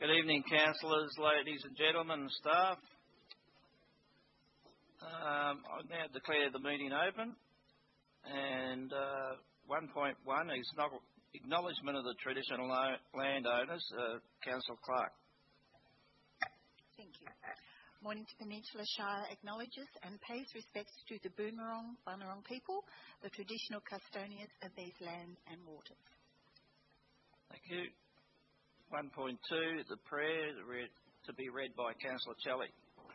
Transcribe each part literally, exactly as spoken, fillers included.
Good evening, councillors, ladies and gentlemen and staff. Um, I now declare the meeting open. And uh, one point one is acknowledgement of the traditional landowners. Uh, Councillor Clark. Thank you. Mornington Peninsula Shire acknowledges and pays respects to the Boonwurrung Bunurong people, the traditional custodians of these lands and waters. Thank you. one point two, the prayer to be read by Councillor Challey.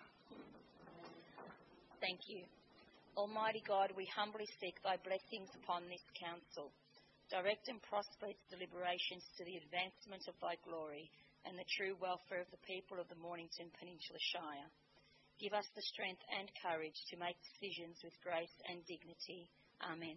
Thank you. Almighty God, we humbly seek thy blessings upon this council. Direct and prosper its deliberations to the advancement of thy glory and the true welfare of the people of the Mornington Peninsula Shire. Give us the strength and courage to make decisions with grace and dignity. Amen.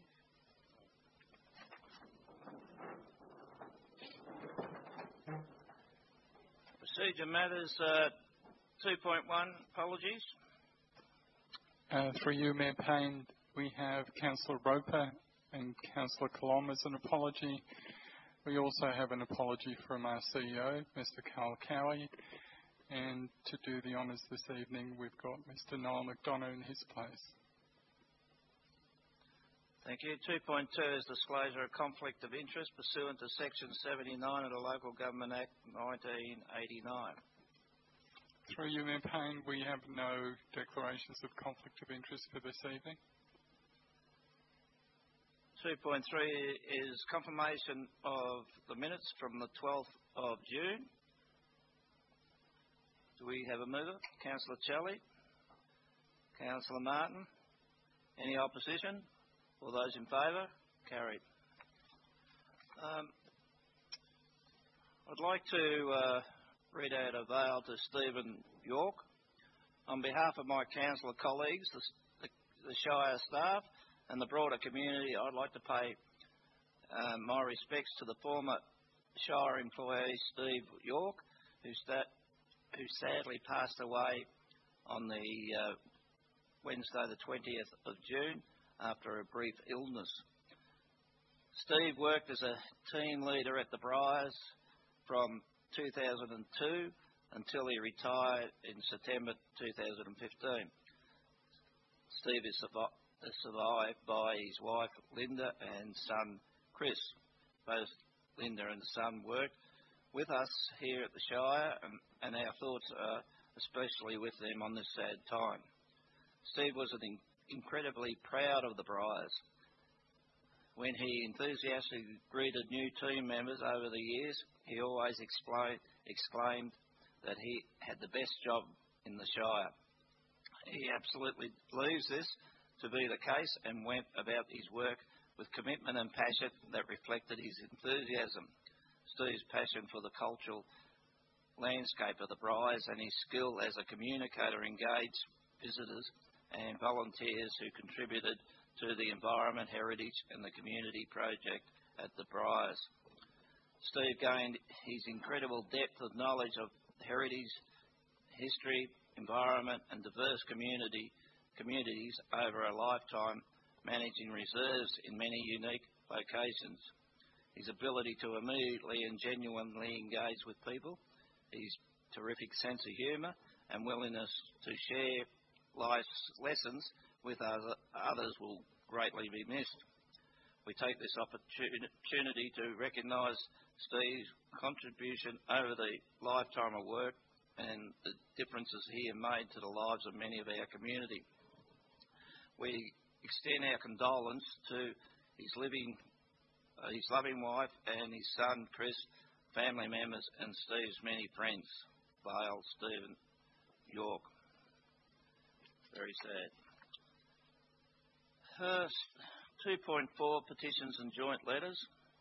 Procedure matters, uh, two point one, apologies. Uh, through you, Mayor Payne, we have Councillor Roper and Councillor Colom as an apology. We also have an apology from our C E O, Mister Carl Cowie. And to do the honours this evening, we've got Mister Noel McDonough in his place. Thank you. two point two is disclosure of conflict of interest pursuant to Section seventy-nine of the Local Government Act nineteen eighty-nine. Through you, Mayor Payne, we have no declarations of conflict of interest for this evening. two point three is confirmation of the minutes from the twelfth of June. Do we have a mover? Councillor Challey. Councillor Martin. Any opposition? All those in favour? Carried. Um, I'd like to uh, read out a vail to Stephen York. On behalf of my councillor colleagues, the, the, the Shire staff and the broader community, I'd like to pay um, my respects to the former Shire employee Steve York, who, stat, who sadly passed away on the uh, Wednesday the twentieth of June after a brief illness. Steve worked as a team leader at the Briars from two thousand two until he retired in September two thousand fifteen. Steve is survived by his wife Linda and son Chris. Both Linda and son worked with us here at the Shire, and, and our thoughts are especially with them on this sad time. Steve was an in, incredibly proud of the Briars. When he enthusiastically greeted new team members over the years, he always explained, exclaimed that he had the best job in the Shire. He absolutely believes this to be the case and went about his work with commitment and passion that reflected his enthusiasm. Steve's passion for the cultural landscape of the Briars and his skill as a communicator engaged visitors and volunteers who contributed to the environment, heritage and the community project at the Briars. Steve gained his incredible depth of knowledge of heritage, history, environment and diverse community communities over a lifetime, managing reserves in many unique locations. His ability to immediately and genuinely engage with people, his terrific sense of humour and willingness to share life's lessons with other, others will greatly be missed. We take this opportunity to recognise Steve's contribution over the lifetime of work and the differences he has made to the lives of many of our community. We extend our condolence to his living, uh, his loving wife and his son Chris, family members and Steve's many friends. Vale Stephen York. Very sad. Uh, two point four, petitions and joint letters.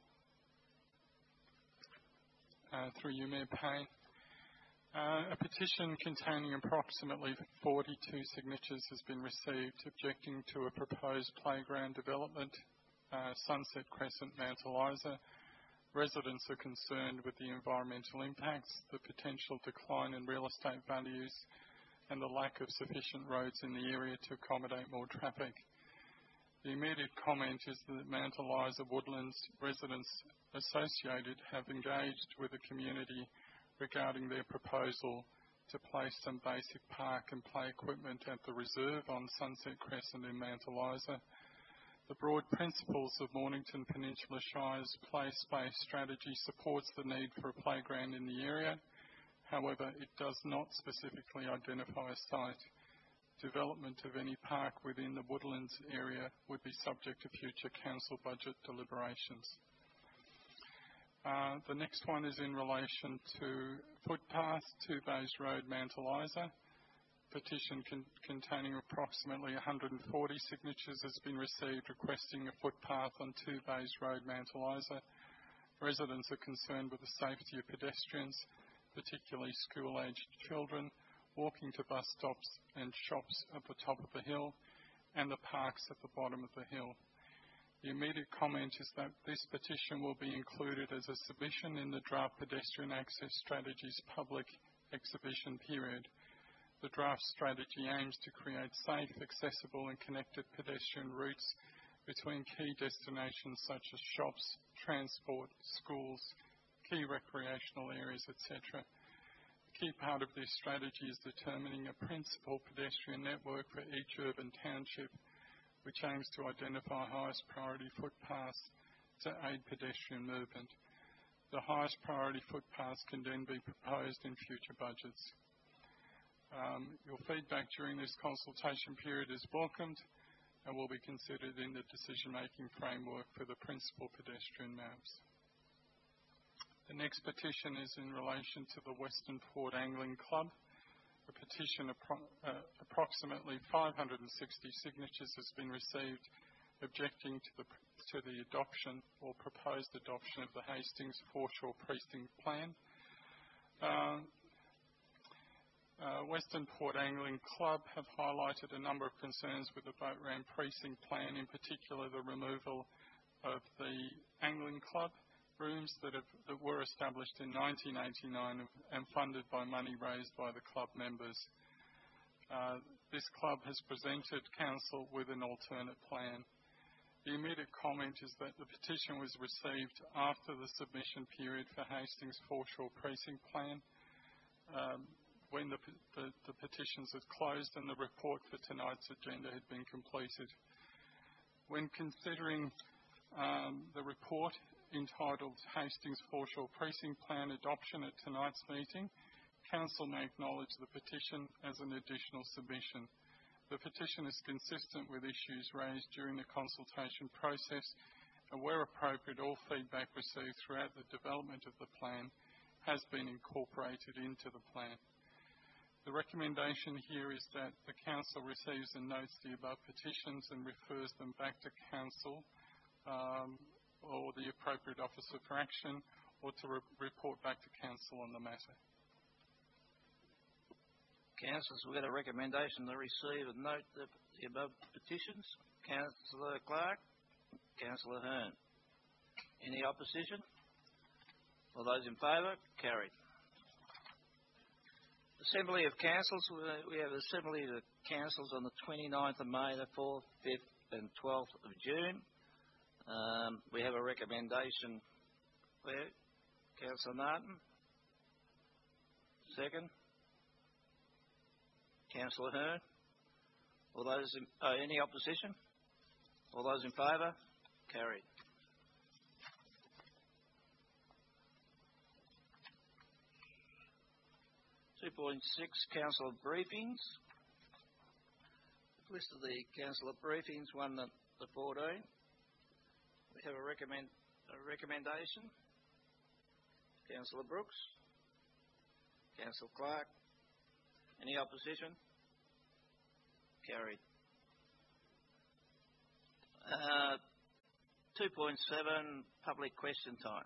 Uh, through you, Mayor Payne. Uh, a petition containing approximately forty-two signatures has been received objecting to a proposed playground development, uh, Sunset Crescent, Mount Eliza. Residents are concerned with the environmental impacts, the potential decline in real estate values and the lack of sufficient roads in the area to accommodate more traffic. The immediate comment is that Mount Eliza Woodlands residents associated have engaged with the community regarding their proposal to place some basic park and play equipment at the reserve on Sunset Crescent in Mount Eliza. The broad principles of Mornington Peninsula Shire's play space strategy supports the need for a playground in the area. However, it does not specifically identify a site. Development of any park within the Woodlands area would be subject to future council budget deliberations. Uh, the next one is in relation to footpath, Two Bays Road, Mount Eliza. Petition con containing approximately one hundred forty signatures has been received requesting a footpath on Two Bays Road, Mount Eliza. Residents are concerned with the safety of pedestrians, particularly school-aged children, walking to bus stops and shops at the top of the hill and the parks at the bottom of the hill. The immediate comment is that this petition will be included as a submission in the draft pedestrian access strategies public exhibition period. The draft strategy aims to create safe, accessible and connected pedestrian routes between key destinations such as shops, transport, schools, key recreational areas, et cetera. A key part of this strategy is determining a principal pedestrian network for each urban township, which aims to identify highest priority footpaths to aid pedestrian movement. The highest priority footpaths can then be proposed in future budgets. Um, your feedback during this consultation period is welcomed and will be considered in the decision-making framework for the principal pedestrian maps. The next petition is in relation to the Western Port Angling Club. A petition, appro uh, approximately five hundred sixty signatures has been received objecting to the, to the adoption or proposed adoption of the Hastings Foreshore Precinct Plan. Uh, uh, Western Port Angling Club have highlighted a number of concerns with the Boat Ramp Precinct Plan, in particular the removal of the Angling Club rooms that, have, that were established in nineteen eighty-nine and funded by money raised by the club members. Uh, this club has presented council with an alternate plan. The immediate comment is that the petition was received after the submission period for Hastings Foreshore Precinct Plan, um, when the, the, the petitions had closed and the report for tonight's agenda had been completed. When considering um, the report entitled Hastings Foreshore Precinct Plan Adoption at tonight's meeting, Council may acknowledge the petition as an additional submission. The petition is consistent with issues raised during the consultation process, and where appropriate, all feedback received throughout the development of the plan has been incorporated into the plan. The recommendation here is that the Council receives and notes the above petitions and refers them back to Council um, or the appropriate officer for action, or to re report back to Council on the matter. Councillors, we've got a recommendation to receive and note the, the above petitions. Councillor Clark, Councillor Hearn. Any opposition? All those in favour? Carried. Assembly of Councils. We have Assembly of Councils on the twenty-ninth of May, the fourth, fifth and twelfth of June. Um, we have a recommendation there. Councillor Martin. Second. Councillor Hearn. All those in, oh, any opposition? All those in favour? Carried. two point six, Council briefings. List of the Council briefings, one to fourteen. We have a, recommend, a recommendation. Councillor Brooks. Councillor Clark. Any opposition? Carried. Uh, two point seven, public question time.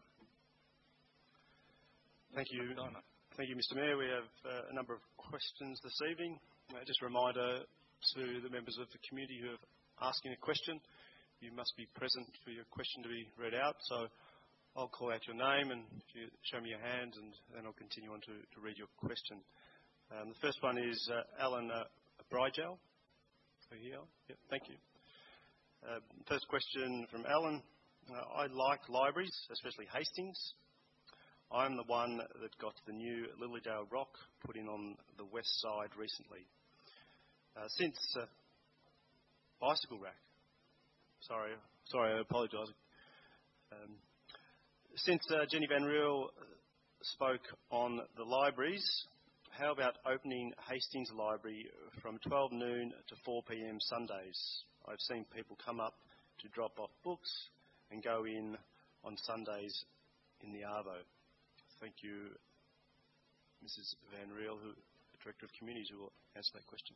Thank you. Thank you, Mister Mayor. We have uh, a number of questions this evening. Uh, just a reminder to the members of the community who are asking a question, you must be present for your question to be read out. So I'll call out your name and if you show me your hand, and then I'll continue on to, to read your question. Um, the first one is uh, Alan uh, Brigel. Over here. Yep, thank you. Uh, first question from Alan. Uh, I like libraries, especially Hastings. I'm the one that got the new Lilydale Rock put in on the west side recently. Uh, since uh, bicycle rack. Sorry, sorry, I apologise. Um, since uh, Jenny Van Riel spoke on the libraries, how about opening Hastings Library from twelve noon to four p m Sundays? I've seen people come up to drop off books and go in on Sundays in the Arvo. Thank you, Missus Van Riel, who, Director of Communities, who will answer that question.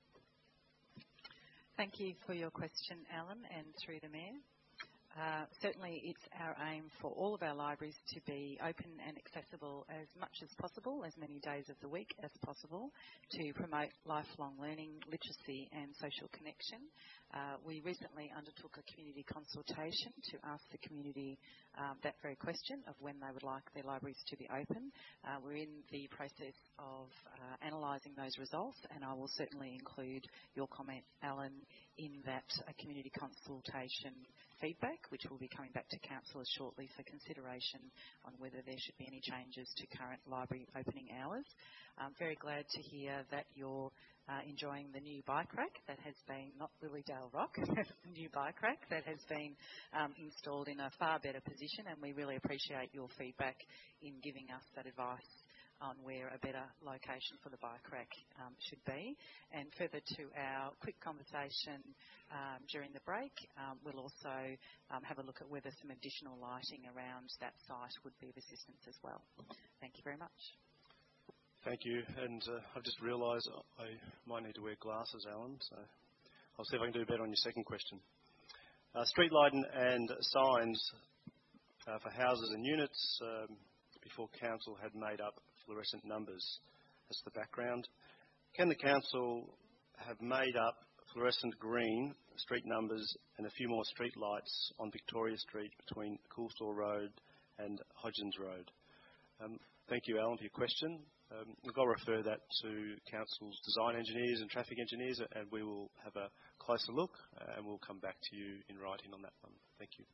Thank you for your question, Alan, and through the Mayor. Uh, certainly it's our aim for all of our libraries to be open and accessible as much as possible, as many days of the week as possible, to promote lifelong learning, literacy and social connection. Uh, we recently undertook a community consultation to ask the community um, that very question of when they would like their libraries to be open. Uh, we're in the process of uh, analysing those results, and I will certainly include your comment, Alan, in that uh, community consultation feedback, which will be coming back to councillors shortly for consideration on whether there should be any changes to current library opening hours. I'm very glad to hear that you're uh, enjoying the new bike rack that has been, not Lilydale Rock, the new bike rack that has been um, installed in a far better position, and we really appreciate your feedback in giving us that advice on where a better location for the bike rack um, should be. And further to our quick conversation um, during the break, um, we'll also um, have a look at whether some additional lighting around that site would be of assistance as well. Thank you very much. Thank you. And uh, I've just realised I might need to wear glasses, Alan, so I'll see if I can do better on your second question. Uh, street lighting and signs uh, for houses and units um, before council had made up fluorescent numbers. That's the background. Can the council have made up fluorescent green street numbers and a few more street lights on Victoria Street between Coolstore Road and Hodgins Road? Um, thank you, Alan, for your question. Um, look, I'll refer that to council's design engineers and traffic engineers, and we will have a closer look, uh, and we'll come back to you in writing on that one. Thank you.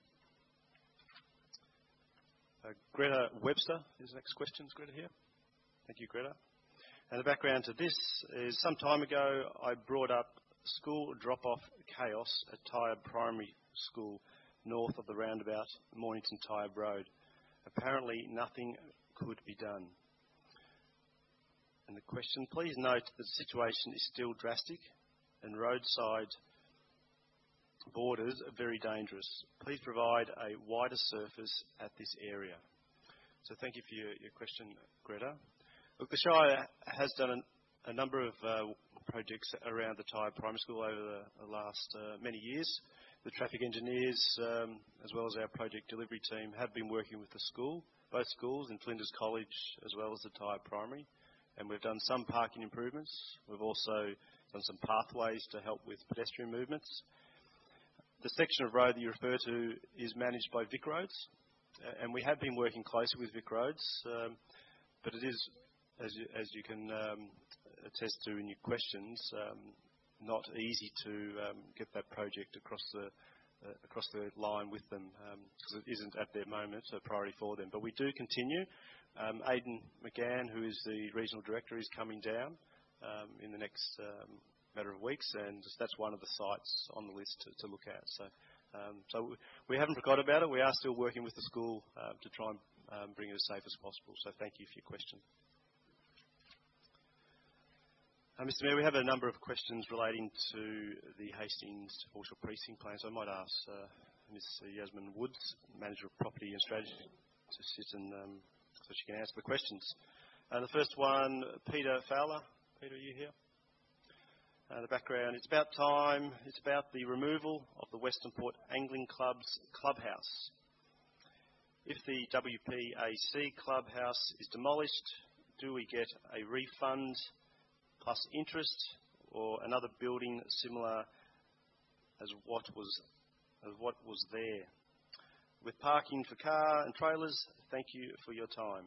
Uh, Greta Webster is the next question. Is Greta here? Thank you, Greta. And the background to this is some time ago I brought up school drop-off chaos at Tyab Primary School north of the roundabout Mornington Tyab Road. Apparently nothing could be done. And the question, please note that the situation is still drastic and roadside borders are very dangerous. Please provide a wider surface at this area. So thank you for your, your question, Greta. Look, the Shire has done a, a number of uh, projects around the Tyab Primary School over the, the last uh, many years. The traffic engineers, um, as well as our project delivery team, have been working with the school, both schools in Flinders College as well as the Tyab Primary. And we've done some parking improvements. We've also done some pathways to help with pedestrian movements. The section of road that you refer to is managed by Vic Roads, uh, and we have been working closely with Vic Roads, um, but it is, as you, as you can um, attest to in your questions, um, not easy to um, get that project across the uh, across the line with them, because um, it isn't at the moment a priority for them. But we do continue. Um, Aidan McGann, who is the Regional Director, is coming down um, in the next um, matter of weeks, and that's one of the sites on the list to, to look at. So, um, so we haven't forgot about it. We are still working with the school uh, to try and um, bring it as safe as possible. So thank you for your question. Uh, Mister Mayor, we have a number of questions relating to the Hastings Foreshore Precinct Plan, so I might ask uh, Miz Yasmin Woods, Manager of Property and Strategy, to sit and um, so she can answer the questions. Uh, the first one, Peter Fowler. Peter, are you here? Uh, the background, it's about time, it's about the removal of the Western Port Angling Club's clubhouse. If the W P A C clubhouse is demolished, do we get a refund plus interest, or another building similar as what was as what was there? With parking for car and trailers, thank you for your time.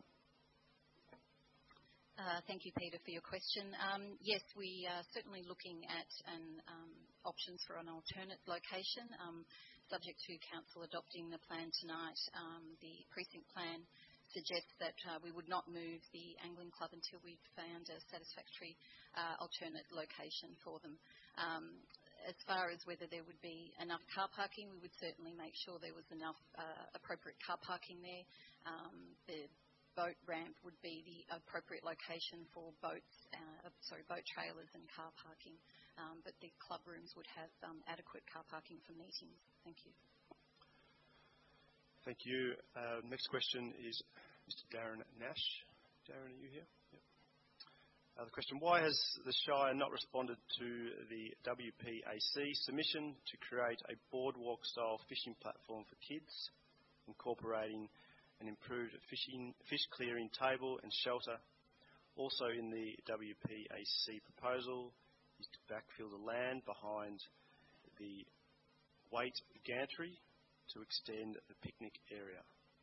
Uh, thank you, Peter, for your question. Um, yes, we are certainly looking at an, um, options for an alternate location, um, subject to Council adopting the plan tonight. Um, the precinct plan suggest that uh, we would not move the angling club until we'd found a satisfactory uh, alternate location for them. Um, as far as whether there would be enough car parking, we would certainly make sure there was enough uh, appropriate car parking there. Um, the boat ramp would be the appropriate location for boats, uh, sorry, boat trailers and car parking. Um, but the club rooms would have um, adequate car parking for meetings. Thank you. Thank you. Uh, next question is Mister Darren Nash. Darren, are you here? Yep. Uh, the question, why has the Shire not responded to the W P A C submission to create a boardwalk-style fishing platform for kids, incorporating an improved fishing, fish clearing table and shelter? Also in the W P A C proposal is to backfill the land behind the Waite Gantry to extend the picnic area.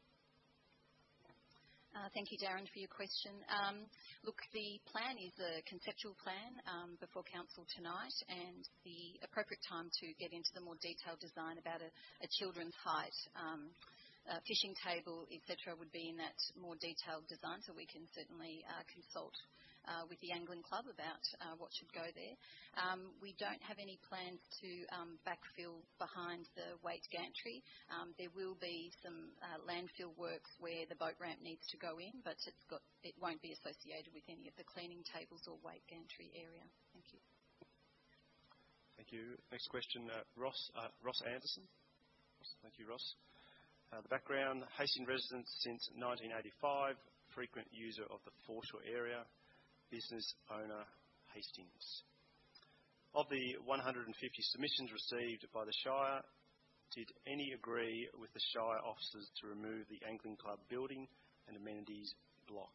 Uh, thank you, Darren, for your question. Um, look, the plan is a conceptual plan um, before Council tonight, and the appropriate time to get into the more detailed design about a, a children's height, um, a fishing table, et cetera, would be in that more detailed design, so we can certainly uh, consult Uh, with the Angling Club about uh, what should go there. Um, we don't have any plans to um, backfill behind the Waite Gantry. Um, there will be some uh, landfill works where the boat ramp needs to go in, but it's got, it won't be associated with any of the cleaning tables or Waite Gantry area. Thank you. Thank you. Next question, uh, Ross, uh, Ross Anderson. Thank you, Ross. Uh, the background, Hastings resident since nineteen eighty-five, frequent user of the foreshore area, business owner, Hastings. Of the one hundred fifty submissions received by the Shire, did any agree with the Shire officers to remove the Angling Club building and amenities block?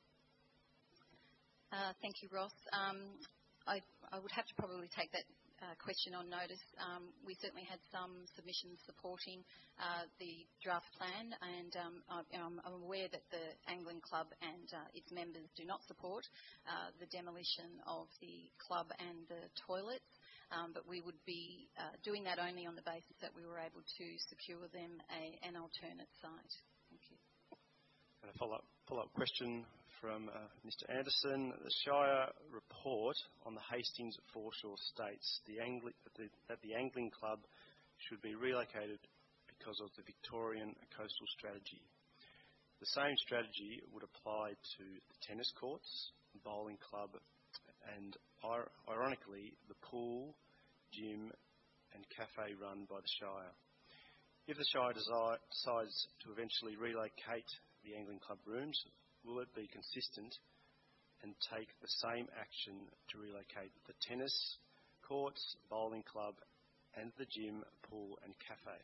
Uh, thank you, Ross. Um, I, I would have to probably take that uh, question on notice. Um, we certainly had some submissions supporting uh, the draft plan, and um, I'm, I'm aware that the Angling Club and uh, its members do not support uh, the demolition of the club and the toilets, um, but we would be uh, doing that only on the basis that we were able to secure them a, an alternate site. Thank you. And a follow-up, follow-up question from uh, Mister Anderson. The Shire report on the Hastings foreshore states the angli- that, the, that the Angling Club should be relocated because of the Victorian coastal strategy. The same strategy would apply to the tennis courts, bowling club, and ir- ironically, the pool, gym, and cafe run by the Shire. If the Shire desi- decides to eventually relocate the Angling Club rooms, will it be consistent and take the same action to relocate the tennis courts, bowling club, and the gym, pool, and cafe?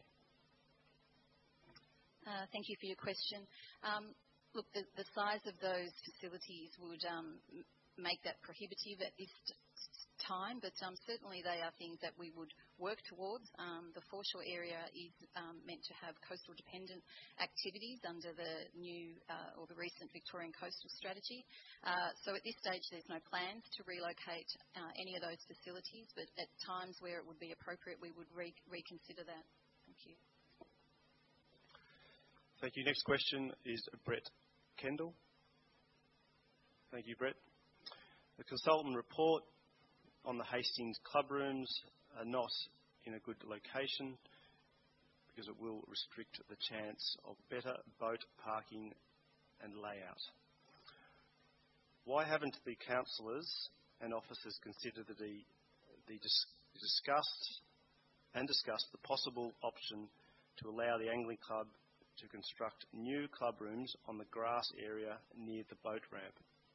Uh, thank you for your question. Um, look, the, the size of those facilities would um, m- make that prohibitive at this t- time, but um, certainly they are things that we would work towards. Um, the foreshore area is um, meant to have coastal dependent activities under the new uh, or the recent Victorian coastal strategy. Uh, so at this stage there's no plans to relocate uh, any of those facilities, but at times where it would be appropriate we would re- reconsider that. Thank you. Thank you. Next question is Brett Kendall. Thank you, Brett. The consultant report on the Hastings club rooms are not in a good location because it will restrict the chance of better boat parking and layout. Why haven't the councillors and officers considered the, the dis- discussed and discussed the possible option to allow the Angling Club to construct new club rooms on the grass area near the boat ramp?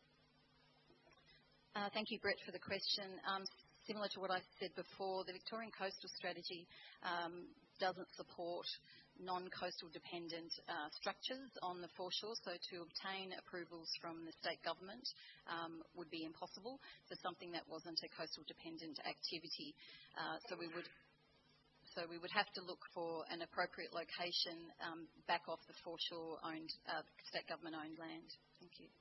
Uh, thank you, Brett, for the question. Um, similar to what I said before, the Victorian Coastal Strategy um, doesn't support non-coastal dependent uh, structures on the foreshore, so to obtain approvals from the state government um, would be impossible for something that wasn't a coastal dependent activity. Uh, so we would So we would have to look for an appropriate location um, back off the foreshore-owned, uh, state government-owned land. Thank you.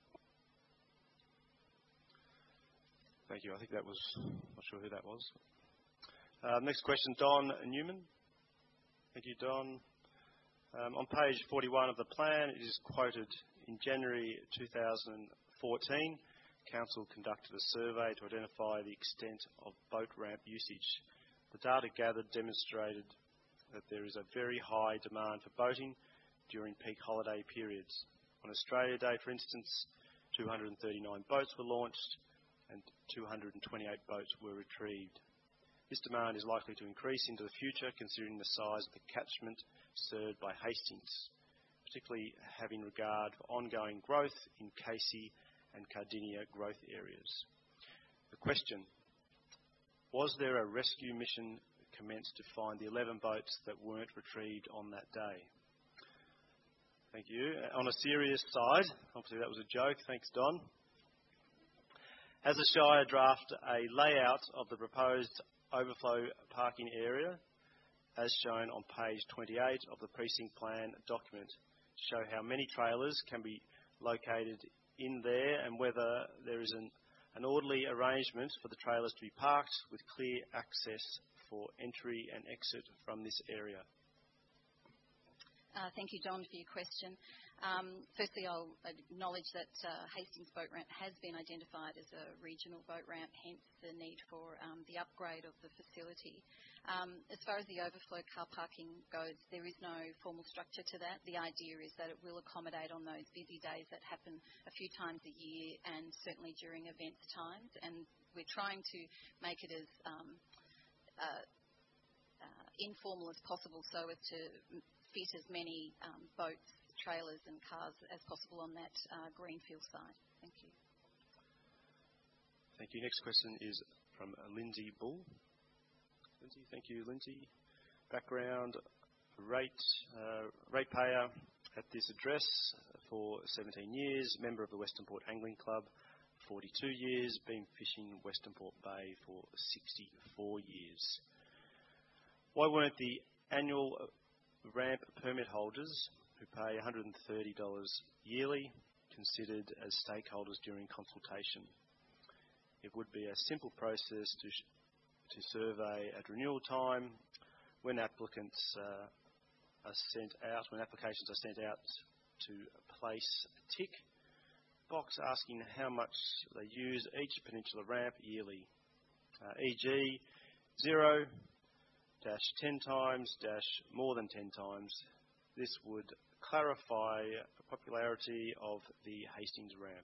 Thank you. I think that was, not sure who that was. Uh, next question, Don Newman. Thank you, Don. Um, on page forty-one of the plan, it is quoted In January two thousand fourteen, Council conducted a survey to identify the extent of boat ramp usage. The data gathered demonstrated that there is a very high demand for boating during peak holiday periods. On Australia Day, for instance, two hundred thirty-nine boats were launched and two hundred twenty-eight boats were retrieved. This demand is likely to increase into the future considering the size of the catchment served by Hastings, particularly having regard for ongoing growth in Casey and Cardinia growth areas. The question: was there a rescue mission commenced to find the eleven boats that weren't retrieved on that day? Thank you. On a serious side, obviously that was a joke, thanks Don. Has the Shire drafted a layout of the proposed overflow parking area as shown on page twenty-eight of the precinct plan document to show how many trailers can be located in there and whether there is an, an orderly arrangement for the trailers to be parked with clear access for entry and exit from this area? Uh, thank you, Don, for your question. Um, firstly, I'll acknowledge that uh, Hastings Boat Ramp has been identified as a regional boat ramp, hence the need for um, the upgrade of the facility. Um, as far as the overflow car parking goes, there is no formal structure to that. The idea is that it will accommodate on those busy days that happen a few times a year and certainly during events times. And we're trying to make it as um, uh, uh, informal as possible so as to fit as many um, boats, trailers and cars as possible on that uh, greenfield site. Thank you. Thank you. Next question is from Lindsay Bull. Lindsay, thank you, Lindsay. Background: rate uh, ratepayer at this address for seventeen years, member of the Western Port Angling Club forty-two years, been fishing Western Port Bay for sixty-four years. Why weren't the annual ramp permit holders who pay one hundred thirty dollars yearly considered as stakeholders during consultation? It would be a simple process to, sh to survey at renewal time when applicants uh, are sent out, when applications are sent out to place a tick box asking how much they use each peninsula ramp yearly, uh, for example zero, dash ten times, dash more than ten times. This would clarify the popularity of the Hastings ramp.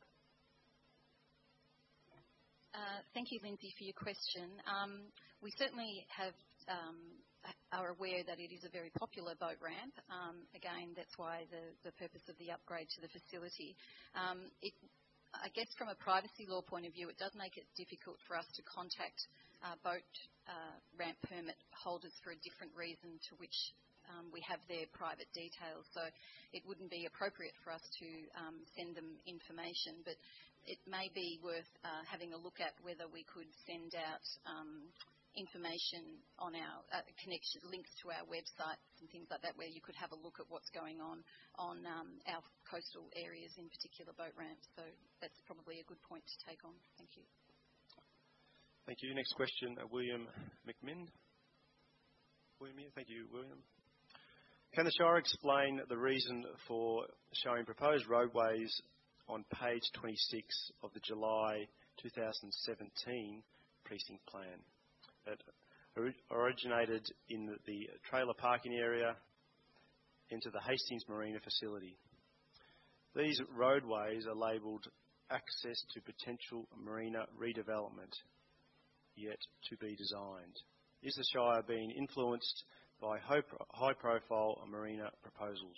Uh, thank you, Lindsay, for your question. Um, we certainly have um, are aware that it is a very popular boat ramp. Um, again, that's why the, the purpose of the upgrade to the facility. Um, it, I guess from a privacy law point of view, it does make it difficult for us to contact uh, boat uh, ramp permit holders for a different reason to which um, we have their private details. So it wouldn't be appropriate for us to um, send them information, but it may be worth uh, having a look at whether we could send out um, information on our uh, connection links to our websites and things like that, where you could have a look at what's going on on um, our coastal areas, in particular boat ramps. So that's probably a good point to take on. Thank you. Thank you. Next question, uh, William McMinn. William, yeah, thank you, William. Can the Shire explain the reason for showing proposed roadways on page twenty-six of the July two thousand seventeen precinct plan that originated in the trailer parking area into the Hastings Marina facility? These roadways are labelled access to potential marina redevelopment, yet to be designed. Is the Shire being influenced by high-profile marina proposals?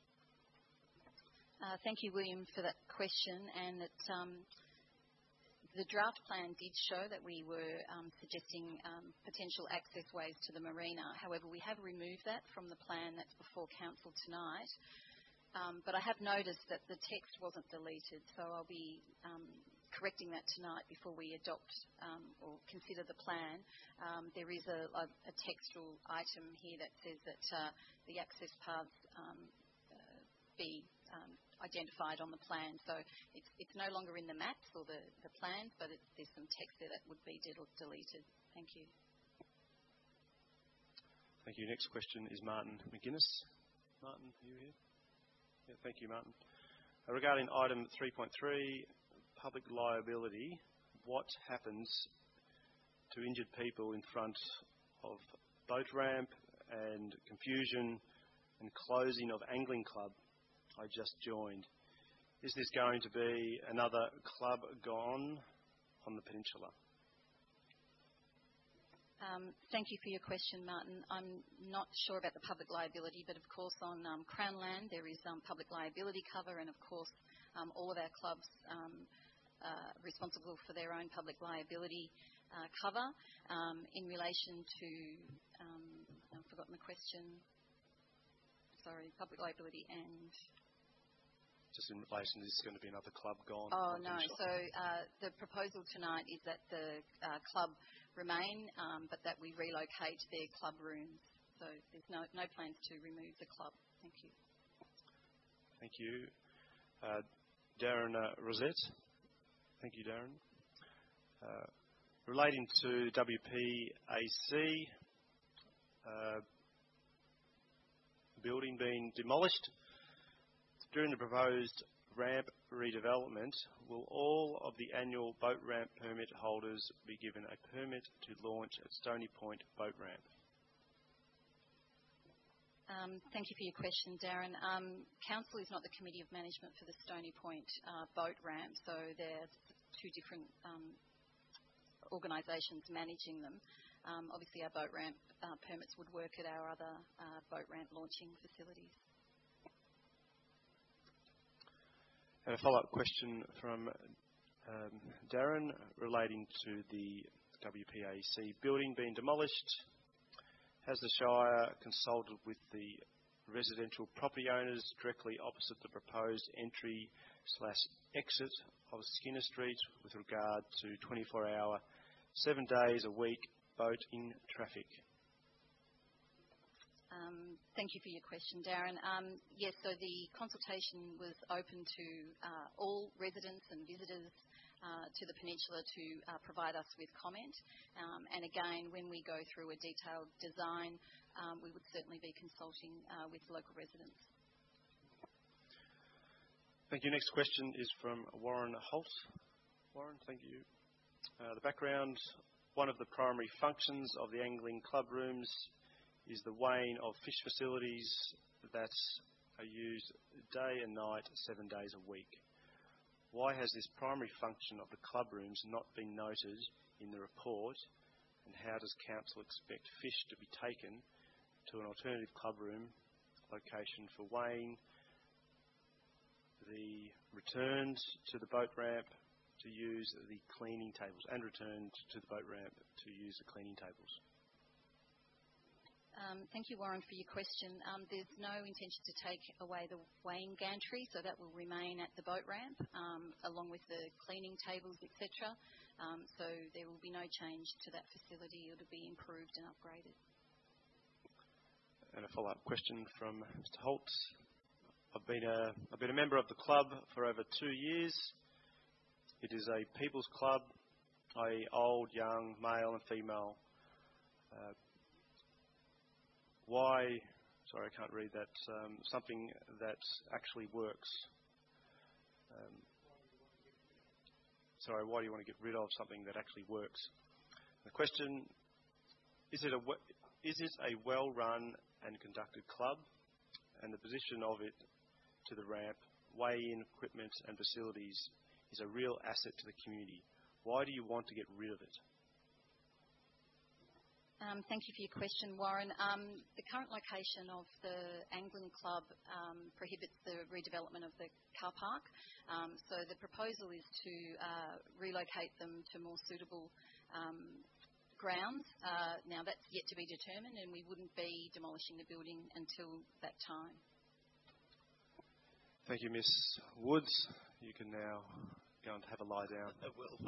Uh, thank you, William, for that question. And it, um, the draft plan did show that we were um, suggesting um, potential access ways to the marina. However, we have removed that from the plan that's before Council tonight. Um, but I have noticed that the text wasn't deleted, so I'll be um, correcting that tonight before we adopt um, or consider the plan. Um, there is a, a, a textual item here that says that uh, the access paths um, uh, be um, identified on the plan. So it's, it's no longer in the maps or the, the plans, but it's, there's some text there that would be del deleted. Thank you. Thank you. Next question is Martin McGuinness. Martin, are you here? Yeah, thank you, Martin. Regarding item three point three, public liability, what happens to injured people in front of boat ramp and confusion and closing of angling club I just joined? Is this going to be another club gone on the peninsula? Um, thank you for your question, Martin. I'm not sure about the public liability, but of course on um, Crown land there is um, public liability cover, and of course um, all of our clubs um, are responsible for their own public liability uh, cover. Um, in relation to, um, I've forgotten the question, sorry, public liability and... Just in relation, is this going to be another club gone? Oh, no. So uh, the proposal tonight is that the uh, club remain, um, but that we relocate their club rooms. So there's no, no plans to remove the club. Thank you. Thank you. Uh, Darren uh, Rosette. Thank you, Darren. Uh, relating to W P A C, uh, building being demolished. During the proposed ramp redevelopment, will all of the annual boat ramp permit holders be given a permit to launch at Stony Point Boat Ramp? Um, thank you for your question, Darren. Um, Council is not the Committee of Management for the Stony Point uh, Boat Ramp, so there are two different um, organisations managing them. Um, obviously, our boat ramp uh, permits would work at our other uh, boat ramp launching facilities. And a follow-up question from um, Darren relating to the W P A C building being demolished. Has the Shire consulted with the residential property owners directly opposite the proposed entry slash exit of Skinner Street with regard to twenty-four hour, seven days a week boating traffic? Um, thank you for your question, Darren. Um, yes, so the consultation was open to uh, all residents and visitors uh, to the peninsula to uh, provide us with comment. Um, and again, when we go through a detailed design, um, we would certainly be consulting uh, with local residents. Thank you. Next question is from Warren Holt. Warren, thank you. Uh, the background, one of the primary functions of the angling club rooms is the weighing of fish facilities that are used day and night, seven days a week. Why has this primary function of the club rooms not been noted in the report, and how does Council expect fish to be taken to an alternative club room location for weighing, the returned to the boat ramp to use the cleaning tables, and returned to the boat ramp to use the cleaning tables? Um, thank you, Warren, for your question. Um, there's no intention to take away the weighing gantry, so that will remain at the boat ramp, um, along with the cleaning tables, et cetera. Um, so there will be no change to that facility. It will be improved and upgraded. And a follow-up question from Mister Holt. I've been a I've been a member of the club for over two years. It is a people's club, that is, old, young, male, and female. Uh, Why, sorry, I can't read that, um, something that actually works. Um, sorry, why do you want to get rid of something that actually works? The question, is it a, is it a well-run and conducted club? And the position of it to the ramp, weigh-in equipment and facilities is a real asset to the community. Why do you want to get rid of it? Um, thank you for your question, Warren. Um, the current location of the angling club um, prohibits the redevelopment of the car park. Um, so the proposal is to uh, relocate them to more suitable um, grounds. Uh, now that's yet to be determined, and we wouldn't be demolishing the building until that time. Thank you, Miss Woods. You can now go and have a lie down. I will.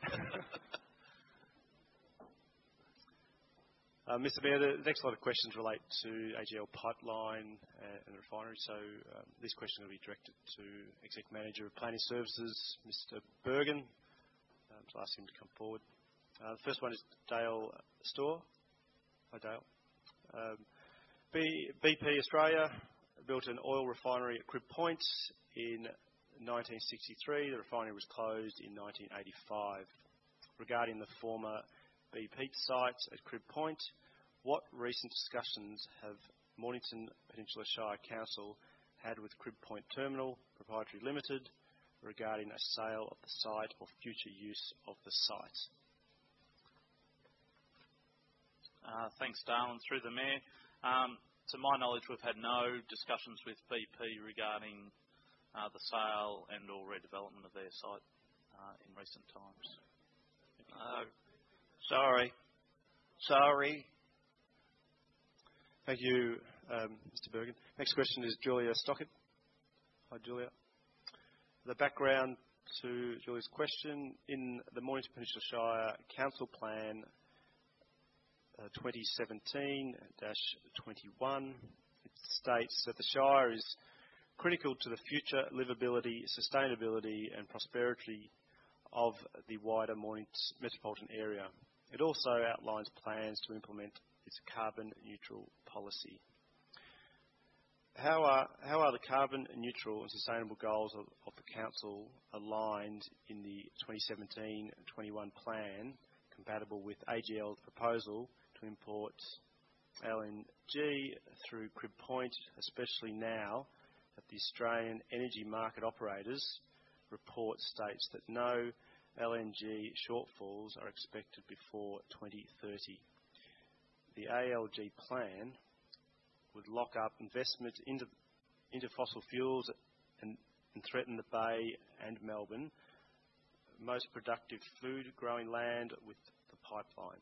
Uh, Mister Mayor, the next lot of questions relate to A G L Pipeline and the refinery, so um, these questions will be directed to Exec Manager of Planning Services, Mister Bergen. Um, so I'll ask him to come forward. Uh, the first one is Dale Storr. Hi, Dale. Um, B, BP Australia built an oil refinery at Crib Point in nineteen sixty-three, the refinery was closed in nineteen eighty-five. Regarding the former B P site at Crib Point, what recent discussions have Mornington Peninsula Shire Council had with Crib Point Terminal Proprietary Limited regarding a sale of the site or future use of the site? Uh, thanks, Darwin. Through the Mayor. Um, to my knowledge, we've had no discussions with B P regarding uh, the sale and or redevelopment of their site uh, in recent times. Uh, sorry. Sorry. Thank you, um, Mister Bergen. Next question is Julia Stockett. Hi, Julia. The background to Julia's question, in the Mornington Peninsula Shire Council Plan uh, twenty seventeen dash twenty-one, it states that the Shire is critical to the future livability, sustainability and prosperity of the wider Mornington metropolitan area. It also outlines plans to implement its carbon neutral policy. How are, how are the carbon neutral and sustainable goals of, of the Council aligned in the twenty seventeen twenty-one plan compatible with A G L's proposal to import L N G through Crib Point, especially now that the Australian energy market operators report states that no L N G shortfalls are expected before twenty thirty. The A L G plan would lock up investment into, into fossil fuels and, and threaten the Bay and Melbourne, most productive food growing land, with the pipeline.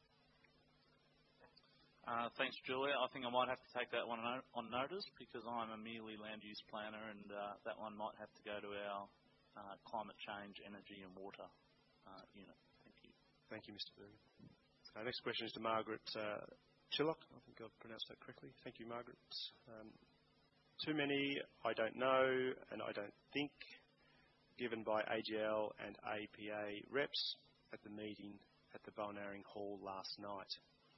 Uh, thanks, Julia. I think I might have to take that one on notice because I'm a merely land use planner, and uh, that one might have to go to our uh, climate change, energy and water uh, unit. Thank you. Thank you, Mister Bergen. Our next question is to Margaret uh, Chillock. I think I've pronounced that correctly. Thank you, Margaret. Um, too many I don't know and I don't think given by A G L and A P A reps at the meeting at the Balnarring Hall last night.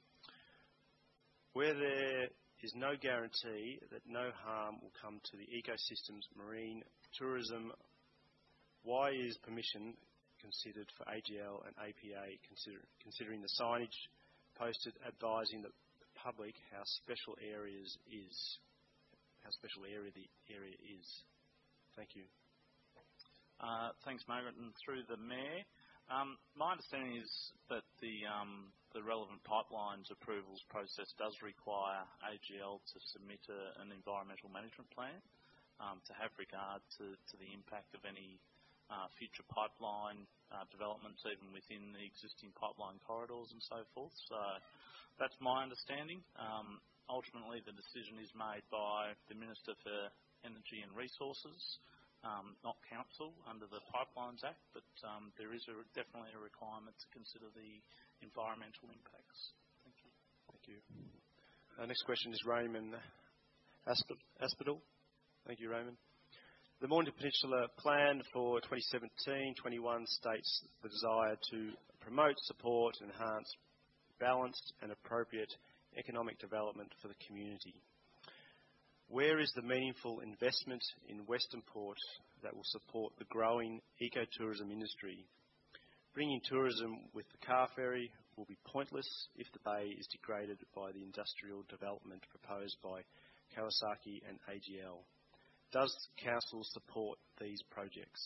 Where there is no guarantee that no harm will come to the ecosystems, marine, tourism, why is permission considered for A G L and A P A consider, considering the signage posted advising the public how special areas is, how special area the area is? Thank you. Uh, thanks, Margaret. And through the Mayor, um, my understanding is that the um, the relevant pipelines approvals process does require A G L to submit a, an environmental management plan um, to have regard to, to the impact of any uh, future pipeline uh, developments, even within the existing pipeline corridors and so forth. So that's my understanding. Um, ultimately, the decision is made by the Minister for Energy and Resources, um, not Council, under the Pipelines Act, but um, there is a, definitely a requirement to consider the environmental impacts. Thank you. Thank you. Our next question is Raymond Aspidal. Thank you, Raymond. The Mornington Peninsula Plan for twenty seventeen twenty-one states the desire to promote, support and enhance balanced and appropriate economic development for the community. Where is the meaningful investment in Western Port that will support the growing ecotourism industry? Bringing tourism with the car ferry will be pointless if the bay is degraded by the industrial development proposed by Kawasaki and A G L. Does Council support these projects?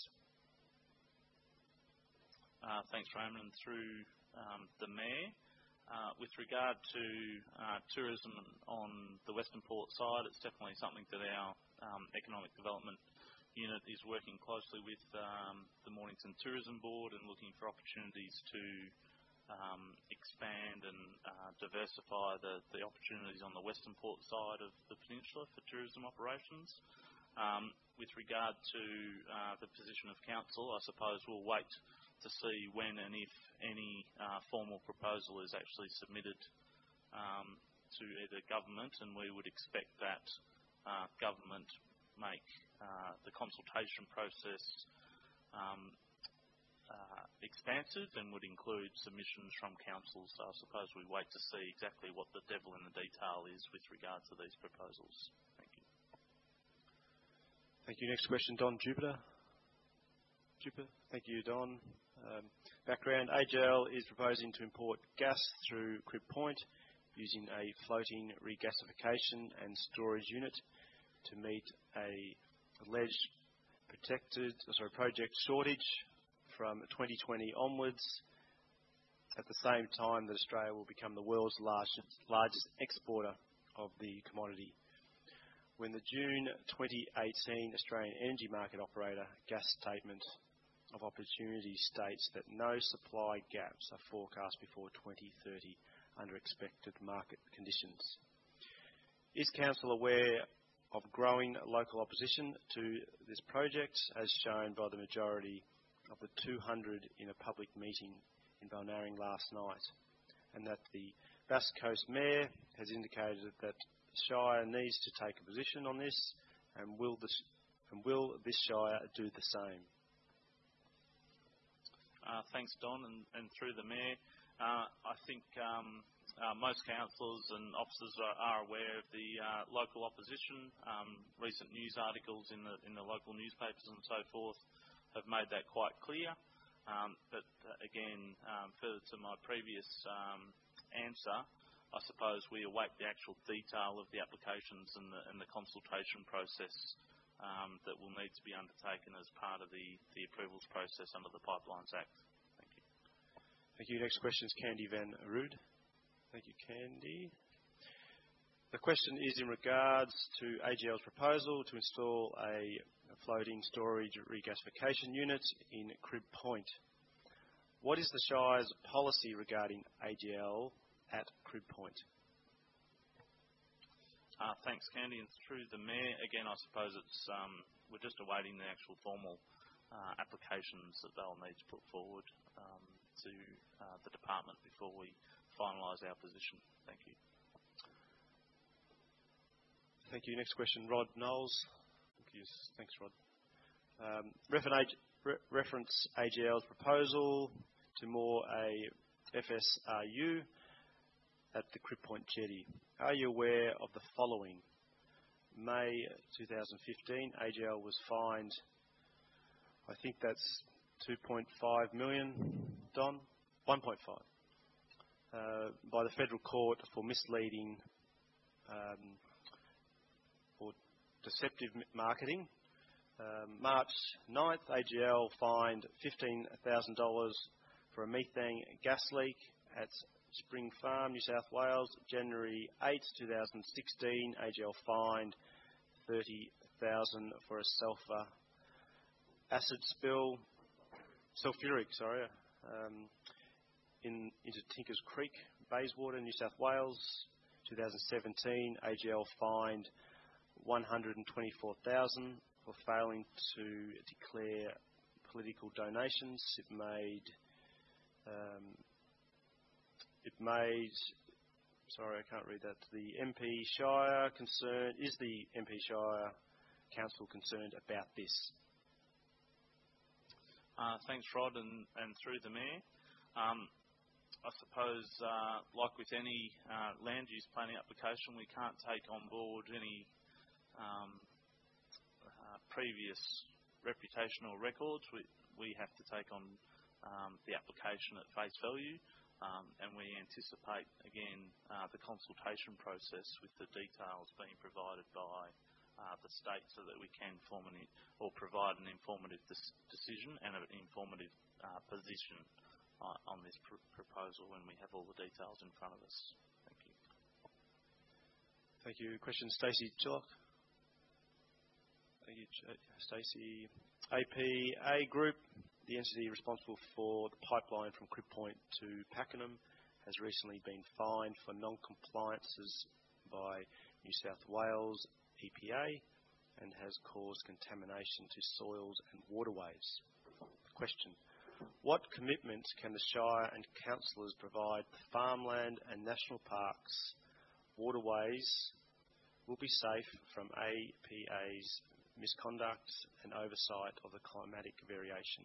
Uh, thanks, Raymond. Through um, the Mayor, uh, with regard to uh, tourism on the Western Port side, it's definitely something that our um, Economic Development Unit is working closely with um, the Mornington Tourism Board and looking for opportunities to um, expand and uh, diversify the, the opportunities on the Western Port side of the peninsula for tourism operations. Um, with regard to uh, the position of Council, I suppose we'll wait to see when and if any uh, formal proposal is actually submitted um, to either government, and we would expect that uh, government make uh, the consultation process um, uh, expansive and would include submissions from Council. So I suppose we wait to see exactly what the devil in the detail is with regard to these proposals. Thank you. Thank you. Next question, Don Jupiter. Jupiter. Thank you, Don. Um, background, A G L is proposing to import gas through Crib Point using a floating regasification and storage unit to meet a alleged protected, sorry, project shortage from twenty twenty onwards, at the same time that Australia will become the world's largest, largest exporter of the commodity. When the June twenty eighteen Australian Energy Market Operator gas statement of opportunity states that no supply gaps are forecast before twenty thirty under expected market conditions. Is Council aware of growing local opposition to this project, as shown by the majority of the two hundred in a public meeting in Balnarring last night, and that the Bass Coast Mayor has indicated that Shire needs to take a position on this, and will this, and will this Shire do the same? Uh, thanks, Don, and, and through the Mayor. Uh, I think um, uh, most councillors and officers are, are aware of the uh, local opposition. Um, recent news articles in the in the local newspapers and so forth have made that quite clear. Um, but uh, again, um, further to my previous um, answer, I suppose we await the actual detail of the applications and the, and the consultation process um, that will need to be undertaken as part of the, the approvals process under the Pipelines Act. Thank you. Thank you. Next question is Candy Van Rood. Thank you, Candy. The question is in regards to A G L's proposal to install a floating storage regasification unit in Crib Point. What is the Shire's policy regarding A G L at Crib Point? Uh, thanks, Candy. And through the Mayor, again, I suppose it's um, we're just awaiting the actual formal uh, applications that they'll need to put forward um, to uh, the department before we finalise our position. Thank you. Thank you. Next question, Rod Knowles. Thank you. Thanks, Rod. Um, reference, re reference A G L's proposal to moor a F S R U at the Crib Point jetty. Are you aware of the following? May two thousand fifteen, A G L was fined, I think that's two point five million, Don? one point five, uh, by the Federal Court for misleading um, or deceptive marketing. Um, March ninth, A G L fined fifteen thousand dollars for a methane gas leak at Spring Farm, New South Wales. January eighth, two thousand sixteen, A G L fined thirty thousand dollars for a sulphur acid spill, sulphuric, sorry, um, in, into Tinkers Creek, Bayswater, New South Wales. two thousand seventeen, A G L fined one hundred twenty-four thousand dollars for failing to declare political donations. It made, um, it made, sorry, I can't read that. The M P Shire concerned, is the M P Shire Council concerned about this? Uh, thanks, Rod, and, and through the Mayor. Um, I suppose, uh, like with any uh, land use planning application, we can't take on board any um, uh, previous reputational records. We, we have to take on um, the application at face value, um, and we anticipate, again, uh, the consultation process with the details being provided by uh, the state so that we can form an, or provide an informative decision and an informative uh, position Uh, on this pr proposal when we have all the details in front of us. Thank you. Thank you. Question, Stacey Chillock. Thank you, Stacey. A P A Group, the entity responsible for the pipeline from Crib Point to Pakenham, has recently been fined for non-compliances by New South Wales E P A and has caused contamination to soils and waterways. Question. What commitments can the Shire and councillors provide the farmland and national parks, waterways will be safe from A P A's misconduct and oversight of the climatic variation?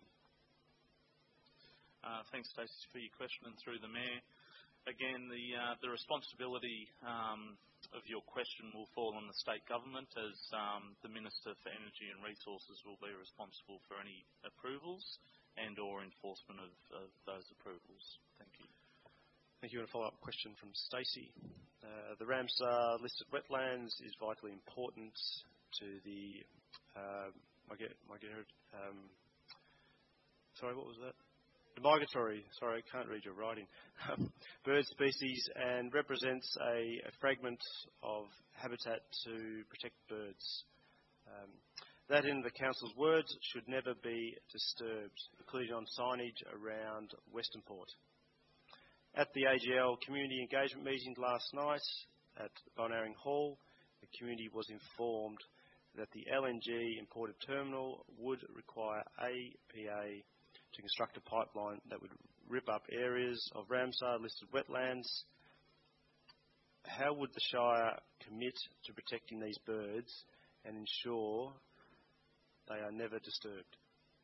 Uh, thanks, Stacey, for your question, and through the Mayor. Again, the uh, the responsibility um, of your question will fall on the state government, as um, the Minister for Energy and Resources will be responsible for any approvals and or enforcement of, of those approvals. Thank you. Thank you. And a follow-up question from Stacey. Uh, the Ramsar listed wetlands is vitally important to the uh, migratory, um, sorry, what was that? The migratory, sorry, I can't read your writing, bird species, and represents a, a fragment of habitat to protect birds. Um, that, in the Council's words, should never be disturbed, including on signage around Western Port. At the A G L community engagement meeting last night at Balnarring Hall, the community was informed that the L N G imported terminal would require A P A to construct a pipeline that would rip up areas of Ramsar listed wetlands. How would the Shire commit to protecting these birds and ensure they are never disturbed?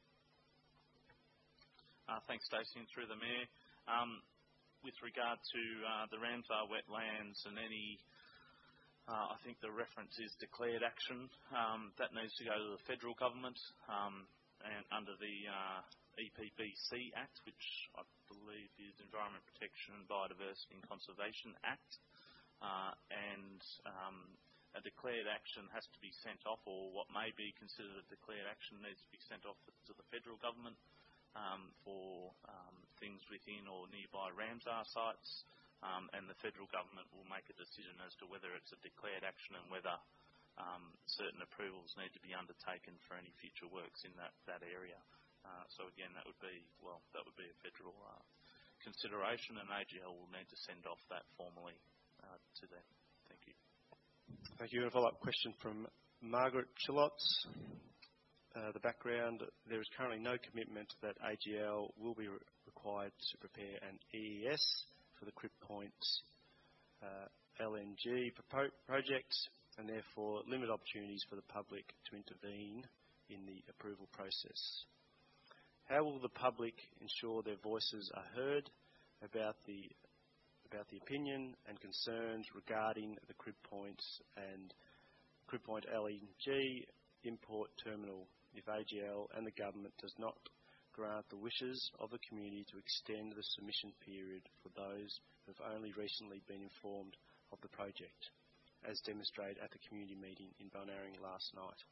Uh, thanks, Stacey, and through the Mayor. Um, with regard to uh, the Ramsar wetlands and any, uh, I think the reference is declared action, um, that needs to go to the federal government um, and under the uh, E P B C Act, which I believe is Environment Protection, Biodiversity and Conservation Act, uh, and um, a declared action has to be sent off, or what may be considered a declared action needs to be sent off to the federal government um, for um, things within or nearby Ramsar sites, um, and the federal government will make a decision as to whether it's a declared action and whether um, certain approvals need to be undertaken for any future works in that, that area. Uh, so again, that would be, well, that would be a federal uh, consideration, and A G L will need to send off that formally uh, to them. Thank you. Thank you. And a follow-up question from Margaret Chillots. Uh, the background, there is currently no commitment that A G L will be re required to prepare an E E S for the Crib Point uh, L N G pro project, and therefore limit opportunities for the public to intervene in the approval process. How will the public ensure their voices are heard about the about the opinion and concerns regarding the Crib Point and Crib Point L N G import terminal if A G L and the government does not grant the wishes of the community to extend the submission period for those who have only recently been informed of the project, as demonstrated at the community meeting in Balnarring last night?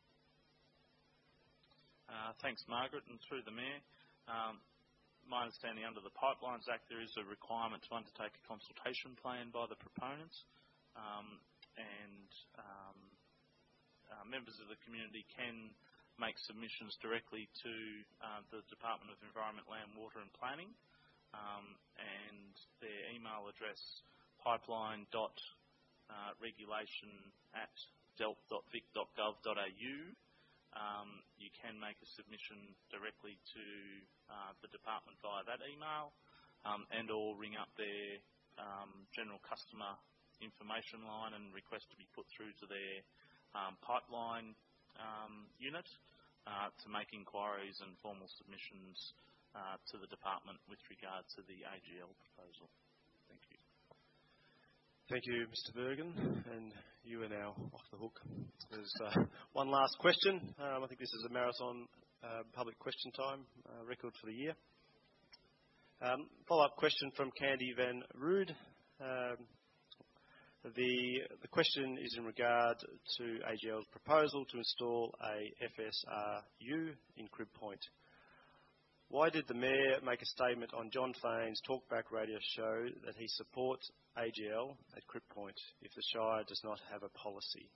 Uh, thanks, Margaret, and through the Mayor. Um, my understanding under the Pipelines Act there is a requirement to undertake a consultation plan by the proponents, um, and um, uh, members of the community can make submissions directly to uh, the Department of Environment, Land, Water and Planning, um, and their email address pipeline dot regulation at delp dot vic dot gov dot a u. Um, you can make a submission directly to uh, the department via that email, um, and or ring up their um, general customer information line and request to be put through to their um, pipeline um, unit uh, to make inquiries and formal submissions uh, to the department with regard to the A G L proposal. Thank you. Thank you, Mister Bergen, and you are now off the hook. There's uh, one last question. Um, I think this is a marathon uh, public question time uh, record for the year. Um, follow-up question from Candy Van Rood. Um, the, the question is in regard to A G L's proposal to install a F S R U in Crib Point. Why did the Mayor make a statement on John Fane's Talkback radio show that he supports A G L at Crib Point if the Shire does not have a policy?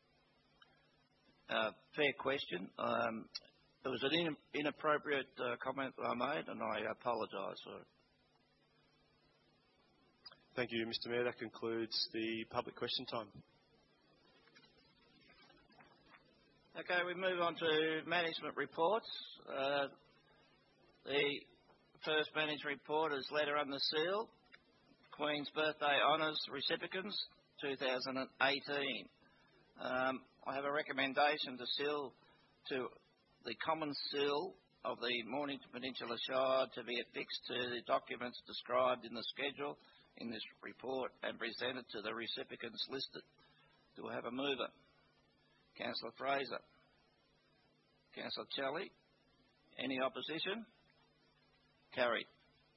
Uh, fair question. Um, it was an in inappropriate uh, comment that I made, and I apologise for it. Thank you, Mister Mayor. That concludes the public question time. Okay, we move on to management reports. Uh, The first management report is letter under seal, Queen's Birthday Honours Recipients two thousand eighteen. Um, I have a recommendation to seal to the common seal of the Mornington Peninsula Shire to be affixed to the documents described in the schedule in this report and presented to the recipients listed Do I have a mover? Councillor Fraser. Councillor Kelly. Any opposition? Carried.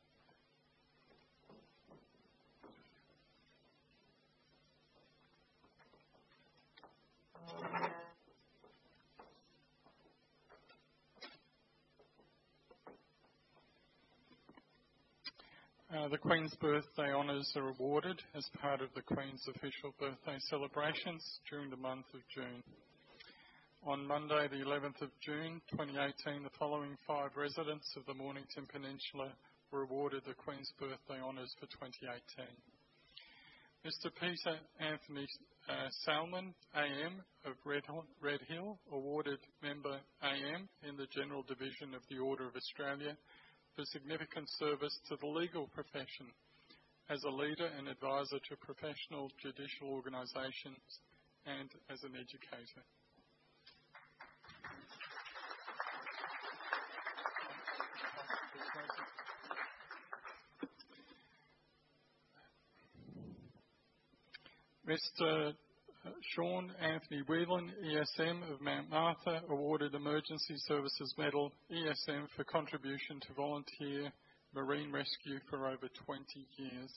Uh, the Queen's Birthday Honours are awarded as part of the Queen's official birthday celebrations during the month of June. On Monday, the eleventh of June twenty eighteen, the following five residents of the Mornington Peninsula were awarded the Queen's Birthday Honours for twenty eighteen. Mister Peter Anthony uh, Salmon, A M of Red, Red Hill, awarded Member A M in the General Division of the Order of Australia for significant service to the legal profession as a leader and advisor to professional judicial organisations and as an educator. Mister Sean Anthony Whelan, E S M of Mount Martha, awarded Emergency Services Medal E S M for contribution to volunteer marine rescue for over twenty years.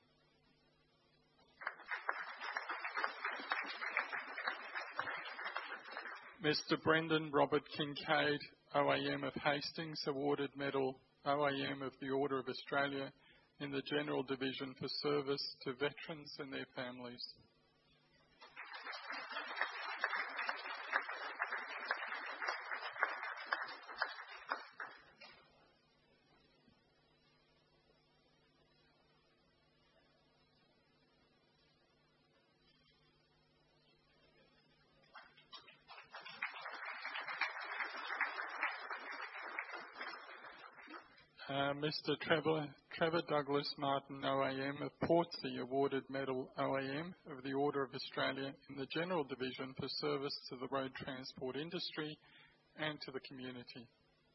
Mister Brendan Robert Kincaid, O A M of Hastings, awarded Medal O A M of the Order of Australia in the General Division for service to veterans and their families. Uh, Mister Trevor, Trevor Douglas Martin, O A M of Portsea, awarded Medal O A M of the Order of Australia in the General Division for service to the road transport industry and to the community.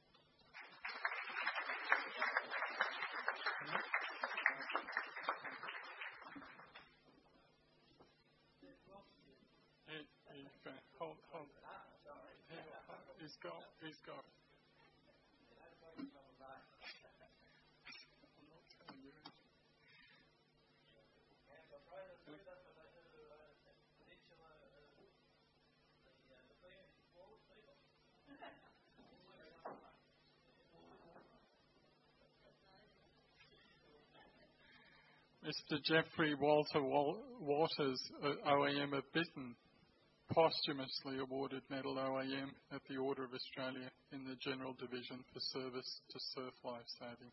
He, he, uh, hold, hold. He, he's got, he's got it. Mister Jeffrey Walter Wal- Waters, O A M of Bitton, posthumously awarded Medal O A M of the Order of Australia in the General Division for service to surf lifesaving.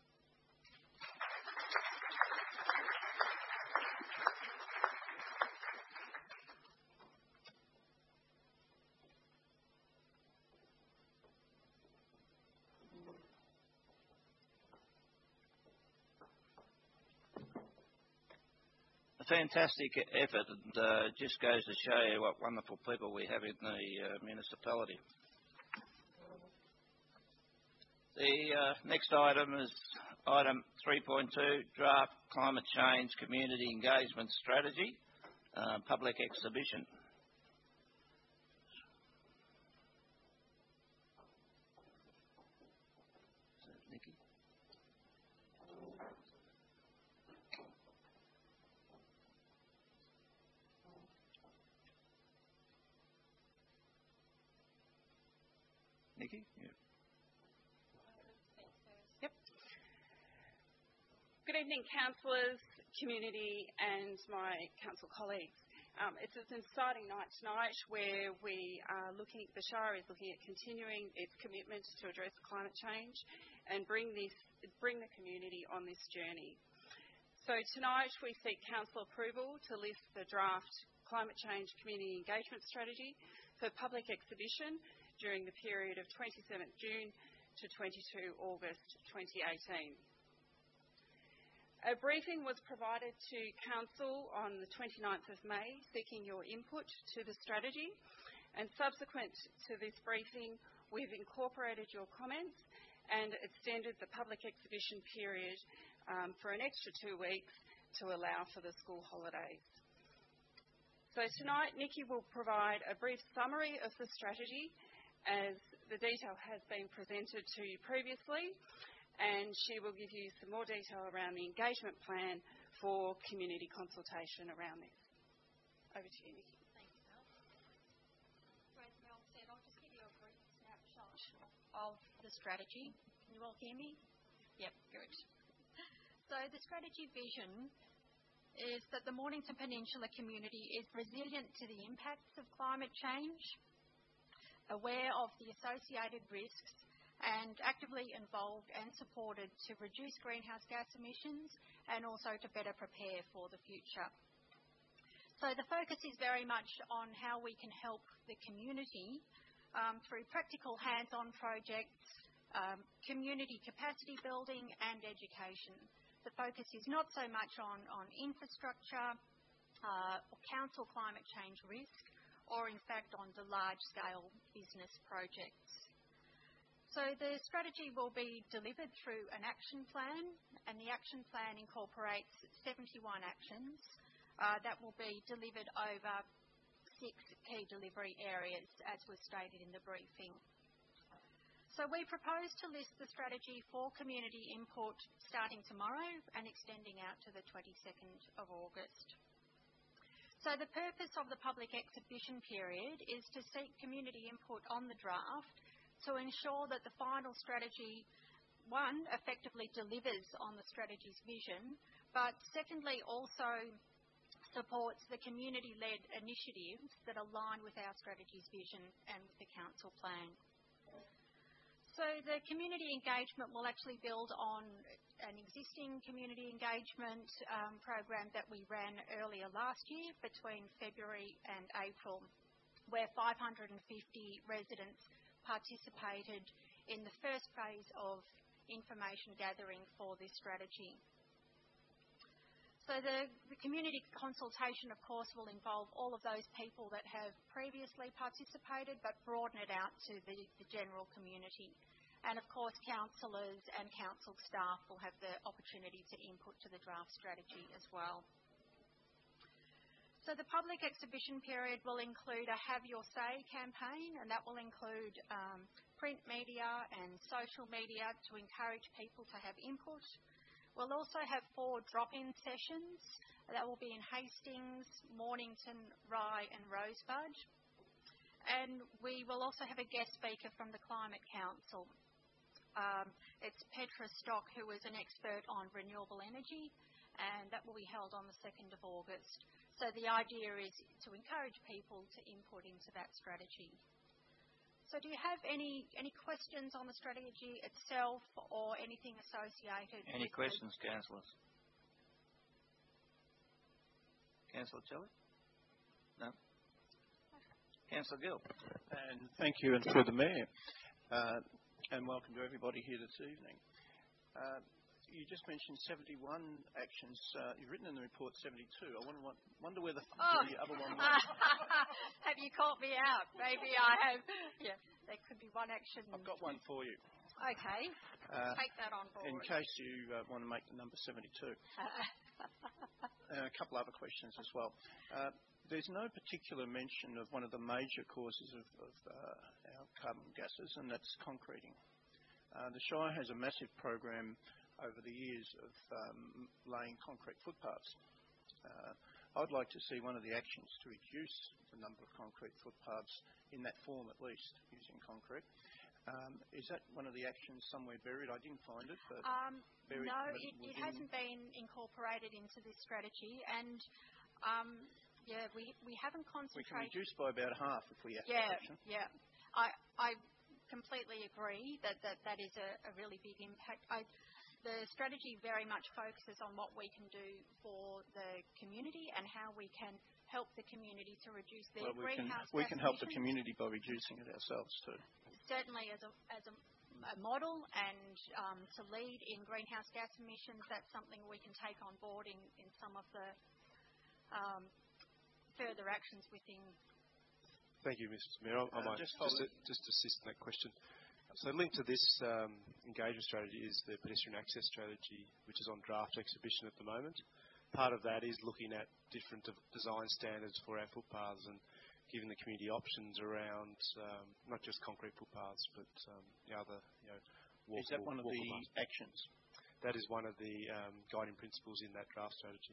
Fantastic effort, and uh, just goes to show you what wonderful people we have in the uh, municipality. The uh, next item is item three point two, Draft Climate Change Community Engagement Strategy, uh, Public Exhibition. Nikki? Nikki? Yeah. Yep. Good evening, councillors, community and my council colleagues. Um, it's an exciting night tonight where we are looking, the Shire is looking at continuing its commitment to address climate change and bring, this, bring the community on this journey. So tonight we seek council approval to list the draft Climate Change Community Engagement Strategy for public exhibition during the period of twenty-seventh June to twenty-second August twenty eighteen. A briefing was provided to Council on the twenty-ninth of May seeking your input to the strategy, and subsequent to this briefing we've incorporated your comments and extended the public exhibition period um, for an extra two weeks to allow for the school holidays. So tonight, Nikki will provide a brief summary of the strategy as the detail has been presented to you previously, and she will give you some more detail around the engagement plan for community consultation around this. Over to you, Nikki. Thanks, Mel. So as Mel said, I'll just give you a brief snapshot of the strategy. Can you all hear me? Yep, good. So the strategy vision is that the Mornington Peninsula community is resilient to the impacts of climate change, aware of the associated risks, and actively involved and supported to reduce greenhouse gas emissions and also to better prepare for the future. So the focus is very much on how we can help the community um, through practical hands-on projects, um, community capacity building and education. The focus is not so much on, on infrastructure uh, or council climate change risk, or in fact on the large-scale business projects. So the strategy will be delivered through an action plan, and the action plan incorporates seventy-one actions uh, that will be delivered over six key delivery areas, as was stated in the briefing. So we propose to list the strategy for community input starting tomorrow and extending out to the twenty-second of August. So the purpose of the public exhibition period is to seek community input on the draft to ensure that the final strategy, one, effectively delivers on the strategy's vision, but secondly also supports the community-led initiatives that align with our strategy's vision and with the council plan. So the community engagement will actually build on an existing community engagement um, program that we ran earlier last year between February and April, where five hundred fifty residents participated in the first phase of information gathering for this strategy. So the, the community consultation, of course, will involve all of those people that have previously participated, but broaden it out to the, the general community. And of course, councillors and council staff will have the opportunity to input to the draft strategy as well. So the public exhibition period will include a Have Your Say campaign, and that will include um, print media and social media to encourage people to have input. We'll also have four drop-in sessions that will be in Hastings, Mornington, Rye and Rosebud. And we will also have a guest speaker from the Climate Council. Um, it's Petra Stock, who is an expert on renewable energy, and that will be held on the second of August. So the idea is to encourage people to input into that strategy. So do you have any, any questions on the strategy itself or anything associated? Any questions, councillors? Councillor Kelly? No? Councillor Gill. And thank you, and through the Mayor. Uh, and welcome to everybody here this evening. Uh, you just mentioned seventy-one actions. Uh, you've written in the report seventy-two. I wonder, wonder where the, oh. the other one was. Have you caught me out? Maybe I have. Yeah, there could be one action. I've got one for you. Okay, uh, take that on board. In case you uh, want to make the number seventy-two. And a couple other questions as well. Uh, there's no particular mention of one of the major causes of, of uh, our carbon gases, and that's concreting. Uh, the Shire has a massive program over the years of um, laying concrete footpaths. Uh, I'd like to see one of the actions to reduce the number of concrete footpaths in that form, at least, using concrete. Um, is that one of the actions somewhere buried? I didn't find it, but um, buried. No, it, it hasn't been incorporated into this strategy, and um, yeah, we we haven't concentrated. We can reduce by about half if we act. Yeah, action. yeah. I I completely agree that that, that is a, a really big impact. I, the strategy very much focuses on what we can do for the community and how we can help the community to reduce their well, we greenhouse can, we gas can help emissions. the community by reducing it ourselves too. Certainly as a, as a, a model and um, to lead in greenhouse gas emissions, that's something we can take on board in, in some of the um, further actions within. Thank you, Missus Mayor. I, I uh, might just, just, just assist in that question. So linked to this um, engagement strategy is the pedestrian access strategy, which is on draft exhibition at the moment. part of that is looking at different de- design standards for our footpaths and giving the community options around um, not just concrete footpaths, but um, the other, you know, walkable, is that one of the paths. actions? That is one of the um, guiding principles in that draft strategy.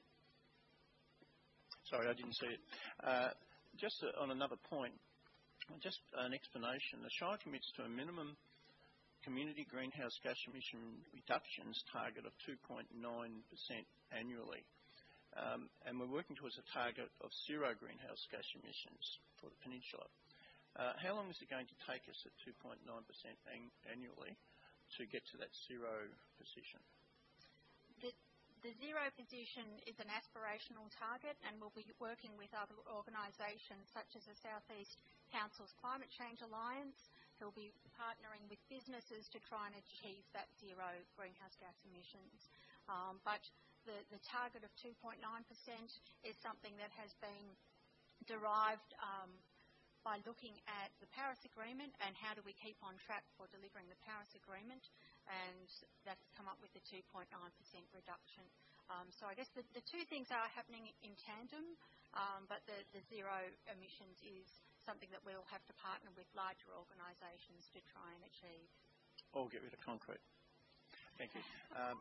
Sorry, I didn't see it. Uh, just uh, on another point, just an explanation. The Shire commits to a minimum community greenhouse gas emission reductions target of two point nine percent annually. Um, and we're working towards a target of zero greenhouse gas emissions for the peninsula. Uh, how long is it going to take us at two point nine percent an- annually to get to that zero position? The, the zero position is an aspirational target, and we'll be working with other organisations such as the South East Council's Climate Change Alliance, who'll be partnering with businesses to try and achieve that zero greenhouse gas emissions. Um, but The, the target of two point nine percent is something that has been derived um, by looking at the Paris Agreement and how do we keep on track for delivering the Paris Agreement, and that's come up with the two point nine percent reduction. Um, so I guess the, the two things are happening in tandem, um, but the, the zero emissions is something that we'll have to partner with larger organisations to try and achieve. Or get rid of concrete. Thank you. Um,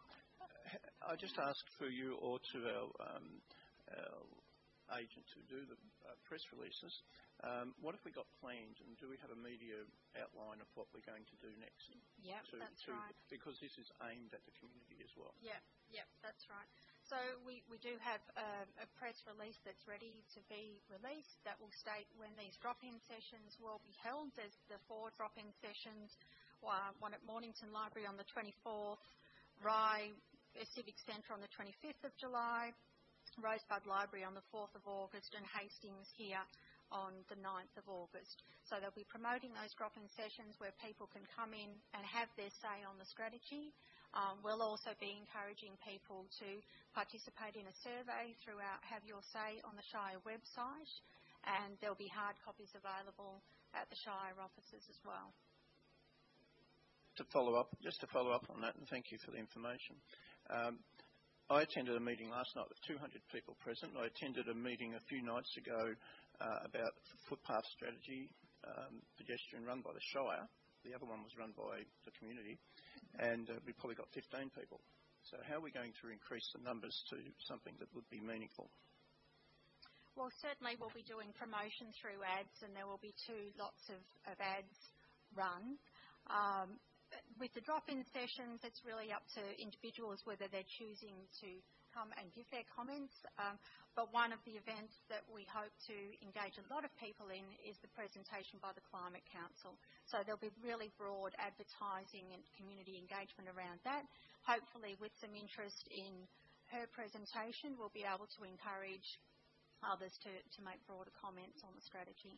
I just asked for you or to our, um, our agent to do the uh, press releases. Um, what have we got planned, and do we have a media outline of what we're going to do next? Yeah, that's to, right. Because this is aimed at the community as well. Yeah, yeah, that's right. So we, we do have a, a press release that's ready to be released that will state when these drop-in sessions will be held. There's the four drop-in sessions, one at Mornington Library on the twenty-fourth, Rye Civic Centre on the twenty-fifth of July, Rosebud Library on the fourth of August, and Hastings here on the ninth of August. So they'll be promoting those drop-in sessions where people can come in and have their say on the strategy. Um, we'll also be encouraging people to participate in a survey through our Have Your Say on the Shire website, and there'll be hard copies available at the Shire offices as well. To follow up, just to follow up on that, and thank you for the information. Um, I attended a meeting last night with two hundred people present. I attended a meeting a few nights ago uh, about footpath strategy, um, pedestrian run by the Shire. The other one was run by the community, and uh, we probably got fifteen people. So how are we going to increase the numbers to something that would be meaningful? Well, certainly we'll be doing promotion through ads, and there will be two lots of, of ads run. Um, With the drop-in sessions, it's really up to individuals whether they're choosing to come and give their comments. Um, but one of the events that we hope to engage a lot of people in is the presentation by the Climate Council. So there'll be really broad advertising and community engagement around that. Hopefully with some interest in her presentation, we'll be able to encourage others to, to make broader comments on the strategy.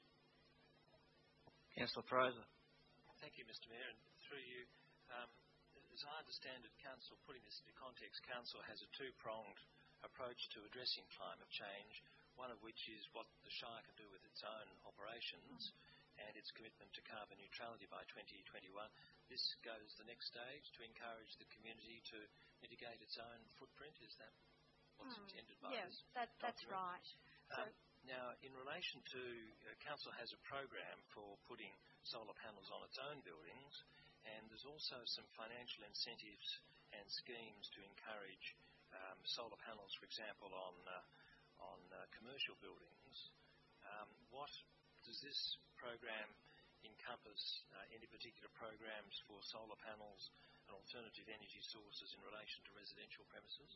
Councillor Fraser. Thank you, Mister Mayor. And through you, um, as I understand it, Council, putting this into context, Council has a two-pronged approach to addressing climate change, one of which is what the Shire can do with its own operations and its commitment to carbon neutrality by twenty twenty-one. This goes the next stage to encourage the community to mitigate its own footprint. Is that what's mm, intended by yeah, this? Yeah, that, that's right. Um, so now, in relation to, uh, Council has a program for putting solar panels on its own buildings, and there's also some financial incentives and schemes to encourage um, solar panels, for example, on uh, on uh, commercial buildings. Um, what does this program encompass? Uh, any particular programs for solar panels and alternative energy sources in relation to residential premises?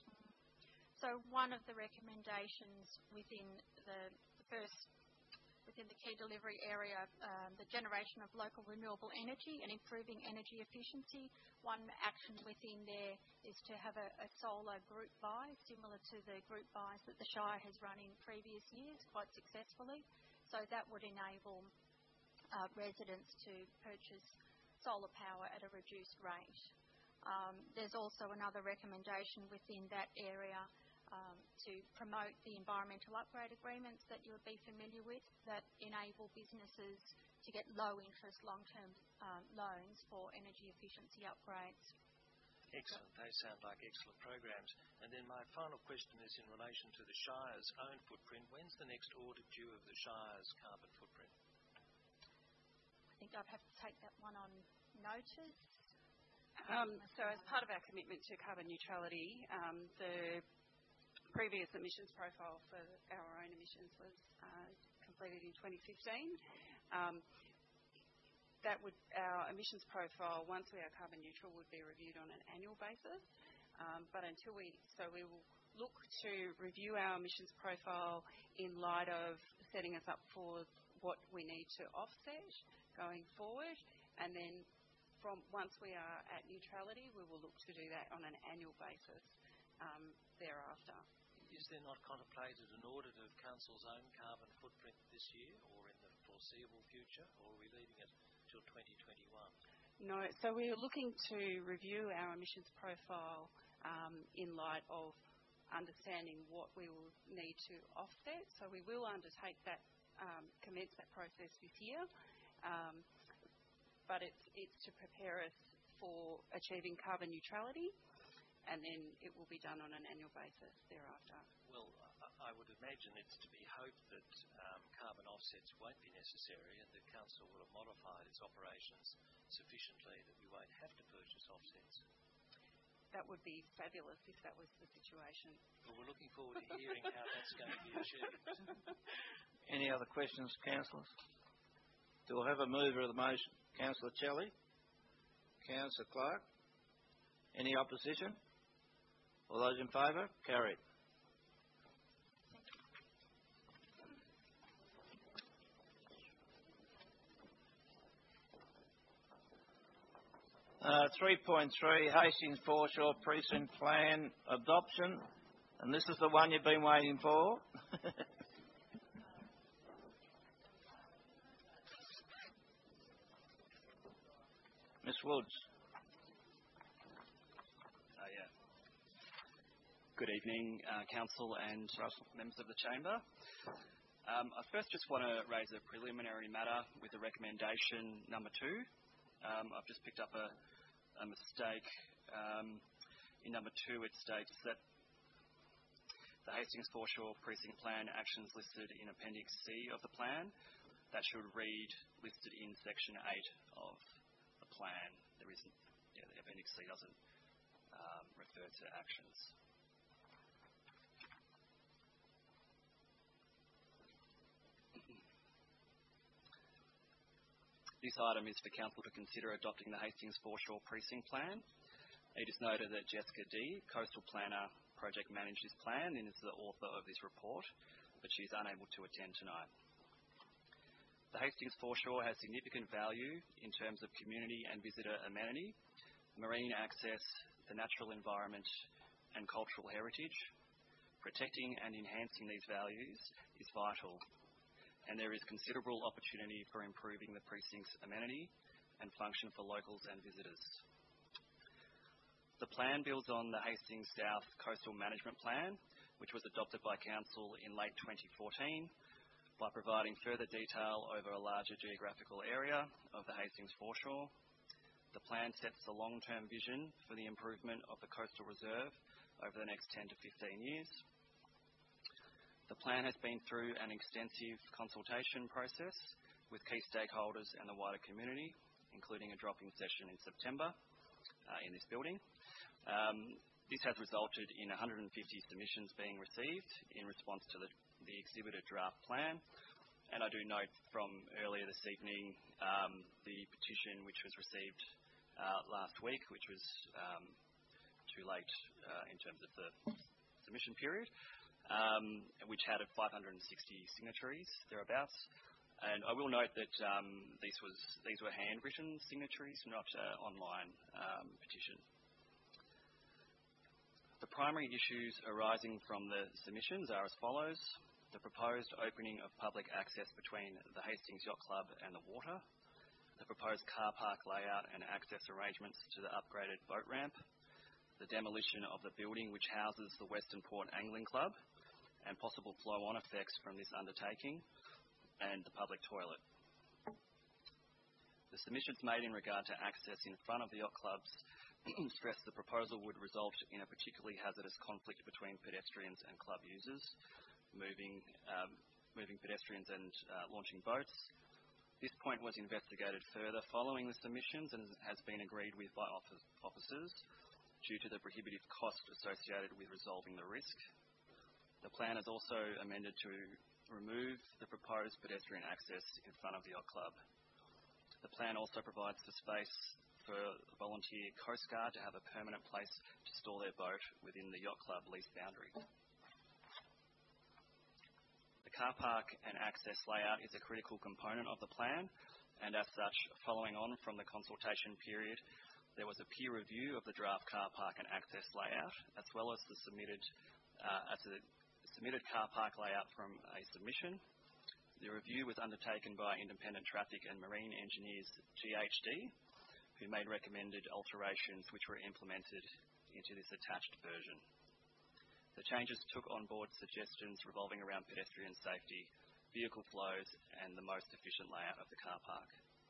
So one of the recommendations within the first within the key delivery area, um, the generation of local renewable energy and improving energy efficiency. One action within there is to have a, a solar group buy, similar to the group buys that the Shire has run in previous years quite successfully. So that would enable uh, residents to purchase solar power at a reduced rate. Um, there's also another recommendation within that area Um, to promote the environmental upgrade agreements that you would be familiar with that enable businesses to get low interest long-term um, loans for energy efficiency upgrades. Excellent. They sound like excellent programs. And then my final question is in relation to the Shire's own footprint. When's the next audit due of the Shire's carbon footprint? I think I'd have to take that one on notice. Um, so as part of our commitment to carbon neutrality, um, the previous emissions profile for our own emissions was uh, completed in twenty fifteen. Um, that would, our emissions profile, once we are carbon neutral, would be reviewed on an annual basis. Um, but until we, so we will look to review our emissions profile in light of setting us up for what we need to offset going forward, and then from once we are at neutrality, we will look to do that on an annual basis um, thereafter. Is there not contemplated an audit of Council's own carbon footprint this year or in the foreseeable future, or are we leaving it till twenty twenty-one? No, so we're looking to review our emissions profile um, in light of understanding what we will need to offset. So we will undertake that, um, commence that process this year, um, but it's, it's to prepare us for achieving carbon neutrality, and then it will be done on an annual basis thereafter. Well, I would imagine it's to be hoped that um, carbon offsets won't be necessary and the Council will have modified its operations sufficiently that we won't have to purchase offsets. That would be fabulous if that was the situation. Well, we're looking forward to hearing how that's going to be achieved. Any other questions, councillors? Do I have a mover of the motion? Councillor Kelly? Councillor Clark? Any opposition? All those in favour? Carried. Uh, three point three, Hastings Foreshore Precinct Plan Adoption. And this is the one you've been waiting for. Miss Woods. Uh, yeah. Good evening, uh, Council and Russell, members of the Chamber. Um, I first just want to raise a preliminary matter with the recommendation number two. Um, I've just picked up a, a mistake. Um, in number two, it states that the Hastings Foreshore Precinct Plan actions listed in Appendix C of the plan. That should read listed in Section eight of the plan. There isn't, yeah, the Appendix C doesn't um, refer to actions. This item is for Council to consider adopting the Hastings Foreshore Precinct Plan. It is noted that Jessica D, Coastal Planner, project managed this plan and is the author of this report, but she is unable to attend tonight. The Hastings Foreshore has significant value in terms of community and visitor amenity, marine access, the natural environment and cultural heritage. Protecting and enhancing these values is vital, and there is considerable opportunity for improving the precinct's amenity and function for locals and visitors. The plan builds on the Hastings South Coastal Management Plan, which was adopted by Council in late twenty fourteen, by providing further detail over a larger geographical area of the Hastings Foreshore. The plan sets the long-term vision for the improvement of the coastal reserve over the next ten to fifteen years. The plan has been through an extensive consultation process with key stakeholders and the wider community, including a drop-in session in September uh, in this building. Um, this has resulted in one hundred fifty submissions being received in response to the, the exhibited draft plan. And I do note from earlier this evening um, the petition which was received uh, last week, which was um, too late uh, in terms of the submission period. Um, which had five hundred sixty signatories, thereabouts. And I will note that um, these, was, these were handwritten signatories, not uh, online um, petition. The primary issues arising from the submissions are as follows. The proposed opening of public access between the Hastings Yacht Club and the water. The proposed car park layout and access arrangements to the upgraded boat ramp. The demolition of the building which houses the Western Port Angling Club, and possible flow-on effects from this undertaking, and the public toilet. The submissions made in regard to access in front of the yacht clubs stressed the proposal would result in a particularly hazardous conflict between pedestrians and club users, moving, um, moving pedestrians and uh, launching boats. This point was investigated further following the submissions and has been agreed with by officers due to the prohibitive cost associated with resolving the risk. The plan is also amended to remove the proposed pedestrian access in front of the yacht club. The plan also provides for space for a volunteer Coast Guard to have a permanent place to store their boat within the yacht club lease boundary. The car park and access layout is a critical component of the plan, and as such, following on from the consultation period, there was a peer review of the draft car park and access layout, as well as the submitted, uh, as a submitted car park layout from a submission. The review was undertaken by independent traffic and marine engineers G H D, who made recommended alterations which were implemented into this attached version. The changes took on board suggestions revolving around pedestrian safety, vehicle flows, and the most efficient layout of the car park.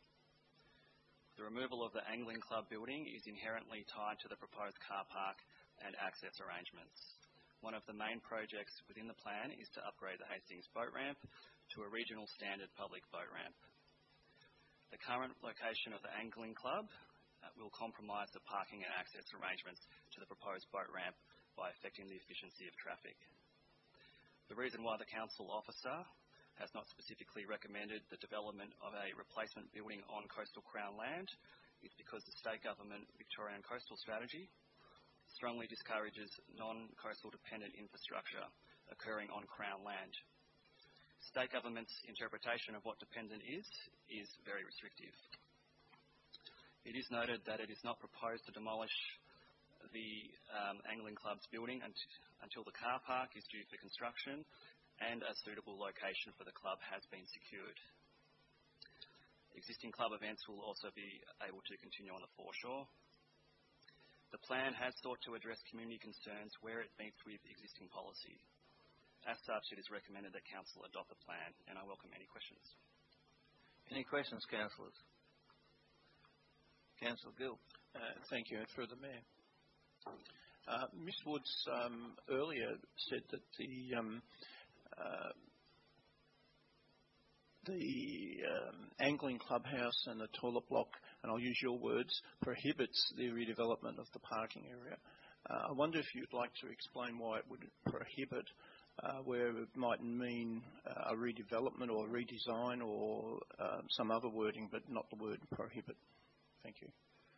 The removal of the Angling Club building is inherently tied to the proposed car park and access arrangements. One of the main projects within the plan is to upgrade the Hastings boat ramp to a regional standard public boat ramp. The current location of the Angling Club uh, will compromise the parking and access arrangements to the proposed boat ramp by affecting the efficiency of traffic. The reason why the council officer has not specifically recommended the development of a replacement building on coastal Crown land is because the state government Victorian Coastal Strategy strongly discourages non-coastal dependent infrastructure occurring on Crown land. State government's interpretation of what dependent is, is very restrictive. It is noted that it is not proposed to demolish the um, Angling Club's building unt- until the car park is due for construction and a suitable location for the club has been secured. Existing club events will also be able to continue on the foreshore. The plan has sought to address community concerns where it meets with existing policy. As such, it is recommended that Council adopt the plan, and I welcome any questions. Any questions, councillors? Councillor Gill. Uh, thank you. And through the Mayor. Uh, Miss Woods um, earlier said that the um, uh, the um, angling clubhouse and the toilet block, and I'll use your words, prohibits the redevelopment of the parking area. Uh, I wonder if you'd like to explain why it would prohibit, uh, where it might mean uh, a redevelopment or a redesign or uh, some other wording, but not the word prohibit. Thank you.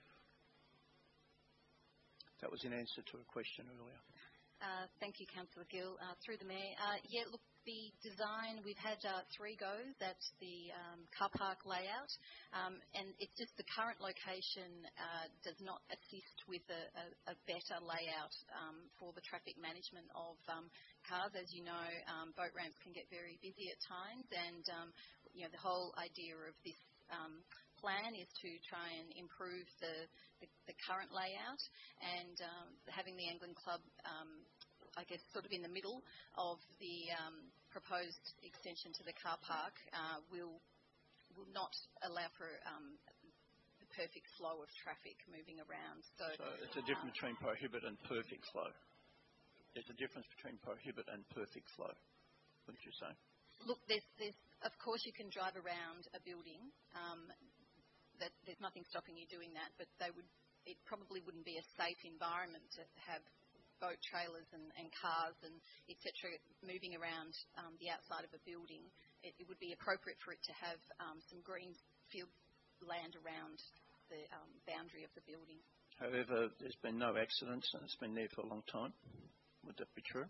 That was in answer to a question earlier. Uh, thank you, Councillor Gill. Uh, through the Mayor. Uh, yeah, look, the design, we've had uh, three goes at the um, car park layout, um, and it's just the current location uh, does not assist with a, a, a better layout um, for the traffic management of um, cars. As you know, um, boat ramps can get very busy at times, and um, you know, the whole idea of this um, plan is to try and improve the, the, the current layout, and um, having the Angling Club, um, I guess, sort of in the middle of the um, proposed extension to the car park uh, will will not allow for um, the perfect flow of traffic moving around. So, so it's a difference um, between prohibit and perfect flow. There's a difference between prohibit and perfect flow, wouldn't you say? Look, there's, there's, of course you can drive around a building. Um, That there's nothing stopping you doing that, but they would, it probably wouldn't be a safe environment to have boat trailers and, and cars and et cetera moving around um, the outside of a building. It, it would be appropriate for it to have um, some green field land around the um, boundary of the building. However, there's been no accidents and it's been there for a long time. Would that be true?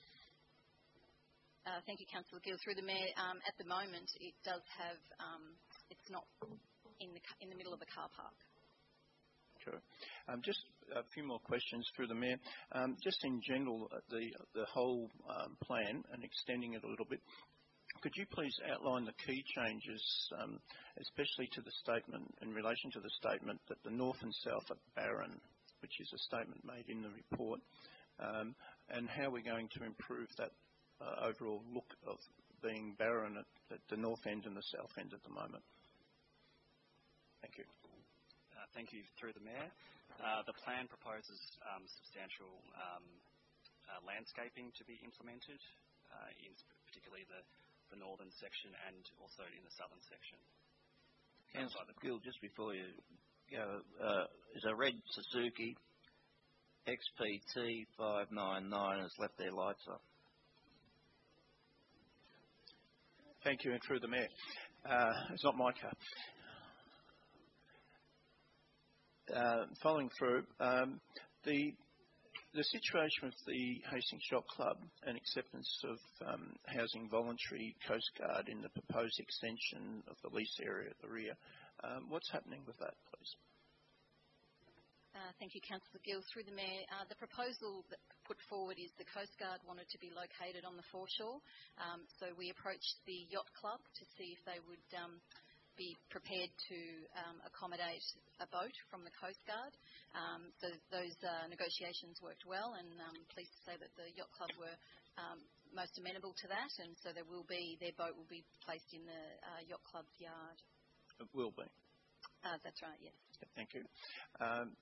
Uh, thank you, Councillor Gill. Through the Mayor, um, at the moment it does have, um, it's not in the in the middle of a car park. Sure. Um, just a few more questions through the Mayor. Um, just in general, the the whole um, plan and extending it a little bit, could you please outline the key changes, um, especially to the statement, in relation to the statement that the north and south are barren, which is a statement made in the report, um, and how we're going to improve that uh, overall look of being barren at, at the north end and the south end at the moment? Thank you. Uh, thank you. Through the Mayor. Uh, the plan proposes um, substantial um, uh, landscaping to be implemented, uh, in particularly the, the northern section and also in the southern section. Councillor Gill, just before you go, uh, is a red Suzuki X P T five nine nine has left their lights on. Thank you, and through the Mayor. Uh, it's not my car. Uh, following through, um, the the situation with the Hastings Yacht Club and acceptance of um, housing voluntary Coast Guard in the proposed extension of the lease area at the rear, um, what's happening with that, please? Uh, thank you, Councillor Gill. Through the Mayor, uh, the proposal that put forward is the Coast Guard wanted to be located on the foreshore. Um, so we approached the Yacht Club to see if they would um, be prepared to um, accommodate a boat from the Coast Guard. Um, so those uh, negotiations worked well, and I'm um, pleased to say that the Yacht Club were um, most amenable to that, and so there will be, their boat will be placed in the uh, Yacht Club's yard. It will be. Uh, that's right, yes. Thank you. Um,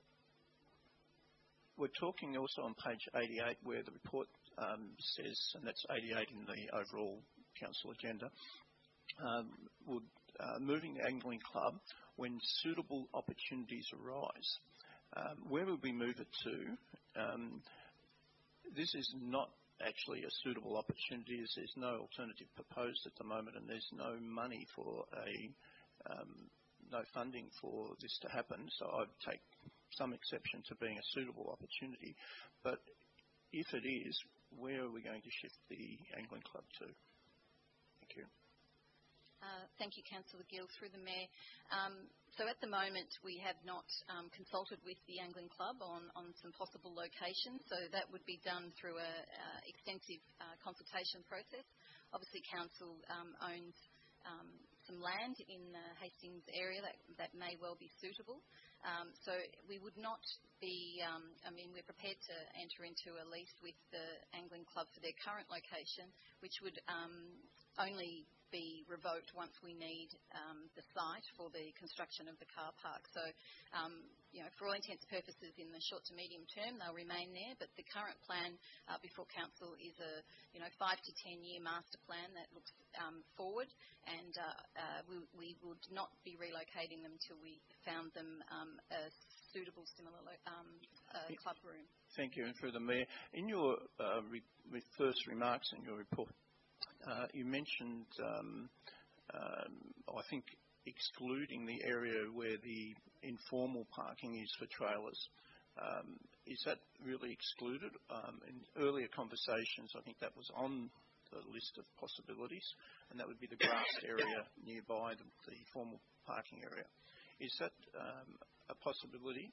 we're talking also on page eighty-eight where the report um, says, and that's eighty-eight in the overall council agenda, um, would Uh, moving the angling club when suitable opportunities arise. Um, where would we move it to? Um, this is not actually a suitable opportunity as there's no alternative proposed at the moment and there's no money for a, um, no funding for this to happen, so I'd take some exception to being a suitable opportunity. But if it is, where are we going to shift the angling club to? Thank you. Uh, thank you, Councillor Gill. Through the Mayor. Um, so at the moment we have not um, consulted with the Angling Club on, on some possible locations, so that would be done through an uh, extensive uh, consultation process. Obviously Council um, owns um, some land in the Hastings area that, that may well be suitable. Um, so we would not be, um, I mean, we're prepared to enter into a lease with the Angling Club for their current location, which would um, only be revoked once we need um, the site for the construction of the car park. So, um, you know, for all intents and purposes in the short to medium term, they'll remain there, but the current plan uh, before Council is a, you know, five to ten year master plan that looks um, forward, and uh, uh, we, we would not be relocating them till we found them um, a suitable similar um, uh, club room. Thank you. And through the Mayor, in your uh, re- first remarks in your report, Uh, you mentioned, um, um, I think, excluding the area where the informal parking is for trailers. Um, is that really excluded? Um, in earlier conversations, I think that was on the list of possibilities, and that would be the grassed area nearby the, the formal parking area. Is that um, a possibility?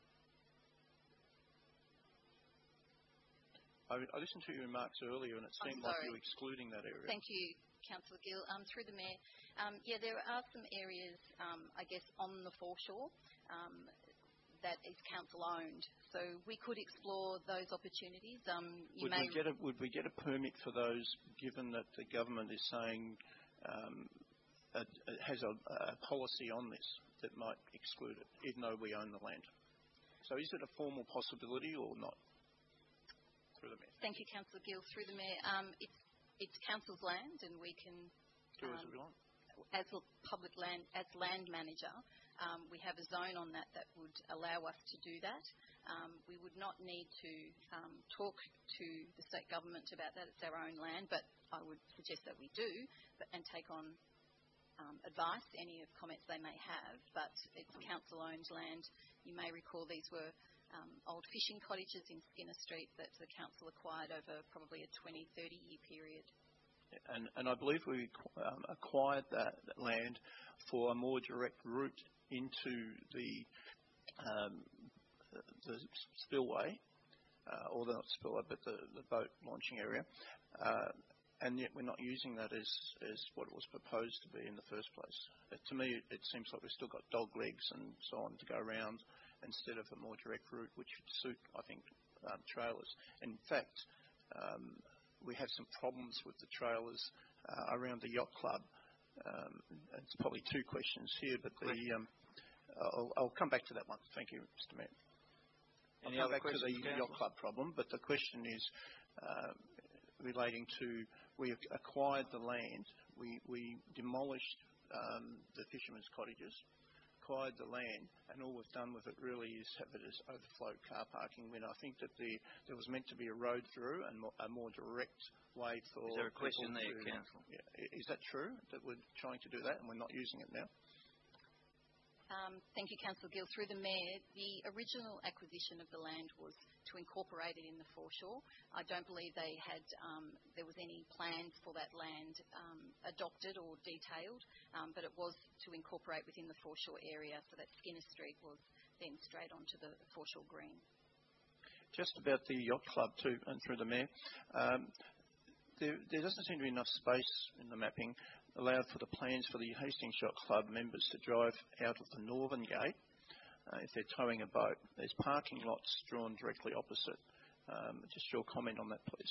I, I listened to your remarks earlier, and it seemed like you were excluding that area. Thank you, Councillor Gill. Um, through the Mayor, um, yeah, there are some areas, um, I guess, on the foreshore um, that is council-owned. So we could explore those opportunities. Um, you would, may we get a, would we get a permit for those, given that the government is saying um, a, a, has a, a policy on this that might exclude it, even though we own the land? So is it a formal possibility or not? Through the Mayor. Thank you, Councillor Gill. Through the Mayor, um, it's it's council's land, and we can do um, as we want. As a public land, as land manager, um, we have a zone on that that would allow us to do that. Um, we would not need to um, talk to the state government about that. It's our own land, but I would suggest that we do, but, and take on um, advice, any of comments they may have. But it's council-owned land. You may recall these were Um, old fishing cottages in Skinner Street that the council acquired over probably a twenty, thirty year period. And, and I believe we um, acquired that, that land for a more direct route into the um, the spillway, uh, or not spillway, but the, the boat launching area, uh, and yet we're not using that as, as what it was proposed to be in the first place. Uh, to me, it, it seems like we've still got dog legs and so on to go around, instead of a more direct route, which would suit, I think, um, trailers. In fact, um, we have some problems with the trailers uh, around the yacht club. Um, it's probably two questions here, but the um, I'll, I'll come back to that one. Thank you, Mister Mayor. Any I'll come other back to the questions, yacht club problem, but the question is uh, relating to we acquired the land, we, we demolished um, the fishermen's cottages, acquired the land, and all we've done with it really is have it as overflow car parking when I think that the, there was meant to be a road through and mo- a more direct way for Is there a question there, to, Councillor? Yeah, is that true, that we're trying to do that and we're not using it now? Um, thank you, Councillor Gill. Through the Mayor, the original acquisition of the land was to incorporate it in the foreshore. I don't believe they had, um, there was any plans for that land um, adopted or detailed, um, but it was to incorporate within the foreshore area so that Skinner Street was then straight onto the foreshore green. Just about the yacht club too, and through the Mayor, um, there, there doesn't seem to be enough space in the mapping allowed for the plans for the Hastings Yacht Club members to drive out of the northern gate uh, if they're towing a boat. There's parking lots drawn directly opposite. Um, just your comment on that, please.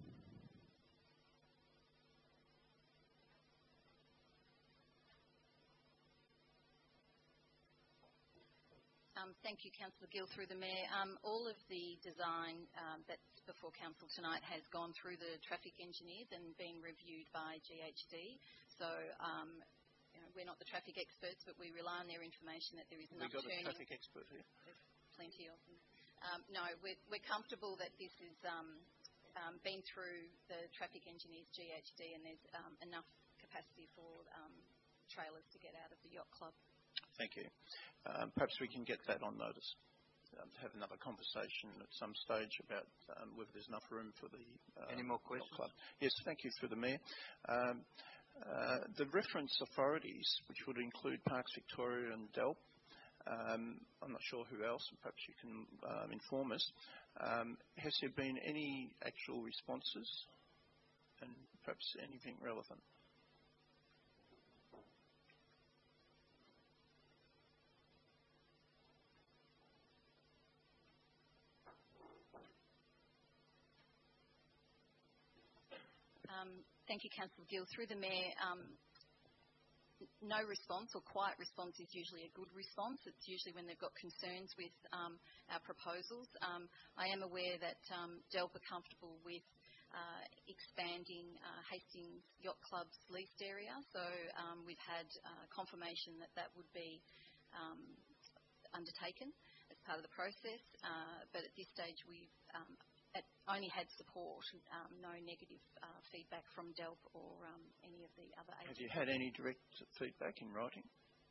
Um, thank you, Councillor Gill. Through the Mayor, um, all of the design um, that's before Council tonight has gone through the traffic engineers and been reviewed by G H D. So um, you know, we're not the traffic experts, but we rely on their information that there is enough We've got turning. a traffic expert here. There's plenty of them. Um, no, we're, we're comfortable that this has um, um, been through the traffic engineers, G H D, and there's um, enough capacity for um, trailers to get out of the yacht club. Thank you. Um, perhaps we can get that on notice. Um, to have another conversation at some stage about um, whether there's enough room for the uh, Any more questions? club. Yes, thank you through the Mayor. Um, uh, the reference authorities, which would include Parks Victoria and D E L P, um, I'm not sure who else, and perhaps you can um, inform us. Um, has there been any actual responses and perhaps anything relevant? Um, thank you, Councillor Gill. Through the Mayor, um, no response or quiet response is usually a good response. It's usually when they've got concerns with um, our proposals. Um, I am aware that um, D E L P are comfortable with uh, expanding uh, Hastings Yacht Club's leased area, so um, we've had uh, confirmation that that would be um, undertaken as part of the process, uh, but at this stage we've um, It only had support, um, no negative uh, feedback from D E L P or um, any of the other agencies. Have you had any direct feedback in writing?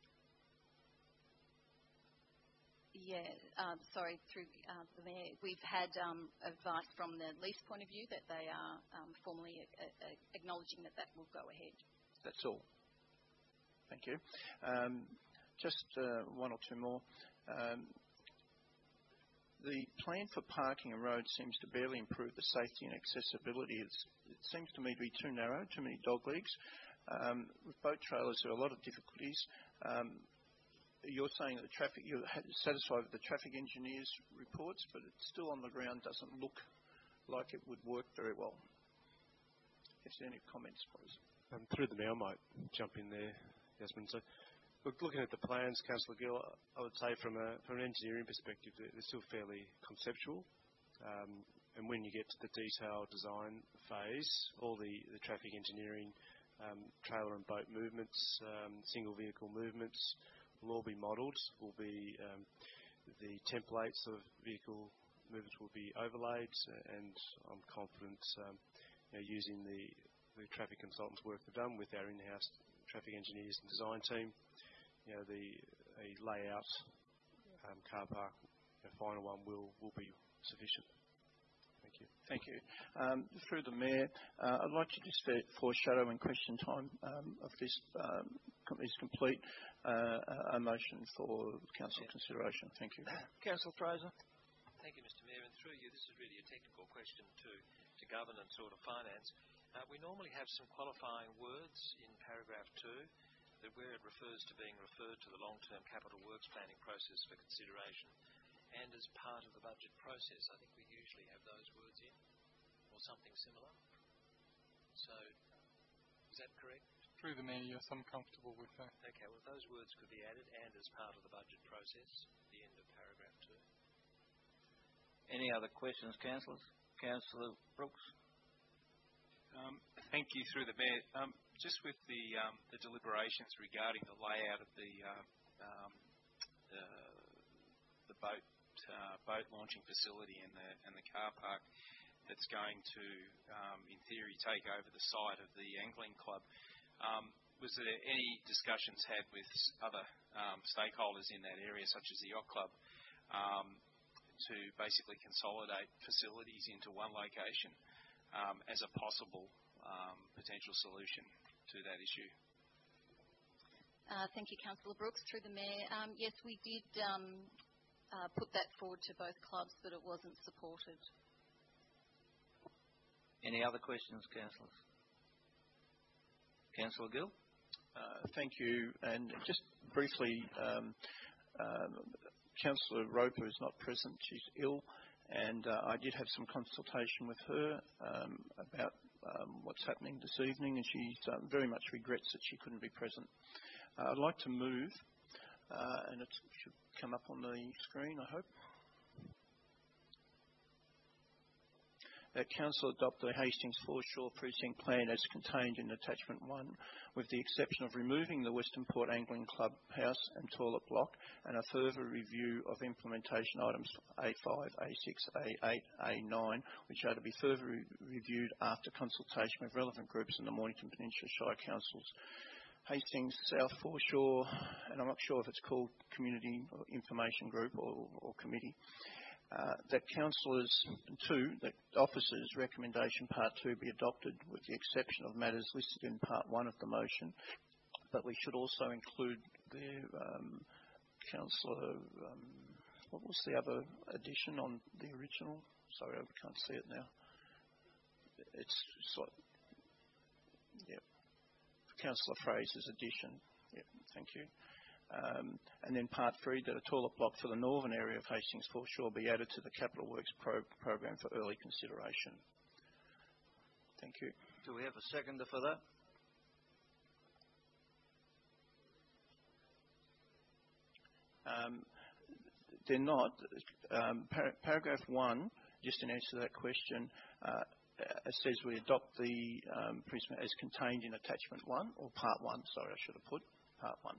Yeah, um, sorry, through uh, the Mayor, we've had um, advice from the lease point of view that they are um, formally a- a- acknowledging that that will go ahead. That's all. Thank you. Um, just uh, one or two more. Um, The plan for parking and roads seems to barely improve the safety and accessibility. It's, it seems to me to be too narrow, too many dog legs. Um, with boat trailers, there are a lot of difficulties. Um, you're saying that the traffic, you're satisfied with the traffic engineers' reports, but it still on the ground doesn't look like it would work very well. Is there any comments, please? Um, through the Mayor, I might jump in there, Yasmin. So, look, looking at the plans, Councillor Gill, I would say from, a, from an engineering perspective, they're still fairly conceptual. Um, and when you get to the detailed design phase, all the, the traffic engineering, um, trailer and boat movements, um, single vehicle movements will all be modelled. Will be um, the templates of vehicle movements will be overlaid, and I'm confident um, you know, using the, the traffic consultants' work they've done with our in-house traffic engineers and design team. You know, the a layout um, car park, the final one will, will be sufficient. Thank you. Thank you. Um, through the Mayor, uh, I'd like to just foreshadow in question time um, of this um, is complete uh, a motion for Council yeah. consideration. Thank you. Councillor Fraser. Thank you, Mister Mayor. And through you, this is really a technical question to, to governance or to finance. Uh, we normally have some qualifying words in paragraph two, that where it refers to being referred to the long-term capital works planning process for consideration and as part of the budget process. I think we usually have those words in or something similar. So is that correct, through the Mayor, yes, I'm comfortable with that. Okay, well, those words could be added and as part of the budget process, the end of paragraph two. Any other questions, councillors? Councillor Brooks. Um, thank you, through the Mayor. Um, just with the um, the deliberations regarding the layout of the uh, um, the, the boat uh, boat launching facility and the and the car park that's going to, um, in theory, take over the site of the angling club. Um, was there any discussions had with other um, stakeholders in that area, such as the yacht club, um, to basically consolidate facilities into one location um, as a possible um, potential solution to that issue? Uh, thank you, Councillor Brooks. Through the Mayor, um, yes, we did um, uh, put that forward to both clubs, but it wasn't supported. Any other questions, councillors? Councillor Gill. Uh, thank you. And just briefly, um, um, Councillor Roper is not present. She's ill, and uh, I did have some consultation with her um, about um, what's happening this evening, and she uh, very much regrets that she couldn't be present. Uh, I'd like to move, uh, and it should come up on the screen, I hope. That Council adopt the Hastings Foreshore Precinct Plan as contained in Attachment one, with the exception of removing the Western Port Angling Club house and toilet block, and a further review of implementation items A five, A six, A eight, A nine, which are to be further re reviewed after consultation with relevant groups in the Mornington Peninsula Shire Councils. Hastings South Foreshore, and I'm not sure if it's called Community Information Group or, or Committee, Uh, that councillors, two, that officers' recommendation part two be adopted with the exception of matters listed in part one of the motion, but we should also include the um, councillor, um, what was the other addition on the original? Sorry, I can't see it now. It's sort of, yeah, Councillor Fraser's addition. Yeah, thank you. Um, and then part three, that a toilet block for the northern area of Hastings Foreshore be added to the Capital Works pro program for early consideration. Thank you. Do we have a seconder for that? Um, they're not. Um, par paragraph one, just in answer to that question, uh, it says we adopt the um, principle as contained in attachment one, or part one, sorry, I should have put part one.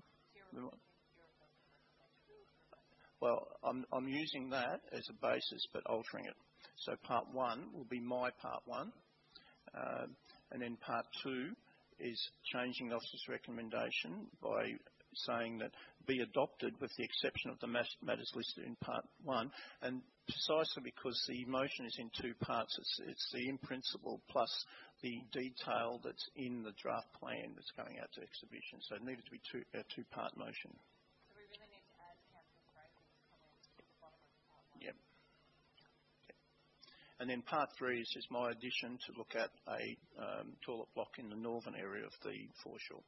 Well, I'm, I'm using that as a basis, but altering it. So part one will be my part one, uh, and then part two is changing the officer's recommendation by saying that be adopted with the exception of the matters listed in part one, and precisely because the motion is in two parts, it's, it's the in principle plus the detail that's in the draft plan that's going out to exhibition. So it needed to be two, a two-part motion. So we really need to add Councillor Fraser's comments to the bottom of part one. Yep. Yep. And then part three is just my addition to look at a um, toilet block in the northern area of the foreshore.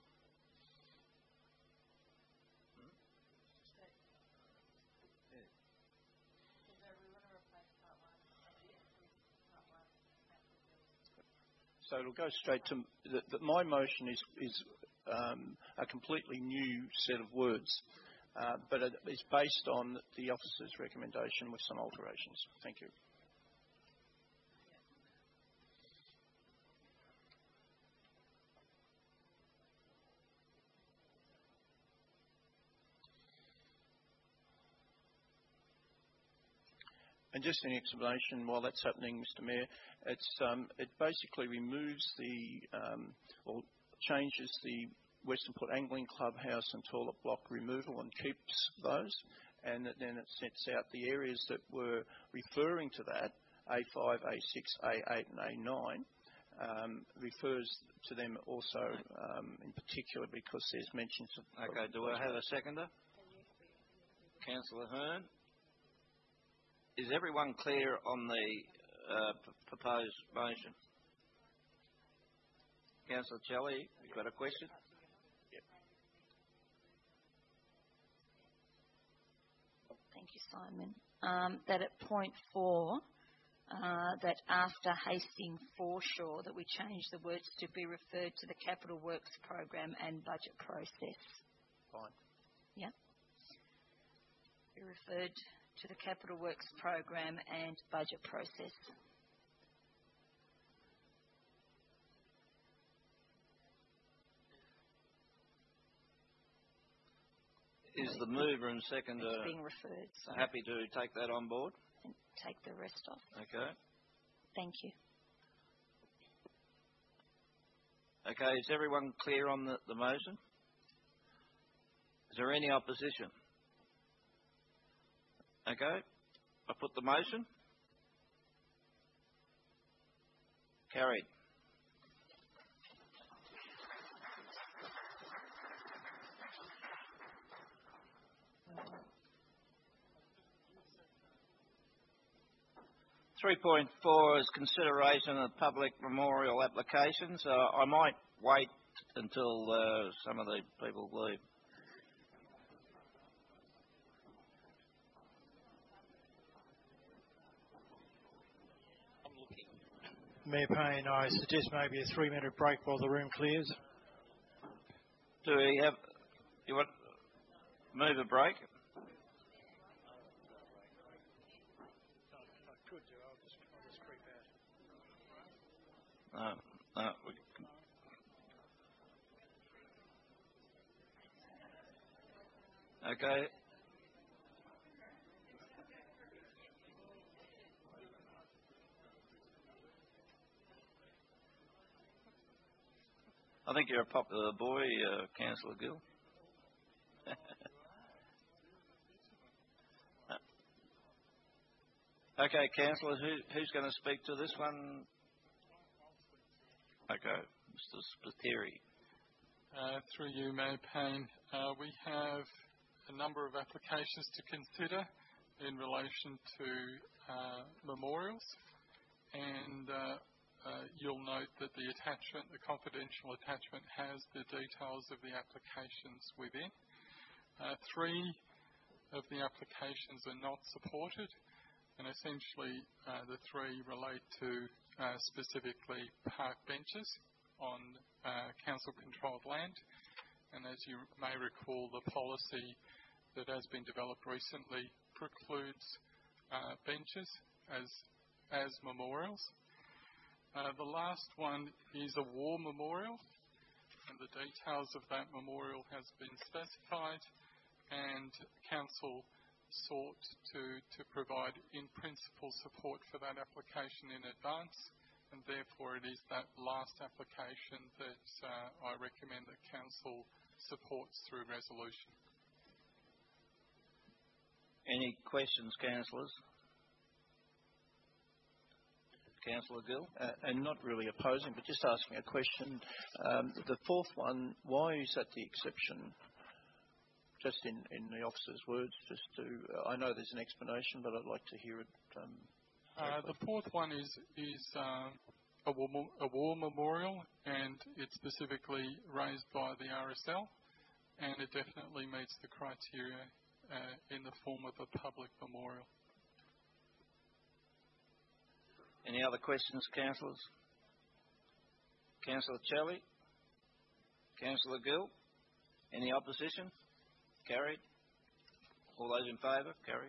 So it'll go straight to the, the, my motion is, is um, a completely new set of words, uh, but it is based on the officer's recommendation with some alterations. Thank you. And just an explanation while that's happening, Mister Mayor, it's, um, it basically removes the, um, or changes the Western Port Angling Club house and toilet block removal and keeps those, and then it sets out the areas that were referring to that, A five, A six, A eight and A nine, um, refers to them also um, in particular because there's mentions of... Okay, do I have a seconder? Councillor Hearn. Is everyone clear on the uh, proposed motion? Councillor Kelly, you've got a question? Yep. Thank you, Simon. Um, that at point four, uh, that after Hastings foreshore that we change the words to be referred to the Capital Works program and budget process. Fine. Yeah. Be referred to the Capital Works program and budget process. Is the mover and seconder It's being referred, so happy to take that on board? and take the rest off. Okay. Thank you. Okay, is everyone clear on the, the motion? Is there any opposition? Okay, I put the motion. Carried. three point four is consideration of public memorial applications. Uh, I might wait until uh, some of the people leave. Mayor Payne, I suggest maybe a three-minute break while the room clears. Do we have... You want move a break? No, no, we can. Okay. I think you're a popular boy, uh, Councillor Gill. Okay, councillors, who, who's going to speak to this one? Okay, Mister Spiteri. Uh, through you, Mayor Payne, uh, we have a number of applications to consider in relation to uh, memorials, and uh, uh, you'll note that the attachment, the confidential attachment, has the details of the applications within. Uh, three of the applications are not supported, and essentially uh, the three relate to uh, specifically park benches on uh, council-controlled land. And as you may recall, the policy that has been developed recently precludes uh, benches as, as memorials. Uh, the last one is a war memorial, and the details of that memorial has been specified, and council sought to, to provide in-principle support for that application in advance, and therefore it is that last application that uh, I recommend that council supports through resolution. Any questions, councillors? Councillor Gill? Uh, and not really opposing, but just asking a question. Um, the fourth one, why is that the exception? Just in, in the officer's words, just to, uh, I know there's an explanation, but I'd like to hear it. Um, uh, the fourth one is, is uh, a, war, a war memorial, and it's specifically raised by the R S L, and it definitely meets the criteria uh, in the form of a public memorial. Any other questions, councillors? Councillor Shelley? Councillor Gill? Any opposition? Carried. All those in favour? Carried.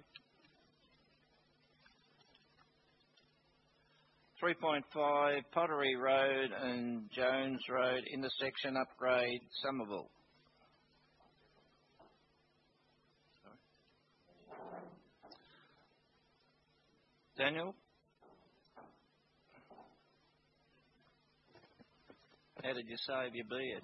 three point five, Pottery Road and Jones Road intersection upgrade, Somerville. Daniel? How did you save your beard?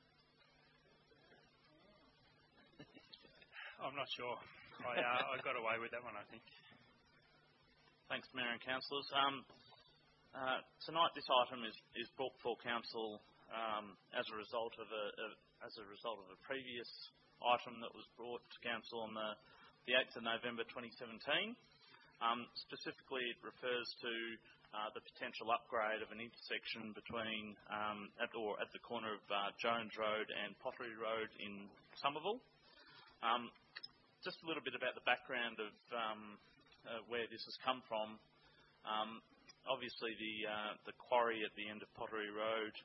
I'm not sure. I, uh, I got away with that one, I think. Thanks, Mayor and Councillors. Um, uh, tonight, this item is, is brought before Council um, as a result of a, a as a result of a previous item that was brought to Council on the, the eighth of November twenty seventeen. Um, specifically, it refers to uh, the potential upgrade of an intersection between um, at or at the corner of uh, Jones Road and Pottery Road in Somerville. Um, Just a little bit about the background of um, uh, where this has come from. Um, obviously, the uh, the quarry at the end of Pottery Road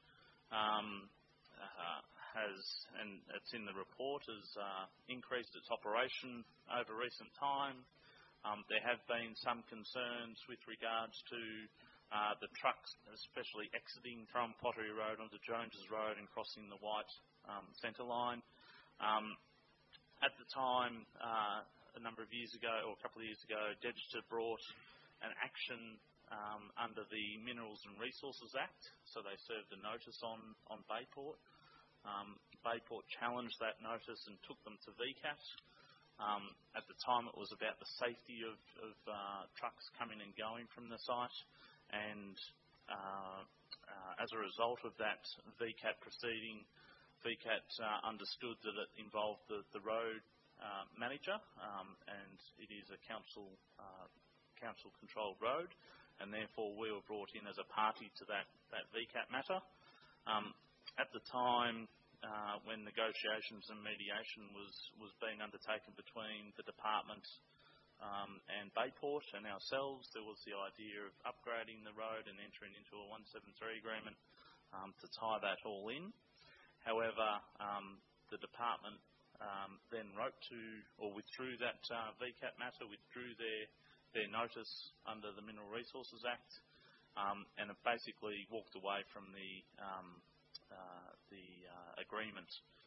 um, uh, has, and it's in the report, has uh, increased its operation over recent time. Um, there have been some concerns with regards to uh, the trucks, especially exiting from Pottery Road onto Jones's Road and crossing the white um, centre line. Um, at the time, uh, a number of years ago, or a couple of years ago, Degster brought an action um, under the Minerals and Resources Act, so they served a notice on, on Bayport. Um, Bayport challenged that notice and took them to V CAT. Um, at the time, it was about the safety of, of uh, trucks coming and going from the site, and uh, uh, as a result of that V CAT proceeding, V CAT uh, understood that it involved the, the road uh, manager, um, and it is a council uh, council-controlled road, and therefore we were brought in as a party to that, that V CAT matter. Um, at the time, Uh, when negotiations and mediation was, was being undertaken between the department um, and Bayport and ourselves, there was the idea of upgrading the road and entering into a one seventy-three agreement um, to tie that all in. However, um, the department um, then wrote to or withdrew that uh, V CAT matter, withdrew their, their notice under the Mineral Resources Act, um, and it basically walked away from the um, Uh, the uh, agreement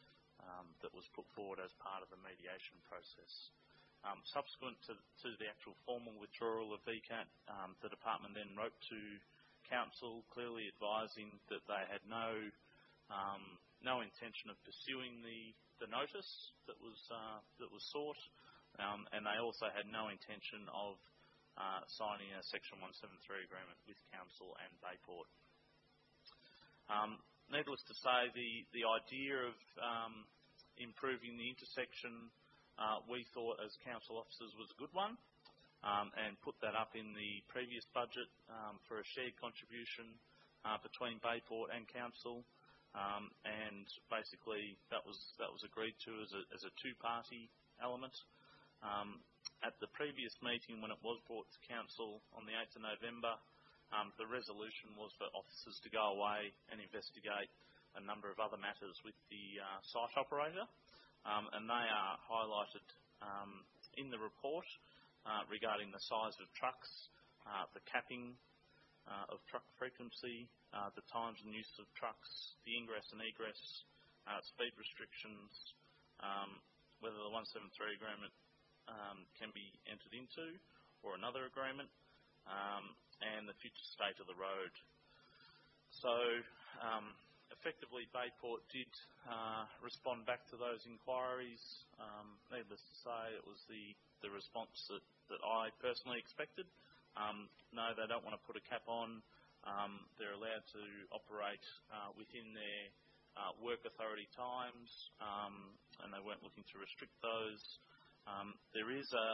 um, that was put forward as part of the mediation process. Um, subsequent to, to the actual formal withdrawal of V CAT, um, the department then wrote to council, clearly advising that they had no um, no intention of pursuing the, the notice that was uh, that was sought, um, and they also had no intention of uh, signing a Section one seventy-three agreement with council and Bayport. Um, Needless to say, the, the idea of um, improving the intersection, uh, we thought as council officers was a good one, um, and put that up in the previous budget um, for a shared contribution uh, between Bayport and council, um, and basically that was that was agreed to as a, as a two-party element. Um, at the previous meeting, when it was brought to council on the eighth of November, Um, the resolution was for officers to go away and investigate a number of other matters with the uh, site operator, um, and they are highlighted um, in the report uh, regarding the size of trucks, uh, the capping uh, of truck frequency, uh, the times and use of trucks, the ingress and egress, uh, speed restrictions, um, whether the one seventy-three agreement um, can be entered into or another agreement, um, and the future state of the road. So, um, effectively, Bayport did uh, respond back to those inquiries. Um, needless to say, it was the, the response that, that I personally expected. Um, no, they don't want to put a cap on. Um, they're allowed to operate uh, within their uh, work authority times, um, and they weren't looking to restrict those. Um, there is a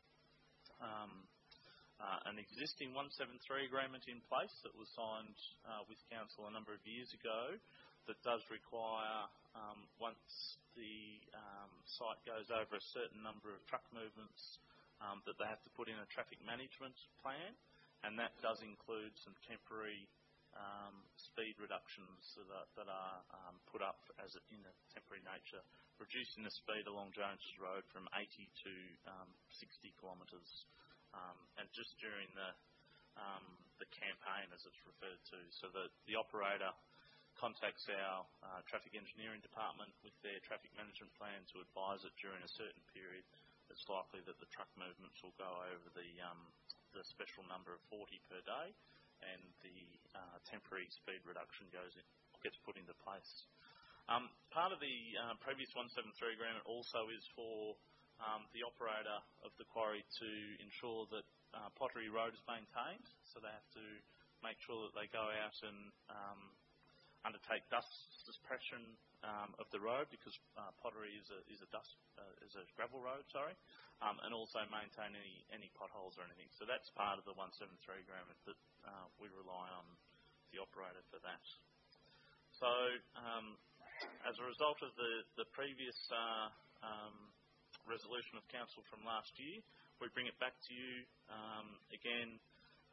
um, Uh, an existing one seventy-three agreement in place that was signed uh, with council a number of years ago that does require, um, once the um, site goes over a certain number of truck movements, um, that they have to put in a traffic management plan, and that does include some temporary um, speed reductions that are, that are um, put up as a, in a temporary nature, reducing the speed along Jones's Road from eighty to um, sixty kilometres. Um, and just during the um, the campaign, as it's referred to, so that the operator contacts our uh, traffic engineering department with their traffic management plan to advise it during a certain period. It's likely that the truck movements will go over the um, the special number of forty per day, and the uh, temporary speed reduction goes in, gets put into place. Um, part of the uh, previous one seventy-three agreement also is for Um, the operator of the quarry to ensure that uh, Pottery Road is maintained, so they have to make sure that they go out and um, undertake dust suppression um, of the road, because uh, Pottery is a, is a dust uh, is a gravel road, sorry, um, and also maintain any any potholes or anything. So that's part of the one seventy-three agreement that uh, we rely on the operator for that. So um, as a result of the the previous Uh, um, resolution of council from last year, we bring it back to you um, again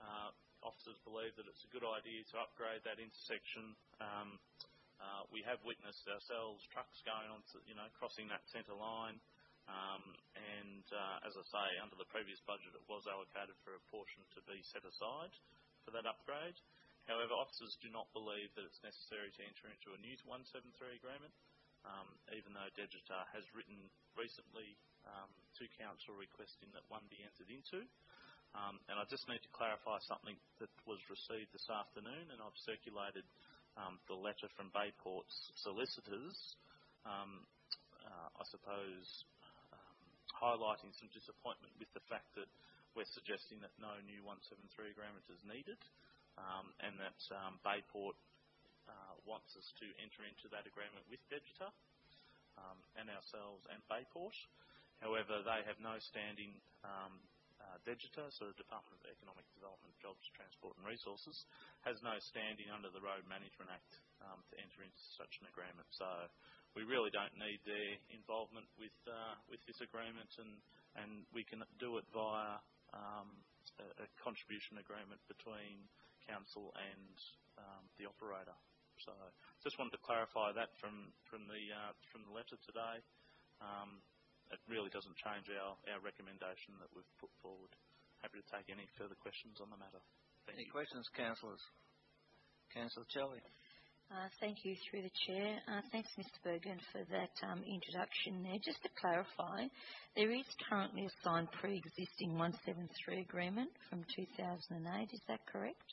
uh, officers believe that it's a good idea to upgrade that intersection. Um, uh, we have witnessed ourselves trucks going on, to, you know, crossing that centre line. Um, and uh, as I say, under the previous budget, it was allocated for a portion to be set aside for that upgrade. However, officers do not believe that it's necessary to enter into a new one seventy-three agreement, um, even though Digitar has written recently um, to Council requesting that one be entered into. Um, and I just need to clarify something that was received this afternoon, and I've circulated um, the letter from Bayport's solicitors, um, uh, I suppose um, highlighting some disappointment with the fact that we're suggesting that no new one seventy-three agreement is needed, um, and that um, Bayport uh, wants us to enter into that agreement with Digitar um, and ourselves and Bayport. However, they have no standing. Um, Uh, Digitar, so the Department of Economic Development, Jobs, Transport and Resources, has no standing under the Road Management Act um, to enter into such an agreement. So we really don't need their involvement with uh, with this agreement, and, and we can do it via um, a, a contribution agreement between Council and um, the operator. So just wanted to clarify that from, from, the, uh, from the letter today. Um, It really doesn't change our, our recommendation that we've put forward. Happy to take any further questions on the matter. Thank any you. questions, councillors? Councillor Kelly. Uh, thank you, through the Chair. Uh, thanks, Mister Bergen, for that um, introduction there. Just to clarify, there is currently a signed pre-existing one seventy-three agreement from two thousand eight. Is that correct?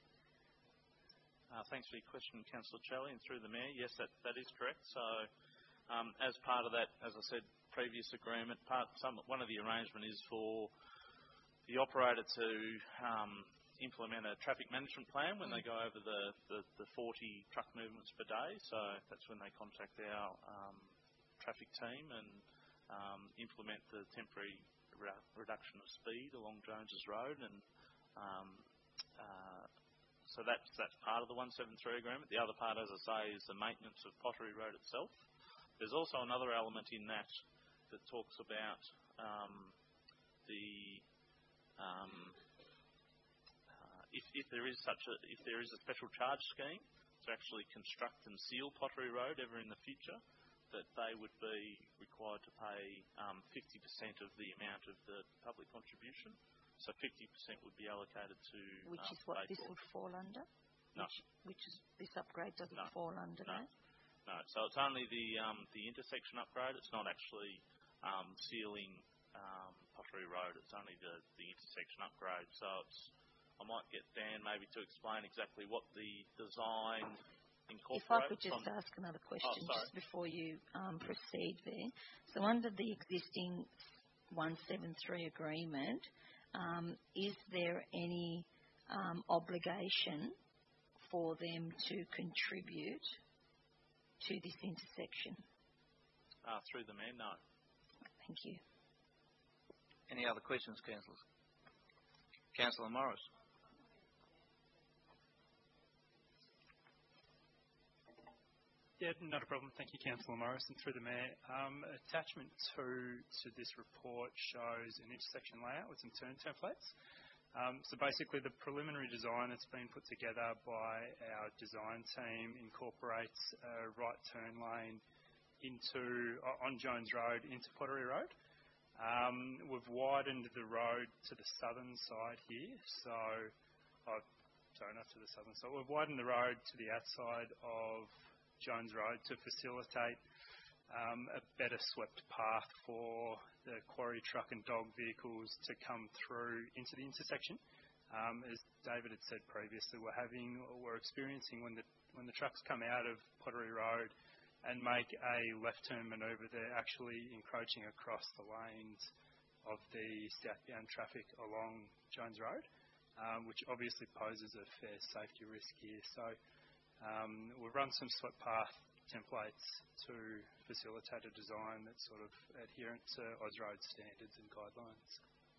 Uh, thanks for your question, Councillor Challey, and through the Mayor. Yes, that, that is correct. So um, as part of that, as I said, previous agreement, part, some, one of the arrangement is for the operator to um, implement a traffic management plan when they go over the, the, the forty truck movements per day. So that's when they contact our um, traffic team and um, implement the temporary re reduction of speed along Jones's Road. And um, uh, so that's, that's part of the one seventy-three agreement. The other part, as I say, is the maintenance of Pottery Road itself. There's also another element in that that talks about um, the um, uh, if, if there is such a if there is a special charge scheme to actually construct and seal Pottery Road ever in the future, that they would be required to pay um, fifty percent of the amount of the public contribution. So fifty percent would be allocated to which um, is what Bayport. this would fall under. No. Which, which is this upgrade doesn't No. fall under No. that. No. So it's only the um, the intersection upgrade. It's not actually Um, sealing um, Pottery Road. It's only the, the intersection upgrade. So it's, I might get Dan maybe to explain exactly what the design incorporates. If I could just on ask another question oh, just before you um, proceed there. So under the existing one seventy-three agreement, um, is there any um, obligation for them to contribute to this intersection? Uh, through the man, no. Thank you. Any other questions, councillors? Councillor Morris. Yeah, not a problem. Thank you, Councillor Morris, and through the Mayor. Um, attachment two to this report shows an intersection layout with some turn templates. Um, so basically, the preliminary design that's been put together by our design team incorporates a right turn lane into on Jones Road into Pottery Road. Um, we've widened the road to the southern side here, so oh, sorry, not to the southern side. We've widened the road to the outside of Jones Road to facilitate um, a better swept path for the quarry truck and dog vehicles to come through into the intersection. Um, as David had said previously, we're having, we're experiencing when the when the trucks come out of Pottery Road and make a left turn manoeuvre, they're actually encroaching across the lanes of the southbound traffic along Jones Road, um, which obviously poses a fair safety risk here. So um, we've run some swept path templates to facilitate a design that's sort of adherent to Ausroad standards and guidelines.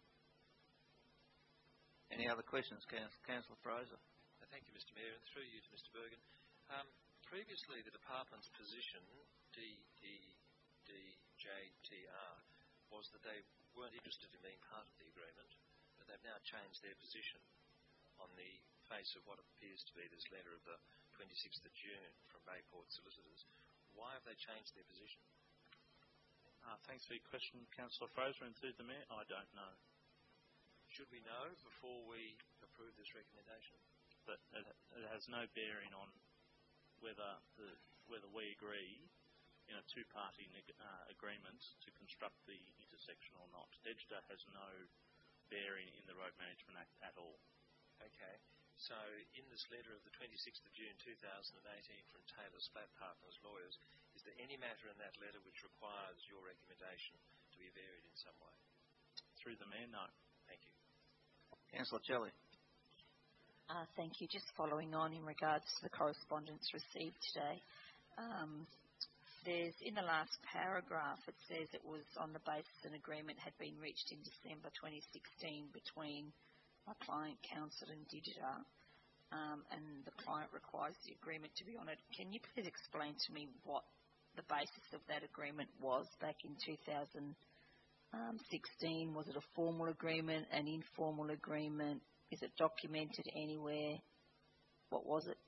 Any other questions, Councillor Fraser? Thank you, Mister Mayor, and through you to Mister Bergen. Um, Previously, the department's position, D J T R, was that they weren't interested in being part of the agreement, but they've now changed their position on the face of what appears to be this letter of the twenty-sixth of June from Bayport solicitors. Why have they changed their position? Uh, thanks for your question, Councillor Fraser, and through the Mayor, I don't know. Should we know before we approve this recommendation? But it, it has no bearing on whether the, whether we agree in a two-party uh, agreement to construct the intersection or not. DEGTA has no bearing in the Road Management Act at all. Okay. So in this letter of the twenty-sixth of June two thousand eighteen from Taylor Splatt Partners Lawyers, is there any matter in that letter which requires your recommendation to be varied in some way? Through the Mayor, no. Thank you. Councillor Kelly. Uh, thank you. Just following on in regards to the correspondence received today. Um, there's, in the last paragraph, it says it was on the basis an agreement had been reached in December twenty sixteen between my client, Council and Digita, um, and the client requires the agreement to be honoured. Can you please explain to me what the basis of that agreement was back in two thousand sixteen? Was it a formal agreement, an informal agreement? Is it documented anywhere? What was it?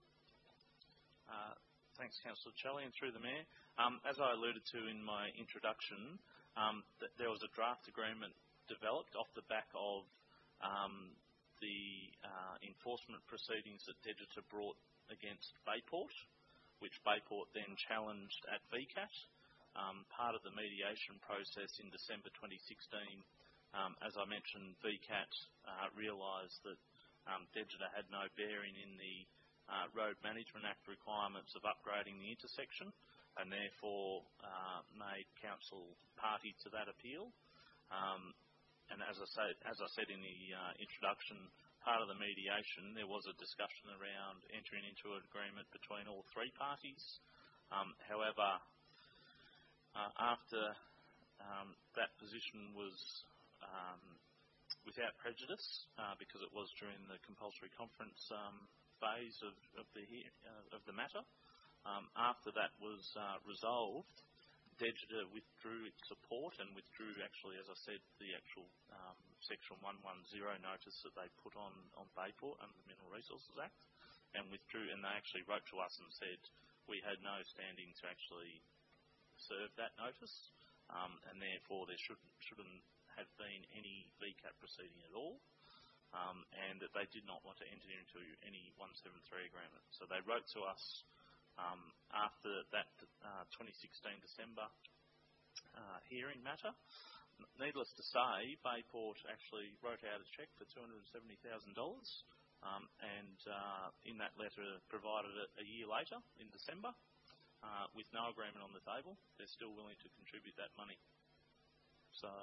Uh, thanks, Councillor Challey, and through the Mayor. Um, as I alluded to in my introduction, um, th there was a draft agreement developed off the back of um, the uh, enforcement proceedings that DEGTA brought against Bayport, which Bayport then challenged at V CAT. Um, part of the mediation process in December twenty sixteen, um, as I mentioned, V CAT uh, realised that um, DEGTA had no bearing in the uh, Road Management Act requirements of upgrading the intersection, and therefore uh, made council party to that appeal. Um, and as I, say, as I said in the uh, introduction, part of the mediation, there was a discussion around entering into an agreement between all three parties. Um, however, uh, after um, that position was um, without prejudice, uh, because it was during the compulsory conference um, phase of, of, the, uh, of the matter, um, after that was uh, resolved, DEGTA withdrew its support and withdrew, actually, as I said, the actual um, Section one ten notice that they put on, on Bayport under the Mineral Resources Act, and withdrew, and they actually wrote to us and said we had no standing to actually serve that notice, um, and therefore there shouldn't, shouldn't have been any V CAT proceeding at all, um, and that they did not want to enter into any one seventy-three agreement. So they wrote to us Um, after that uh, twenty sixteen December uh, hearing matter. Needless to say, Bayport actually wrote out a cheque for two hundred seventy thousand dollars, um, and uh, in that letter provided it a year later, in December, uh, with no agreement on the table. They're still willing to contribute that money. So,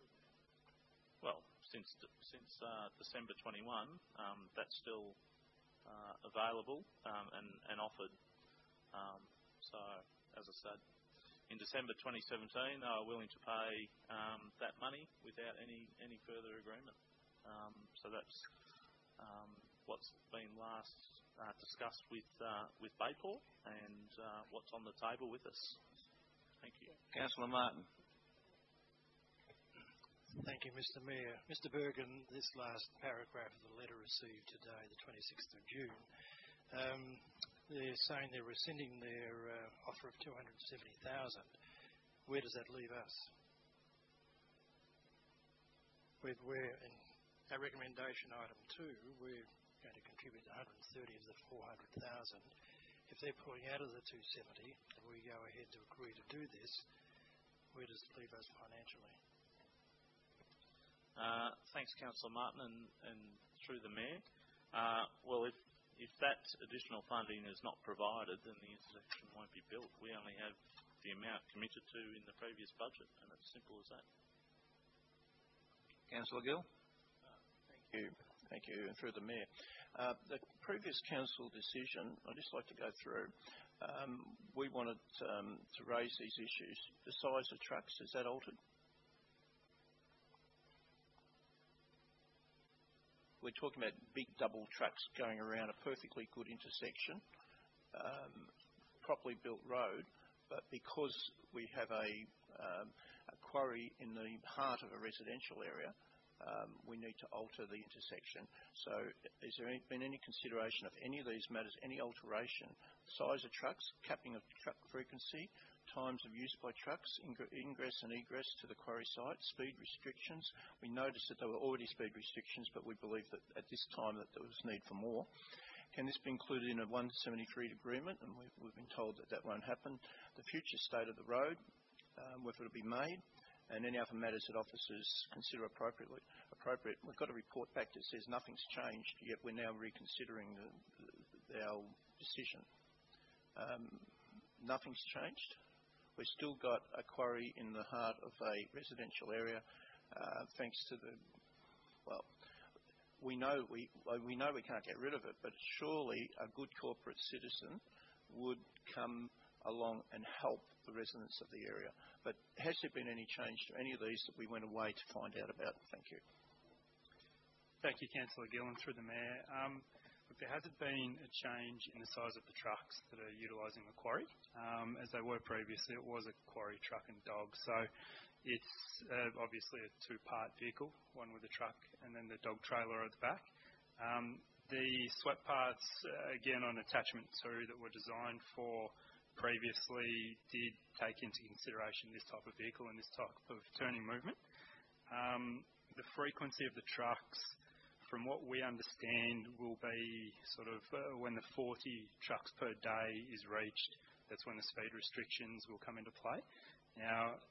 well, since since uh, December twenty-one, um, that's still uh, available um, and, and offered. Um, so, as I said, in December twenty seventeen, they were willing to pay um, that money without any, any further agreement. Um, so that's um, what's been last uh, discussed with uh, with Bayport and uh, what's on the table with us. Thank you. Councillor Martin. Thank you, Mister Mayor. Mister Bergen, this last paragraph of the letter received today, the twenty-sixth of June, um, they're saying they're rescinding their uh, offer of two hundred seventy thousand dollars. Where does that leave us? We've, we're in our recommendation item two, we're going to contribute one hundred thirty of the four hundred thousand dollars. If they're pulling out of the two hundred seventy and we go ahead to agree to do this, where does it leave us financially? Uh, thanks, Councillor Martin, and, and through the Mayor. Uh, well, if If that additional funding is not provided, then the intersection won't be built. We only have the amount committed to in the previous budget, and it's simple as that. Councillor Gill. Uh, thank you. Thank you. And through the Mayor. Uh, the previous council decision, I'd just like to go through. Um, we wanted um, to raise these issues. The size of trucks, is that altered? We're talking about big double trucks going around a perfectly good intersection, um, properly built road, but because we have a, um, a quarry in the heart of a residential area, um, we need to alter the intersection. So has there any, been any consideration of any of these matters, any alteration, size of trucks, capping of truck frequency, times of use by trucks, ingress and egress to the quarry site, speed restrictions? We noticed that there were already speed restrictions, but we believe that at this time that there was need for more. Can this be included in a one seventy-three agreement? And we've, we've been told that that won't happen. The future state of the road, um, whether it will be made, and any other matters that officers consider appropriately appropriate. We've got a report back that says nothing's changed, yet we're now reconsidering the, the, our decision. Um, nothing's changed. We've still got a quarry in the heart of a residential area, uh, thanks to the, well, we know we, we know we can't get rid of it, but surely a good corporate citizen would come along and help the residents of the area. But has there been any change to any of these that we went away to find out about? Thank you. Thank you, Councillor Gillen, through the Mayor. Um, look, there hasn't been a change in the size of the trucks that are utilising the quarry. Um, as they were previously, it was a quarry truck and dog. So it's uh, obviously a two-part vehicle, one with a truck and then the dog trailer at the back. Um, the swept parts, uh, again, on attachment two that were designed for previously did take into consideration this type of vehicle and this type of turning movement. Um, the frequency of the trucks, from what we understand, will be sort of uh, when the forty trucks per day is reached, that's when the speed restrictions will come into play. Now,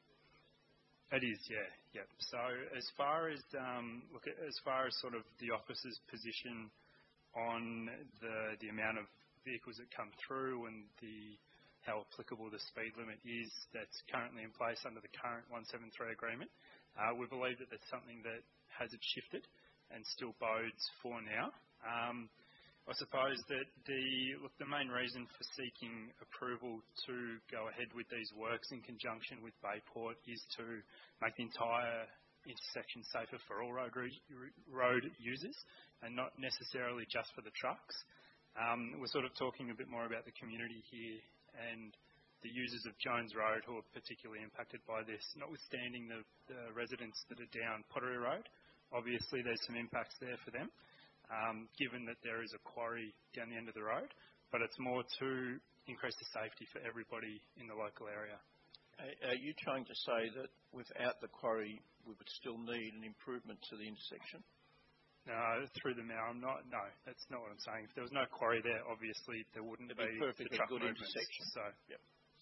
it is, yeah, yeah. So as far as um, look, as far as sort of the officer's position on the the amount of vehicles that come through and the how applicable the speed limit is that's currently in place under the current one seventy-three agreement. Uh, we believe that that's something that hasn't shifted and still bodes for now. Um, I suppose that the look, the main reason for seeking approval to go ahead with these works in conjunction with Bayport is to make the entire intersection safer for all road, road users and not necessarily just for the trucks. Um, we're sort of talking a bit more about the community here and the users of Jones Road who are particularly impacted by this, notwithstanding the, the residents that are down Pottery Road. Obviously, there's some impacts there for them, um, given that there is a quarry down the end of the road, but it's more to increase the safety for everybody in the local area. Are you trying to say that without the quarry, we would still need an improvement to the intersection? No, through the Mayor, I'm not. No, that's not what I'm saying. If there was no quarry there, obviously there wouldn't It'd be, be perfectly the truck good movements. intersection. So, yep.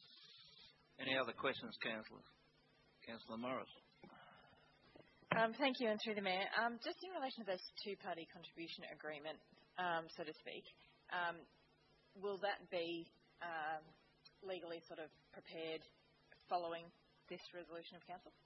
Any other questions, councillors? Councillor Morris. Um, thank you, and through the Mayor. Um, just in relation to this two-party contribution agreement, um, so to speak, um, will that be um, legally sort of prepared following this resolution of council?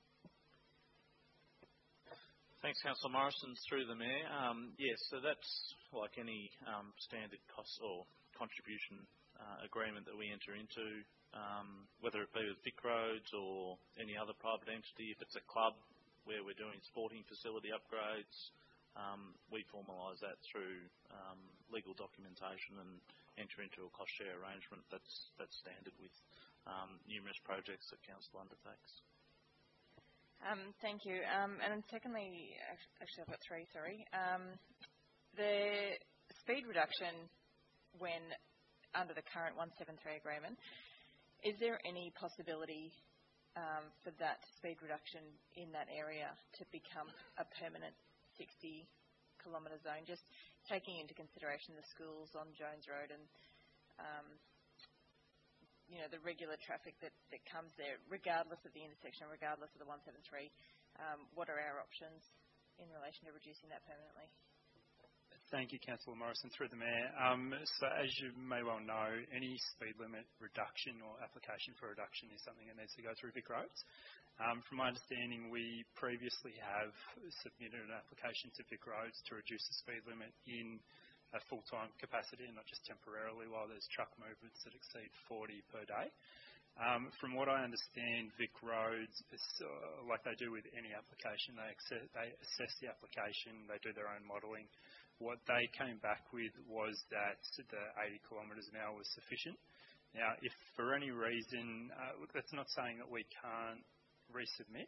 Thanks, Councillor Morrison. Through the Mayor. Um, yes, so that's like any um, standard cost or contribution uh, agreement that we enter into, um, whether it be with Vic Roads or any other private entity. If it's a club where we're doing sporting facility upgrades, um, we formalise that through um, legal documentation and enter into a cost share arrangement. That's that's standard with um, numerous projects that council undertakes. Um, thank you. Um, and then secondly, actually I've got three, sorry. Um, the speed reduction when under the current one seventy-three agreement, is there any possibility um, for that speed reduction in that area to become a permanent sixty kilometre zone, just taking into consideration the schools on Jones Road and um, you know, the regular traffic that, that comes there, regardless of the intersection, regardless of the one seventy-three, um, what are our options in relation to reducing that permanently? Thank you, Councillor Morrison. Through the Mayor. Um, so as you may well know, any speed limit reduction or application for reduction is something that needs to go through Vic Roads. Um, from my understanding, we previously have submitted an application to Vic Roads to reduce the speed limit in a full-time capacity and not just temporarily while there's truck movements that exceed forty per day. Um, from what I understand, Vic Roads, is, uh, like they do with any application, they, accept, they assess the application, they do their own modelling. What they came back with was that the eighty kilometres an hour was sufficient. Now, if for any reason, uh, look, that's not saying that we can't resubmit.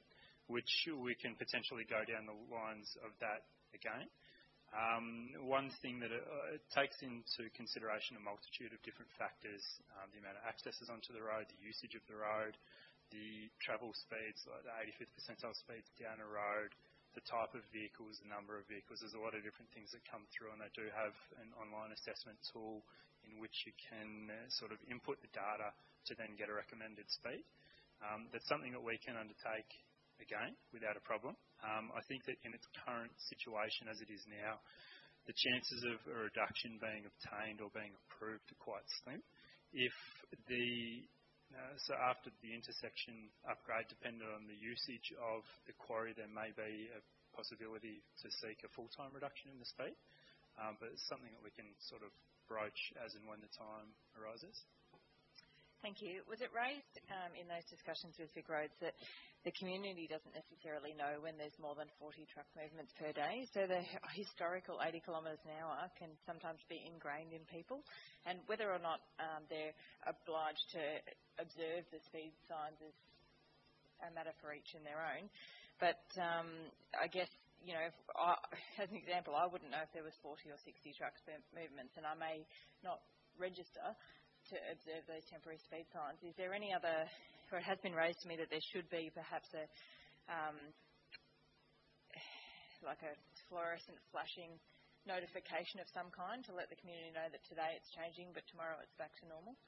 which we can potentially go down the lines of that again. Um, one thing that it, uh, it takes into consideration a multitude of different factors, um, the amount of accesses onto the road, the usage of the road, the travel speeds, like the eighty-fifth percentile speeds down a road, the type of vehicles, the number of vehicles. There's a lot of different things that come through, and they do have an online assessment tool in which you can uh, sort of input the data to then get a recommended speed. Um, that's something that we can undertake again without a problem. Um, I think that in its current situation as it is now, the chances of a reduction being obtained or being approved are quite slim. If the uh, so after the intersection upgrade, depending on the usage of the quarry, there may be a possibility to seek a full-time reduction in the speed, um, but it's something that we can sort of broach as and when the time arises. Thank you. Was it raised um, in those discussions with VicRoads that the community doesn't necessarily know when there's more than forty truck movements per day? So the historical eighty kilometres an hour can sometimes be ingrained in people, and whether or not um, they're obliged to observe the speed signs is a matter for each in their own. But um, I guess, you know, if I, as an example, I wouldn't know if there was forty or sixty trucks per movements, and I may not register to observe those temporary speed signs. Is there any other, or it has been raised to me that there should be perhaps a, um, like a fluorescent flashing notification of some kind to let the community know that today it's changing but tomorrow it's back to normal?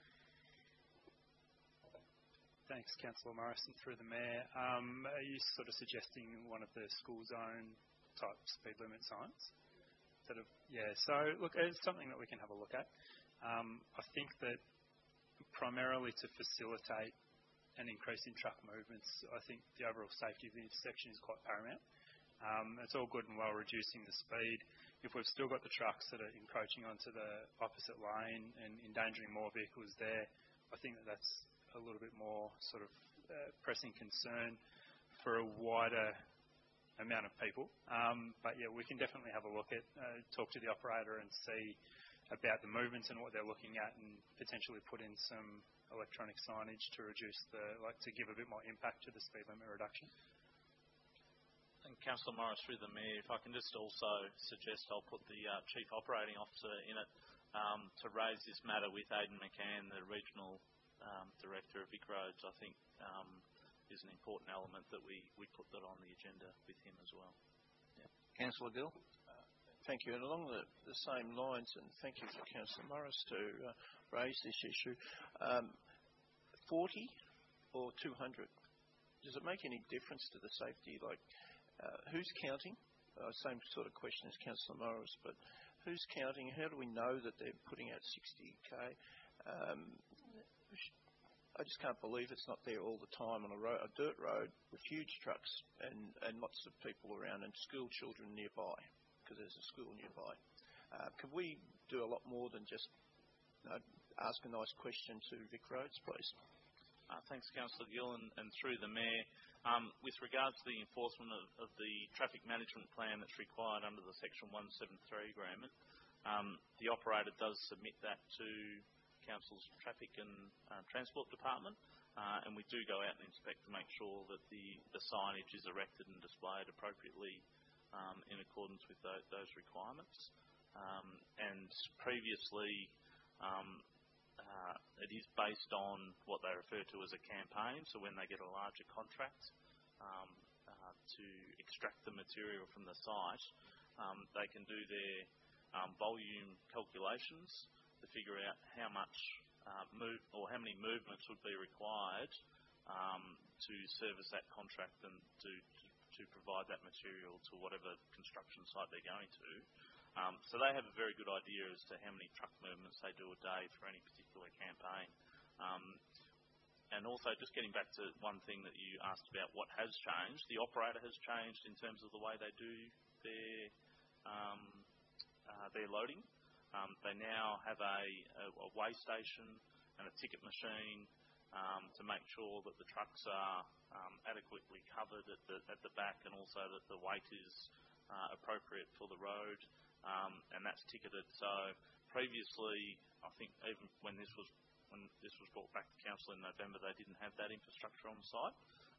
Thanks, Councillor Morrison, through the Mayor. Um, are you sort of suggesting one of the school zone type speed limit signs? Sort of, yeah, so look, it's something that we can have a look at. Um, I think that primarily to facilitate an increase in truck movements, I think the overall safety of the intersection is quite paramount. Um, it's all good and well reducing the speed. If we've still got the trucks that are encroaching onto the opposite lane and endangering more vehicles there, I think that that's a little bit more sort of uh, pressing concern for a wider amount of people. Um, but yeah, we can definitely have a look at, uh, talk to the operator and see about the movements and what they're looking at, and potentially put in some electronic signage to reduce the, like to give a bit more impact to the speed limit reduction. And Councillor Morris, through the Mayor, if I can just also suggest I'll put the uh, Chief Operating Officer in it um, to raise this matter with Aidan McCann, the Regional um, Director of VicRoads. I think um, is an important element that we, we put that on the agenda with him as well. Yeah. Councillor Gill. Thank you. And along the, the same lines, and thank you for Councillor Morris to uh, raise this issue, um, forty or two hundred, does it make any difference to the safety? Like, uh, who's counting? Uh, same sort of question as Councillor Morris, but who's counting? How do we know that they're putting out sixty K? Um, I just can't believe it's not there all the time on a, road, a dirt road with huge trucks and, and lots of people around and school children nearby, because there's a school nearby. Uh, could we do a lot more than just you know, ask a nice question to VicRoads, please? Uh, thanks, Councillor Gill, and, and through the Mayor. Um, with regards to the enforcement of, of the traffic management plan that's required under the Section one seventy-three agreement, um, the operator does submit that to Council's Traffic and uh, Transport Department, uh, and we do go out and inspect to make sure that the, the signage is erected and displayed appropriately Um, in accordance with those, those requirements. Um, and previously, um, uh, it is based on what they refer to as a campaign, so when they get a larger contract um, uh, to extract the material from the site, um, they can do their um, volume calculations to figure out how much uh, move or how many movements would be required um, to service that contract and to to provide that material to whatever construction site they're going to. Um, so they have a very good idea as to how many truck movements they do a day for any particular campaign. Um, and also, just getting back to one thing that you asked about, what has changed, the operator has changed in terms of the way they do their, um, uh, their loading. Um, they now have a, a, a weigh station and a ticket machine Um, to make sure that the trucks are um, adequately covered at the, at the back, and also that the weight is uh, appropriate for the road, um, and that's ticketed. So previously, I think even when this was when this was brought back to council in November, they didn't have that infrastructure on site.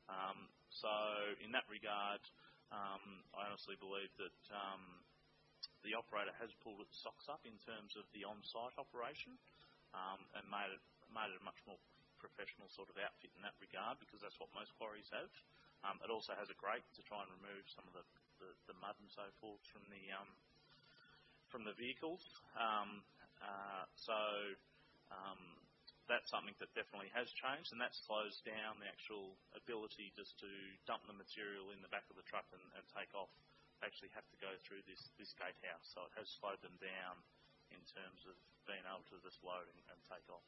Um, so in that regard, um, I honestly believe that um, the operator has pulled its socks up in terms of the on-site operation um, and made it, made it a much more professional sort of outfit in that regard, because that's what most quarries have. Um, it also has a grate to try and remove some of the, the, the mud and so forth from the um, from the vehicles. Um, uh, so um, that's something that definitely has changed, and that slows down the actual ability just to dump the material in the back of the truck and, and take off. They actually have to go through this, this gatehouse, so it has slowed them down in terms of being able to just load and, and take off.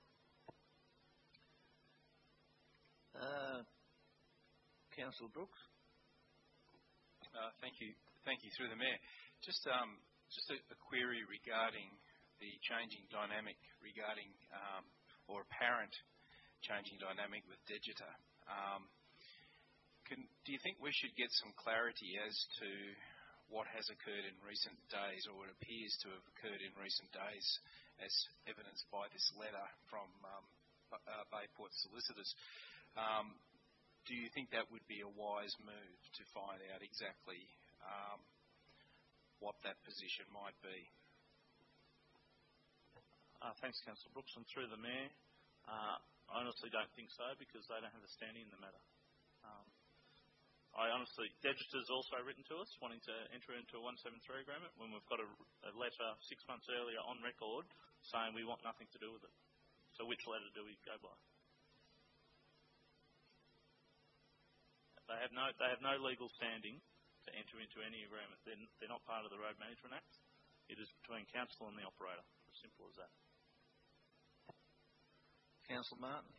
Uh, Councillor Brooks. Uh, thank you. Thank you, through the Mayor. Just um, just a, a query regarding the changing dynamic regarding, um, or apparent changing dynamic with Digita. Um, can, do you think we should get some clarity as to what has occurred in recent days, or what appears to have occurred in recent days, as evidenced by this letter from um, uh, Bayport solicitors? Um, do you think that would be a wise move to find out exactly um, what that position might be? Uh, thanks, Councillor Brooks. And through the Mayor, uh, I honestly don't think so, because they don't have a standing in the matter. Um, I honestly, Digita's also written to us wanting to enter into a one seventy-three agreement when we've got a, a letter six months earlier on record saying we want nothing to do with it. So which letter do we go by? They have no, they have no legal standing to enter into any agreement. They're, they're not part of the Road Management Act. It is between council and the operator. As simple as that. Councillor Martin.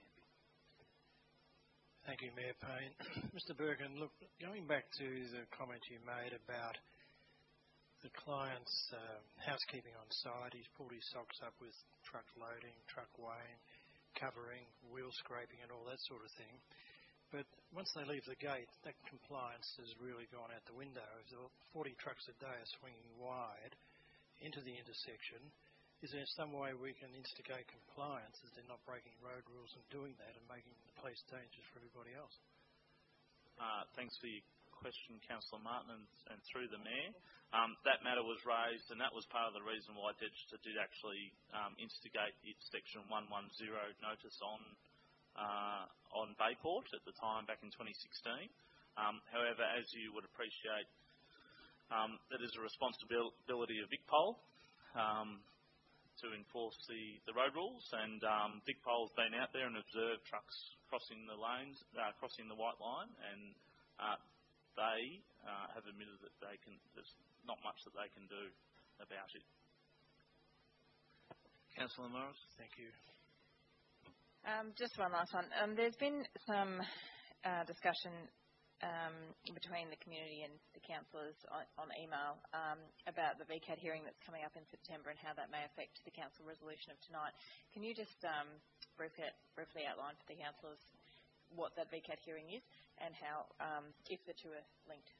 Thank you, Mayor Payne. Mister Birkin, look, going back to the comment you made about the client's uh, housekeeping on site, he's pulled his socks up with truck loading, truck weighing, covering, wheel scraping and all that sort of thing. But once they leave the gate, that compliance has really gone out the window. If the forty trucks a day are swinging wide into the intersection, is there some way we can instigate compliance as they're not breaking road rules and doing that and making the place dangerous for everybody else? Uh, thanks for your question, Councillor Martin, and, and through the Mayor. Um, that matter was raised, and that was part of the reason why Digita did actually um, instigate its Section one ten notice on Uh, on Bayport at the time back in twenty sixteen. Um, however, as you would appreciate, um, that is a responsibility of VicPol um, to enforce the, the road rules, and um, VicPol's been out there and observed trucks crossing the lanes, uh, crossing the white line, and uh, they uh, have admitted that they can. There's not much that they can do about it. Councillor Morris. Thank you. Um, just one last one. Um, there's been some uh, discussion um, between the community and the councillors on, on email um, about the V CAT hearing that's coming up in September and how that may affect the council resolution of tonight. Can you just um, briefly, briefly outline for the councillors what that V CAT hearing is and how, um, if the two are linked?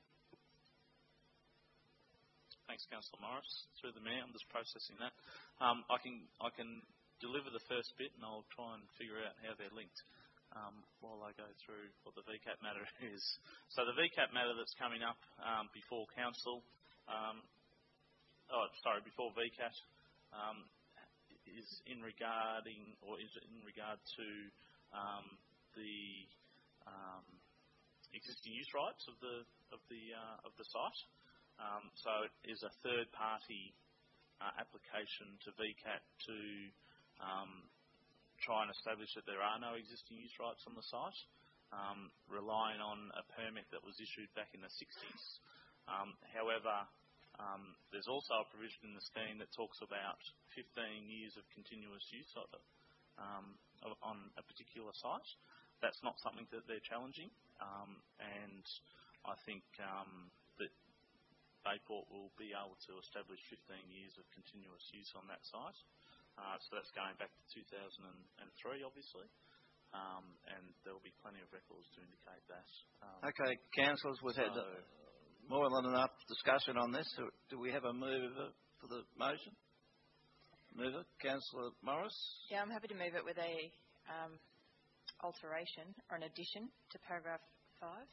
Thanks, Councillor Morris. Through the Mayor, I'm just processing that. Um, I can I can. deliver the first bit, and I'll try and figure out how they're linked um, while I go through what the V CAT matter is. So the V CAT matter that's coming up um, before Council, um, oh, sorry, before V CAT, um, is in regarding or is in regard to um, the um, existing use rights of the of the uh, of the site. Um, so it is a third-party uh, application to V CAT to Um, try and establish that there are no existing use rights on the site, um, relying on a permit that was issued back in the sixties. Um, however, um, there's also a provision in the scheme that talks about fifteen years of continuous use of it um, on a particular site. That's not something that they're challenging, um, and I think um, that Bayport will be able to establish fifteen years of continuous use on that site. Uh, so that's going back to two thousand three, obviously, um, and there will be plenty of records to indicate that. Um, okay, councillors, we've had uh, more than enough discussion on this. So do we have a mover for the motion? Mover, Councillor Morris? Yeah, I'm happy to move it with a um, alteration or an addition to paragraph five.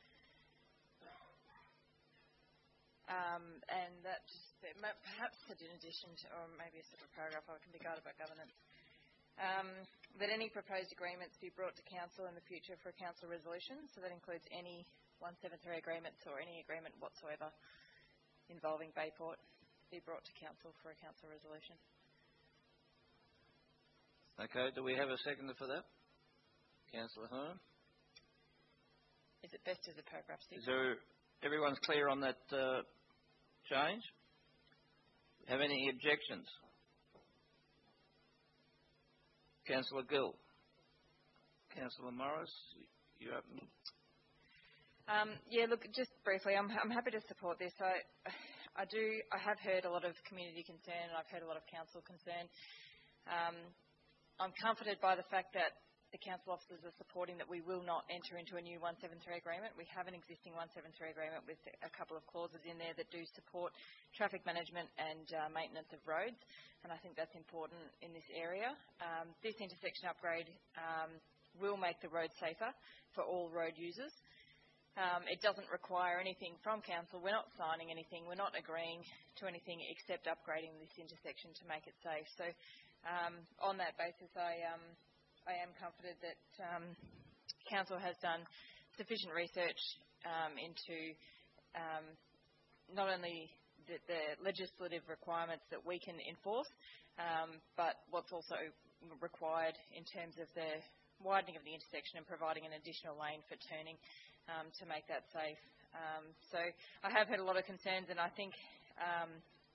Um, and that perhaps an addition to, or maybe a separate paragraph, I can be guided by governance. Um, that any proposed agreements be brought to Council in the future for a Council resolution. So that includes any one seventy-three agreements or any agreement whatsoever involving Bayport be brought to Council for a Council resolution. Okay, do we have a seconder for that? Councillor Hearn? Is it best as a paragraph six? Is there, everyone's clear on that uh, change? Have any objections? Councillor Gill. Councillor Morris, you open. Um, yeah, look, just briefly, I'm, I'm happy to support this. I, I do. I have heard a lot of community concern, and I've heard a lot of council concern. Um, I'm comforted by the fact that the council officers are supporting that we will not enter into a new one seventy-three agreement. We have an existing one seventy-three agreement with a couple of clauses in there that do support traffic management and uh, maintenance of roads, and I think that's important in this area. Um, this intersection upgrade um, will make the road safer for all road users. Um, it doesn't require anything from council. We're not signing anything. We're not agreeing to anything except upgrading this intersection to make it safe. So um, on that basis, I, um, I am comforted that um, council has done sufficient research um, into um, not only the, the legislative requirements that we can enforce, um, but what's also required in terms of the widening of the intersection and providing an additional lane for turning um, to make that safe. Um, so I have had a lot of concerns, and I think um,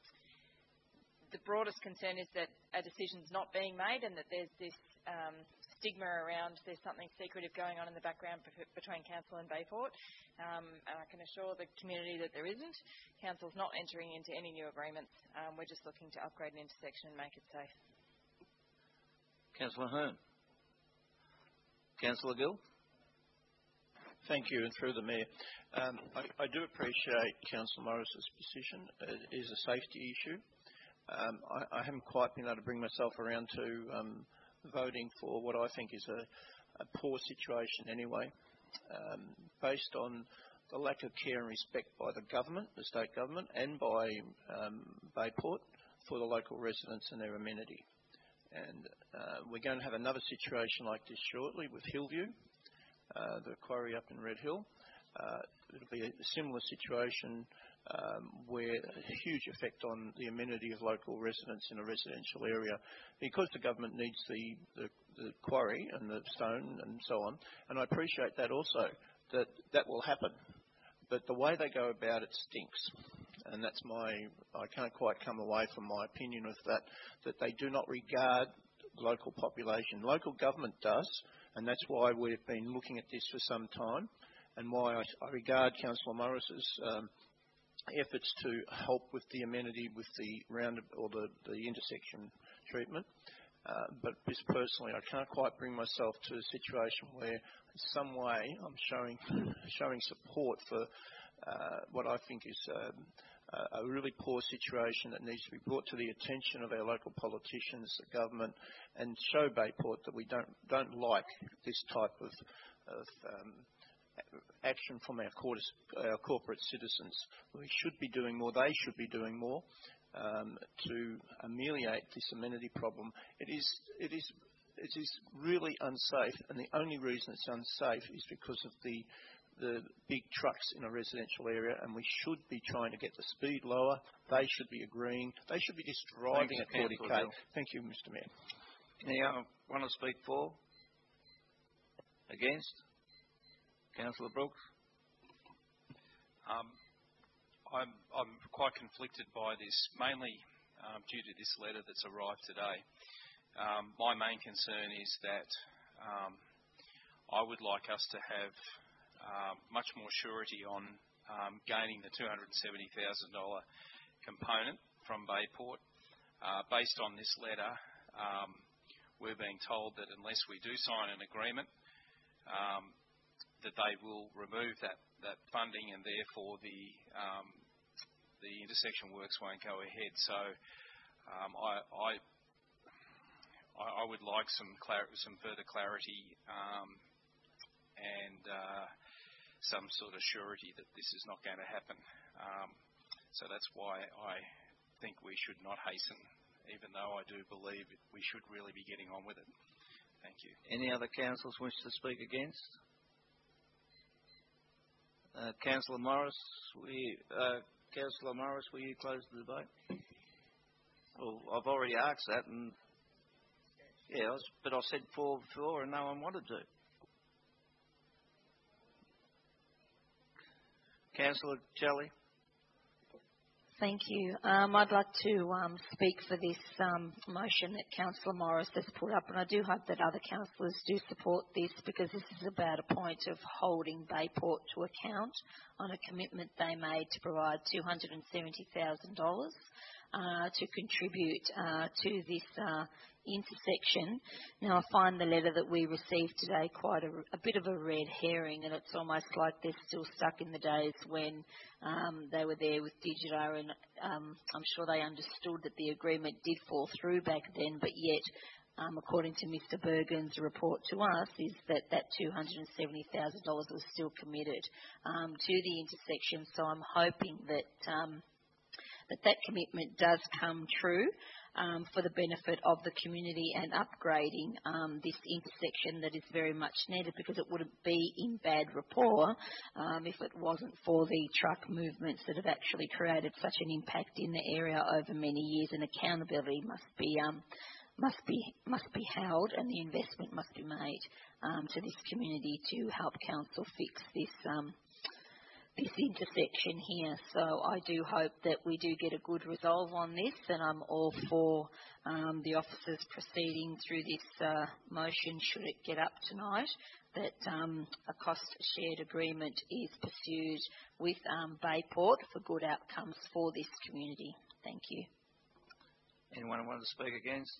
the broadest concern is that a decision's not being made and that there's this um, stigma around there's something secretive going on in the background be- between council and Bayport. Um, and I can assure the community that there isn't. Council's not entering into any new agreements. Um, we're just looking to upgrade an intersection and make it safe. Councillor Hearn. Councillor Gill. Thank you, and through the Mayor. Um, I, I do appreciate Councillor Morris's position. It is a safety issue. Um, I, I haven't quite been able to bring myself around to um, voting for what I think is a, a poor situation anyway, um, based on the lack of care and respect by the government, the state government, and by um, Bayport for the local residents and their amenity. And uh, we're going to have another situation like this shortly with Hillview, uh, the quarry up in Red Hill. Uh, it'll be a similar situation um, where a huge effect on the amenity of local residents in a residential area because the government needs the, the, the quarry and the stone and so on. And I appreciate that also, that that will happen. But the way they go about it stinks. And that's my, I can't quite come away from my opinion of that, that they do not regard local population. Local government does, and that's why we've been looking at this for some time, and why I, I regard Councillor Morris's um, efforts to help with the amenity with the round or the, the intersection treatment. Uh, but just personally, I can't quite bring myself to a situation where, in some way, I'm showing showing support for uh, what I think is um, a really poor situation that needs to be brought to the attention of our local politicians, the government, and show Bayport that we don't don't like this type of, of um, action from our, quarters, our corporate citizens. We should be doing more. They should be doing more um, to ameliorate this amenity problem. It is it is it is really unsafe, and the only reason it's unsafe is because of the the big trucks in a residential area, and we should be trying to get the speed lower. They should be agreeing. They should be just driving at forty K. Thank you, Mister Mayor. Anyone want to speak for? Against? Councillor Brooks? Um, I'm, I'm quite conflicted by this, mainly um, due to this letter that's arrived today. Um, my main concern is that um, I would like us to have Uh, much more surety on um, gaining the two hundred seventy thousand dollars component from Bayport. Uh, based on this letter, um, we're being told that unless we do sign an agreement, um, that they will remove that, that funding, and therefore the um, the intersection works won't go ahead. So um, I, I I, I would like some clar- some further clarity um, and uh, some sort of surety that this is not going to happen. Um, so that's why I think we should not hasten, even though I do believe we should really be getting on with it. Thank you. Any other councillors wish to speak against? Uh, Councillor Morris, will you, uh, Councillor Morris, will you close the debate? Well, I've already asked that, and yeah, I was, but I said four before, and no one wanted to. Councillor Kelly. Thank you. Um, I'd like to um, speak for this um, motion that Councillor Morris has put up, and I do hope that other councillors do support this, because this is about a point of holding Bayport to account on a commitment they made to provide two hundred seventy thousand dollars uh, to contribute uh, to this uh, intersection. Now, I find the letter that we received today quite a, a bit of a red herring, and it's almost like they're still stuck in the days when um, they were there with Digita, and um, I'm sure they understood that the agreement did fall through back then, but yet, um, according to Mister Bergen's report to us, is that that two hundred seventy thousand dollars was still committed um, to the intersection. So I'm hoping that um, that that commitment does come true um, for the benefit of the community and upgrading um, this intersection that is very much needed, because it wouldn't be in bad rapport um, if it wasn't for the truck movements that have actually created such an impact in the area over many years, and accountability must be um, must be must be held, and the investment must be made um, to this community to help council fix this um, this intersection here. So I do hope that we do get a good resolve on this, and I'm all for um, the officers proceeding through this uh, motion should it get up tonight, that um, a cost shared agreement is pursued with um, Bayport for good outcomes for this community. Thank you. Anyone want to speak against?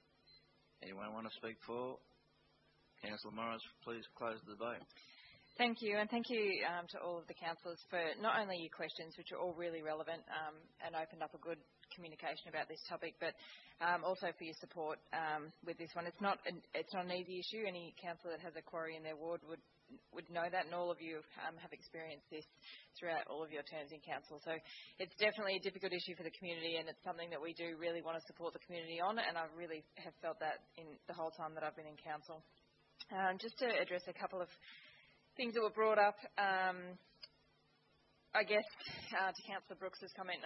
Anyone want to speak for? Councillor Morris, please close the debate. Thank you, and thank you um, to all of the councillors for not only your questions, which are all really relevant um, and opened up a good communication about this topic, but um, also for your support um, with this one. It's not an, it's not an easy issue. Any councillor that has a quarry in their ward would would know that, and all of you um, have experienced this throughout all of your terms in council. So it's definitely a difficult issue for the community, and it's something that we do really want to support the community on, and I really have felt that in the whole time that I've been in council. Um, just to address a couple of things that were brought up, um, I guess uh, to Councillor Brooks's comment,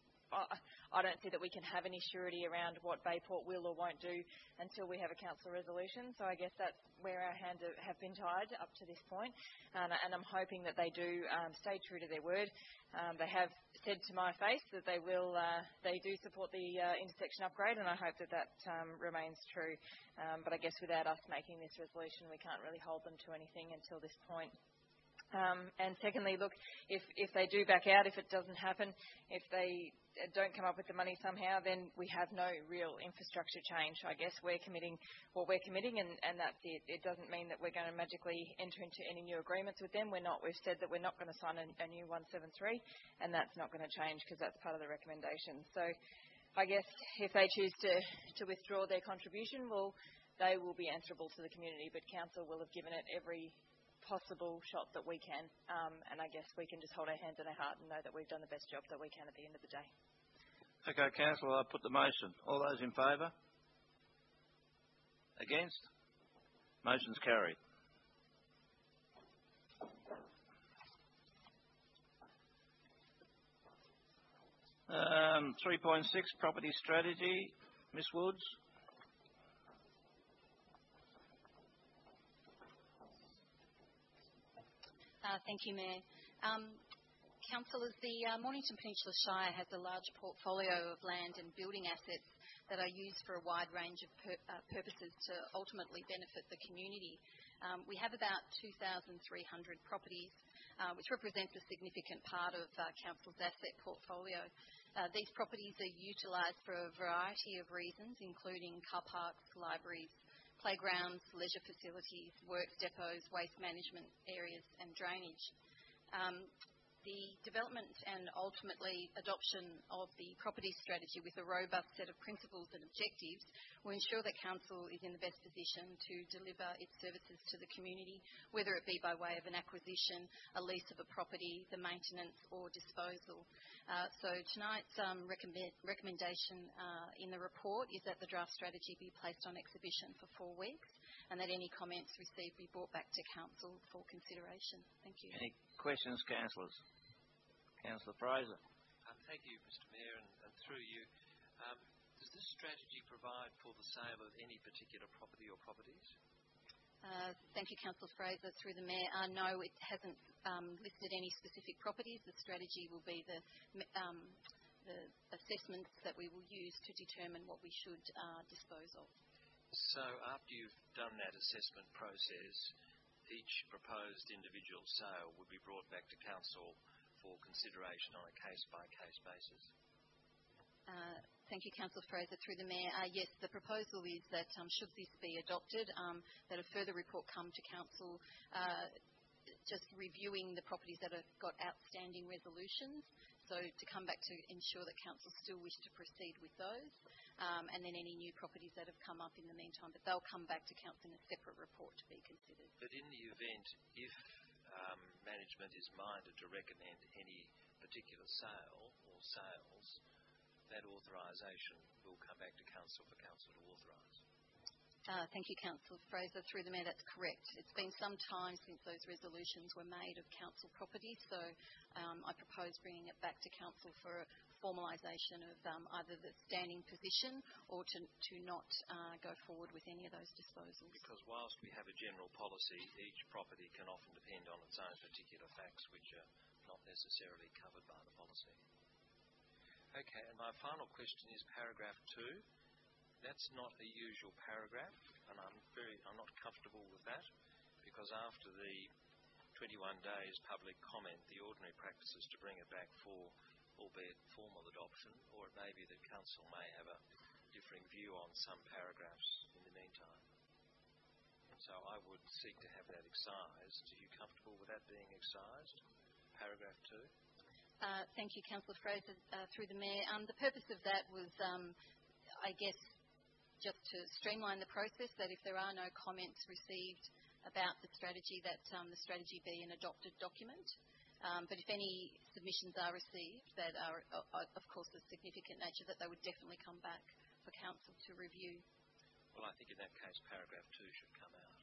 I don't see that we can have any surety around what Bayport will or won't do until we have a council resolution. So I guess that's where our hands have been tied up to this point. And, and I'm hoping that they do um, stay true to their word. Um, they have said to my face that they will, uh, they do support the uh, intersection upgrade, and I hope that that um, remains true. Um, but I guess without us making this resolution, we can't really hold them to anything until this point. Um, and secondly, look, if, if they do back out, if it doesn't happen, if they don't come up with the money somehow, then we have no real infrastructure change. I guess we're committing what we're committing, and, and that's it. It doesn't mean that we're going to magically enter into any new agreements with them. We're not. We've said that we're not going to sign a, a new one seventy-three, and that's not going to change because that's part of the recommendation. So I guess if they choose to, to withdraw their contribution, well, they will be answerable to the community, but council will have given it every possible shot that we can, um, and I guess we can just hold our hands on our heart and know that we've done the best job that we can at the end of the day. Okay, Councillor, I'll put the motion. All those in favour? Against? Motion's carried. Um, three point six, property strategy. Miss Woods. Uh, thank you, Mayor. Um, Councillors, the uh, Mornington Peninsula Shire has a large portfolio of land and building assets that are used for a wide range of pur uh, purposes to ultimately benefit the community. Um, we have about two thousand three hundred properties, uh, which represents a significant part of uh, Council's asset portfolio. Uh, these properties are utilised for a variety of reasons, including car parks, libraries, playgrounds, leisure facilities, works depots, waste management areas and drainage. Um, the development and ultimately adoption of the property strategy with a robust set of principles and objectives will ensure that Council is in the best position to deliver its services to the community, whether it be by way of an acquisition, a lease of a property, the maintenance or disposal. Uh, so tonight's um, recommend, recommendation uh, in the report is that the draft strategy be placed on exhibition for four weeks and that any comments received be brought back to Council for consideration. Thank you. Any questions, councillors? Councillor Fraser. Um, thank you, Mister Mayor, and, and through you. Um, does this strategy provide for the sale of any particular property or properties? Uh, thank you, Councillor Fraser. Through the Mayor, uh, no, it hasn't um, listed any specific properties. The strategy will be the, um, the assessments that we will use to determine what we should uh, dispose of. So after you've done that assessment process, each proposed individual sale would be brought back to Council for consideration on a case-by-case basis? Uh, thank you, Councillor Fraser. Through the Mayor, uh, yes, the proposal is that um, should this be adopted, um, that a further report come to Council uh, just reviewing the properties that have got outstanding resolutions, so to come back to ensure that Council still wish to proceed with those, um, and then any new properties that have come up in the meantime, but they'll come back to Council in a separate report to be considered. But in the event, if um, management is minded to recommend any particular sale or sales, that authorisation will come back to Council for Council to authorise. Uh, thank you, Councillor Fraser. Through the Mayor, that's correct. It's been some time since those resolutions were made of Council property, so um, I propose bringing it back to Council for formalisation of um, either the standing position or to, to not uh, go forward with any of those disposals. Because whilst we have a general policy, each property can often depend on its own particular facts which are not necessarily covered by the policy. Okay, and my final question is paragraph two. That's not a usual paragraph, and I'm very, I'm not comfortable with that, because after the twenty-one days public comment, the ordinary practice is to bring it back for, albeit formal adoption, or it may be that Council may have a differing view on some paragraphs in the meantime. So I would seek to have that excised. Are you comfortable with that being excised? Paragraph two. Uh, thank you, Councillor Fraser. Uh, through the Mayor, um, the purpose of that was, um, I guess, just to streamline the process, that if there are no comments received about the strategy, that um, the strategy be an adopted document. Um, but if any submissions are received that are, uh, of course, of significant nature, that they would definitely come back for Council to review. Well, I think in that case, paragraph two should come out.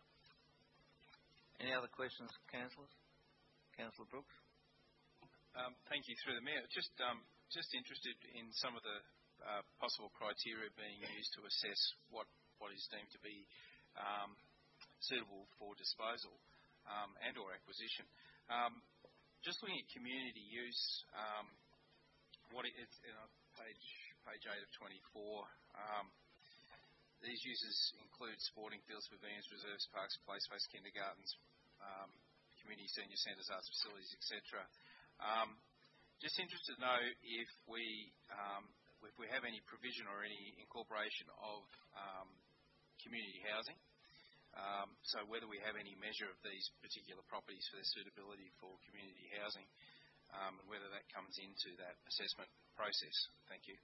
Any other questions, councillors? Councillor Brooks. Um, thank you. Through the Mayor, just um, just interested in some of the uh, possible criteria being used to assess what, what is deemed to be um, suitable for disposal um, and or acquisition. Um, just looking at community use, um, what it, it's you know, page page eight of twenty-four. Um, these uses include sporting fields, pavilions, reserves, parks, play space, kindergartens, um, community senior centres, arts facilities, et cetera. Um, just interested to know if we um, if we have any provision or any incorporation of um, community housing. Um, so whether we have any measure of these particular properties for their suitability for community housing, um, and whether that comes into that assessment process. Thank you.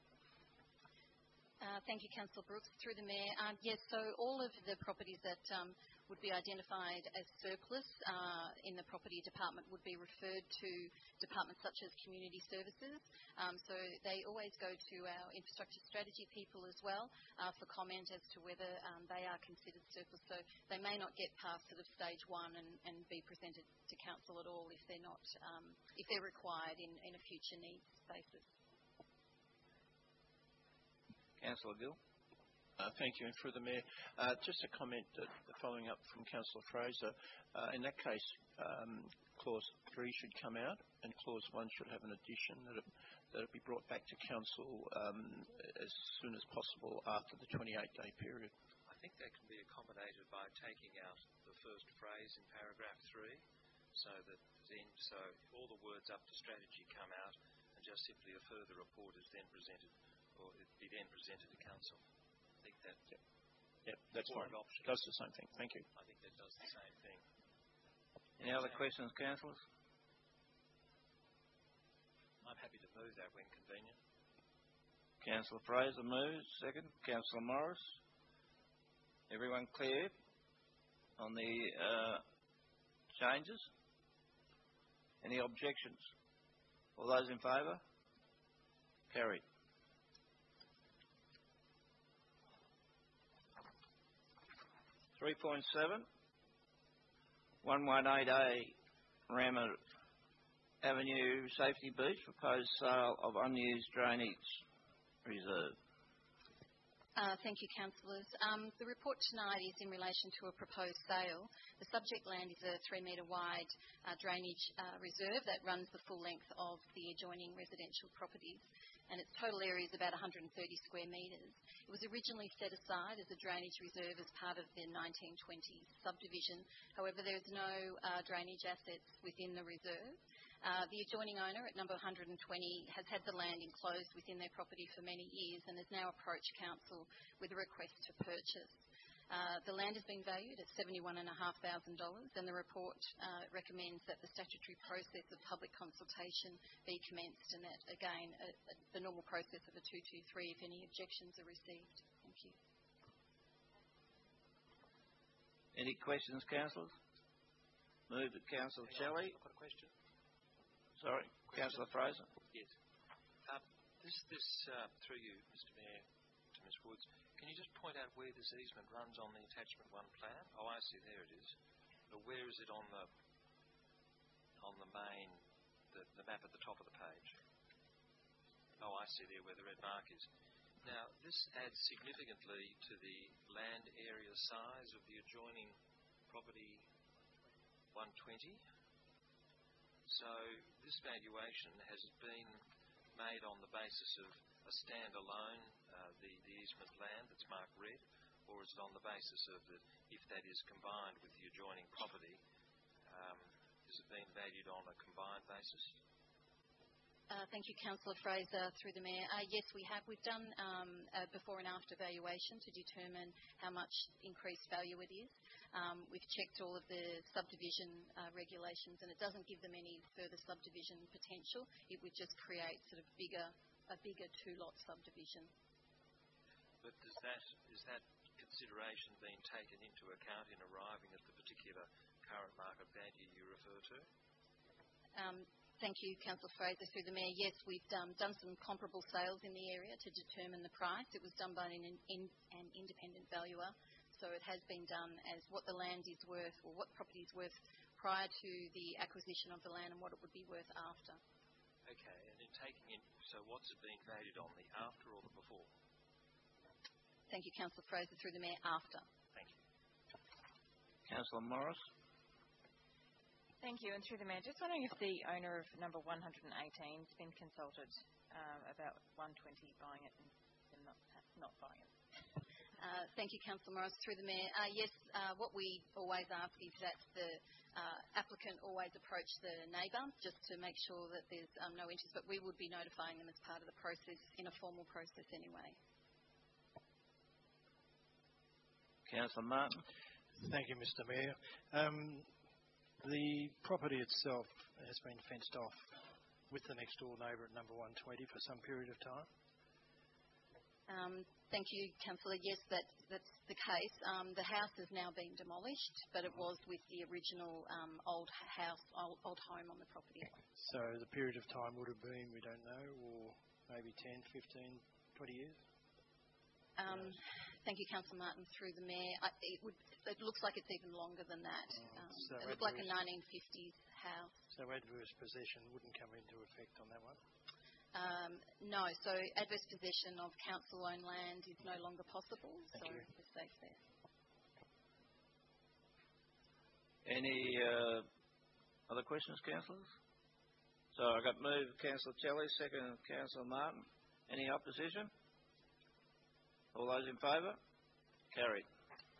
Uh, thank you, Councillor Brooks. Through the Mayor, um, yes, so all of the properties that um, would be identified as surplus uh, in the property department would be referred to departments such as community services. Um, so they always go to our infrastructure strategy people as well uh, for comment as to whether um, they are considered surplus. So they may not get past sort of stage one and, and be presented to Council at all if they're not, um, if they're required in, in a future needs basis. Councillor Gill. Uh, thank you. And through the Mayor, uh, just a comment uh, following up from Councillor Fraser. Uh, in that case, um, clause three should come out, and clause one should have an addition that it, that it be brought back to Council um, as soon as possible after the twenty-eight day period. I think that can be accommodated by taking out the first phrase in paragraph three, so that then, so all the words up to strategy come out, and just simply a further report is then presented, or it be then presented to Council. I think that yep, yep that's fine. Adoption. Does the same thing. Thank you. I think that does the same thing. Any other questions, councillors? I'm happy to move that when convenient. Councillor Fraser moves. Second. Councillor Morris. Everyone clear on the uh, changes? Any objections? All those in favour? Carried. three point seven, one eighteen A Rammer Avenue Safety Beach, proposed sale of unused drainage reserve. Uh, thank you, councillors. Um, the report tonight is in relation to a proposed sale. The subject land is a three metre wide uh, drainage uh, reserve that runs the full length of the adjoining residential properties, and its total area is about one hundred thirty square metres. It was originally set aside as a drainage reserve as part of the nineteen twenty subdivision. However, there is no uh, drainage assets within the reserve. Uh, the adjoining owner at number one hundred twenty has had the land enclosed within their property for many years and has now approached council with a request to purchase. Uh, the land has been valued at seventy-one thousand five hundred dollars, and the report uh, recommends that the statutory process of public consultation be commenced, and that, again, a, a, the normal process of a two two three if any objections are received. Thank you. Any questions, councillors? Move to Councillor Shelley. I've got a question. Sorry, Councillor Fraser. Yes. Um, this, this uh, through you, Mister Mayor, to Miz Woods, can you just point out where this easement runs on the attachment one plan? Oh, I see. There it is. But where is it on the on the main, the, the map at the top of the page? Oh, I see there where the red mark is. Now, this adds significantly to the land area size of the adjoining property one twenty. So this valuation, has it been made on the basis of a standalone, uh, the, the easement land that's marked red, or is it on the basis of that if that is combined with the adjoining property, um, is it being valued on a combined basis? Uh, thank you, Councillor Fraser, through the Mayor. Uh, yes, we have. We've done um, a before and after valuation to determine how much increased value it is. Um, we've checked all of the subdivision uh, regulations, and it doesn't give them any further subdivision potential. It would just create sort of bigger, a bigger two-lot subdivision. But does that, is that consideration being taken into account in arriving at the particular current market value you refer to? Um, Thank you, Councillor Fraser, through the Mayor. Yes, we've um, done some comparable sales in the area to determine the price. It was done by an, in, an independent valuer, so it has been done as what the land is worth, or what property is worth prior to the acquisition of the land and what it would be worth after. Okay, and in taking in, so what's it being valued on, the after or the before? Thank you, Councillor Fraser, through the Mayor. After. Thank you. Councillor Morris. Thank you, and through the Mayor, just wondering if the owner of number one hundred eighteen has been consulted um, about one twenty buying it and, and not, not buying it. Uh, thank you, Councillor Morris. Through the Mayor, uh, yes, uh, what we always ask is that the uh, applicant always approach the neighbour just to make sure that there's um, no interest, but we would be notifying them as part of the process, in a formal process anyway. Councillor Martin. Thank you, Mister Mayor. Um, The property itself has been fenced off with the next door neighbour at number one twenty for some period of time? Um, thank you, Councillor. Yes, that, that's the case. Um, the house has now been demolished, but it was with the original um, old house, old, old home on the property. So the period of time would have been, we don't know, or maybe ten, fifteen, twenty years? Um, thank you, Councillor Martin, through the Mayor. I, it, would, it looks like it's even longer than that. Um, so it looked like a nineteen fifties house. So adverse possession wouldn't come into effect on that one? Um, no, so adverse possession of council-owned land is no longer possible, Thank so you. we're safe there. Any uh, other questions, councillors? So I got moved Councillor Kelly, second Councillor Martin. Any opposition? All those in favour? Carried.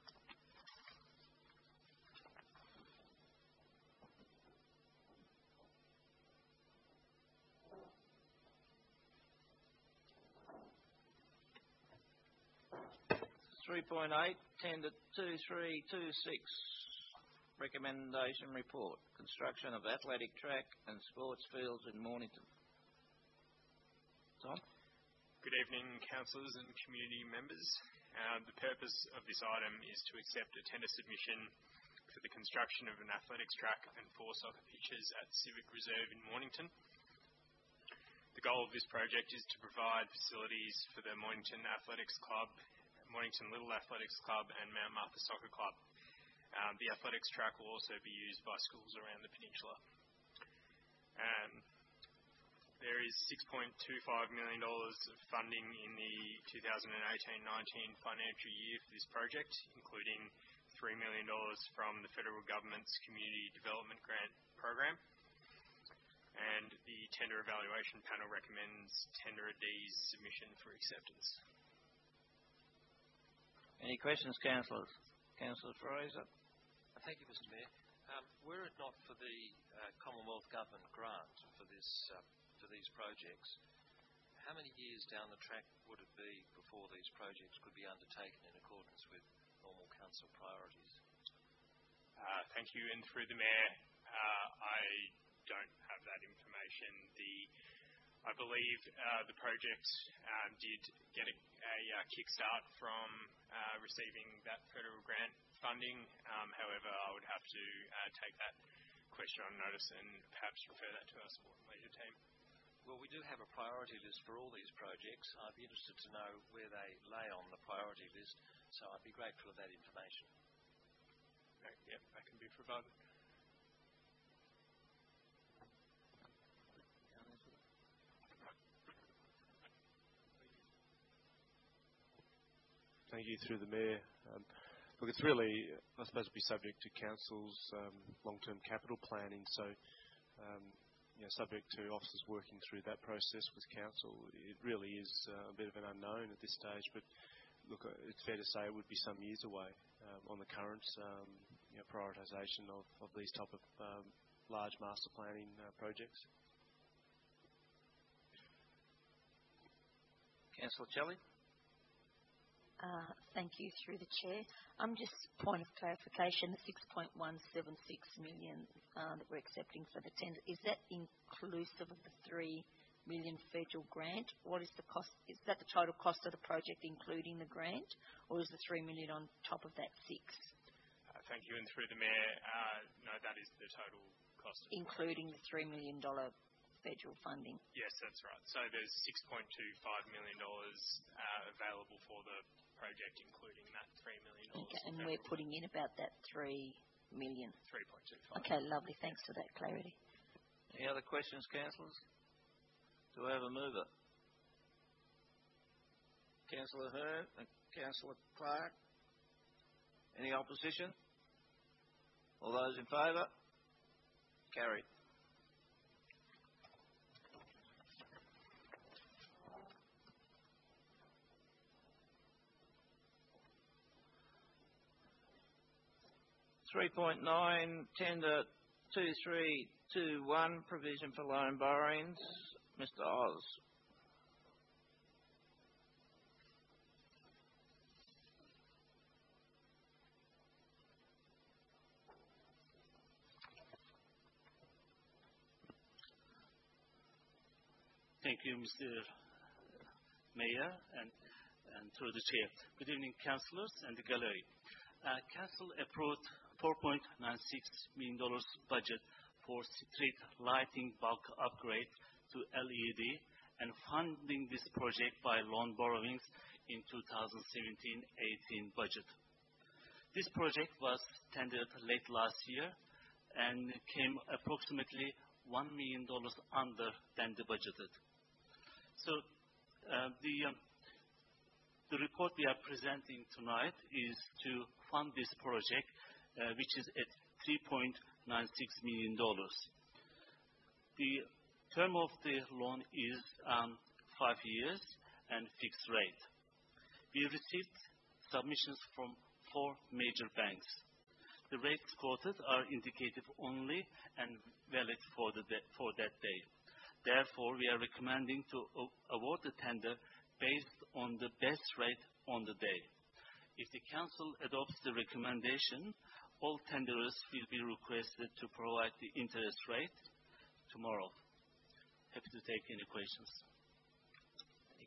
three point eight, ten to two three two six. Recommendation report. Construction of athletic track and sports fields in Mornington. Tom? Good evening, councillors and community members. Uh, the purpose of this item is to accept a tender submission for the construction of an athletics track and four soccer pitches at Civic Reserve in Mornington. The goal of this project is to provide facilities for the Mornington Athletics Club, Mornington Little Athletics Club and Mount Martha Soccer Club. Um, the athletics track will also be used by schools around the peninsula. Um, there is six point two five million dollars of funding in the two thousand eighteen nineteen financial year for this project, including three million dollars from the federal government's Community Development Grant program. And the tender evaluation panel recommends tender D's submission for acceptance. Any questions, councillors? Councillor Fraser. Thank you, Mister Mayor. Um, were it not for the uh, Commonwealth Government grant for this uh, for these projects, how many years down the track would it be before these projects could be undertaken in accordance with normal council priorities? Uh, thank you, and through the Mayor, uh, I don't have that information. The I believe uh, the project um, did get a, a uh, kickstart from uh, receiving that federal grant funding. Um, however, I would have to uh, take that question on notice and perhaps refer that to our Sport and Leisure team. Well, we do have a priority list for all these projects. I'd be interested to know where they lay on the priority list, so I'd be grateful of that information. Uh, yep, that can be provided. Thank you, through the Mayor. Um, look, it's really, I suppose, be subject to Council's um, long-term capital planning. So, um, you know, subject to officers working through that process with Council, it really is uh, a bit of an unknown at this stage. But look, it's fair to say it would be some years away um, on the current um, you know, prioritisation of, of these type of um, large master planning uh, projects. Councillor Kelly. Uh, thank you, through the Chair. Um, just point of clarification, the six point one seven six million uh, that we're accepting for the tender, is that inclusive of the three million federal grant? What is the cost? Is that the total cost of the project including the grant, or is the three million on top of that six? Uh, thank you, and through the Mayor, uh, no, that is the total cost. Including the three million dollars federal funding? Yes, that's right. So there's six point two five million dollars uh, available for the project, including that three million dollars. Okay, and we're putting in about that three million dollars? three point two five. Okay, lovely. Thanks for that clarity. Any other questions, councillors? Do I have a mover? Councillor Hearn and Councillor Clark. Any opposition? All those in favour? Carried. three point nine, tender two three two one, provision for loan borrowings. Mister Oz. Thank you, Mister Mayor, and, and through the Chair. Good evening, councillors and the gallery. Uh, Council approved four point nine six million dollars budget for street lighting bulk upgrade to L E D and funding this project by loan borrowings in two thousand seventeen eighteen budget. This project was tendered late last year and came approximately one million dollars under than the budgeted. So uh, the um, the report we are presenting tonight is to fund this project, uh, which is at three point nine six million dollars. The term of the loan is um, five years and fixed rate. We received submissions from four major banks. The rates quoted are indicative only and valid for, the for that day. Therefore, we are recommending to award the tender based on the best rate on the day. If the Council adopts the recommendation, all tenderers will be requested to provide the interest rate tomorrow. Happy to take any questions.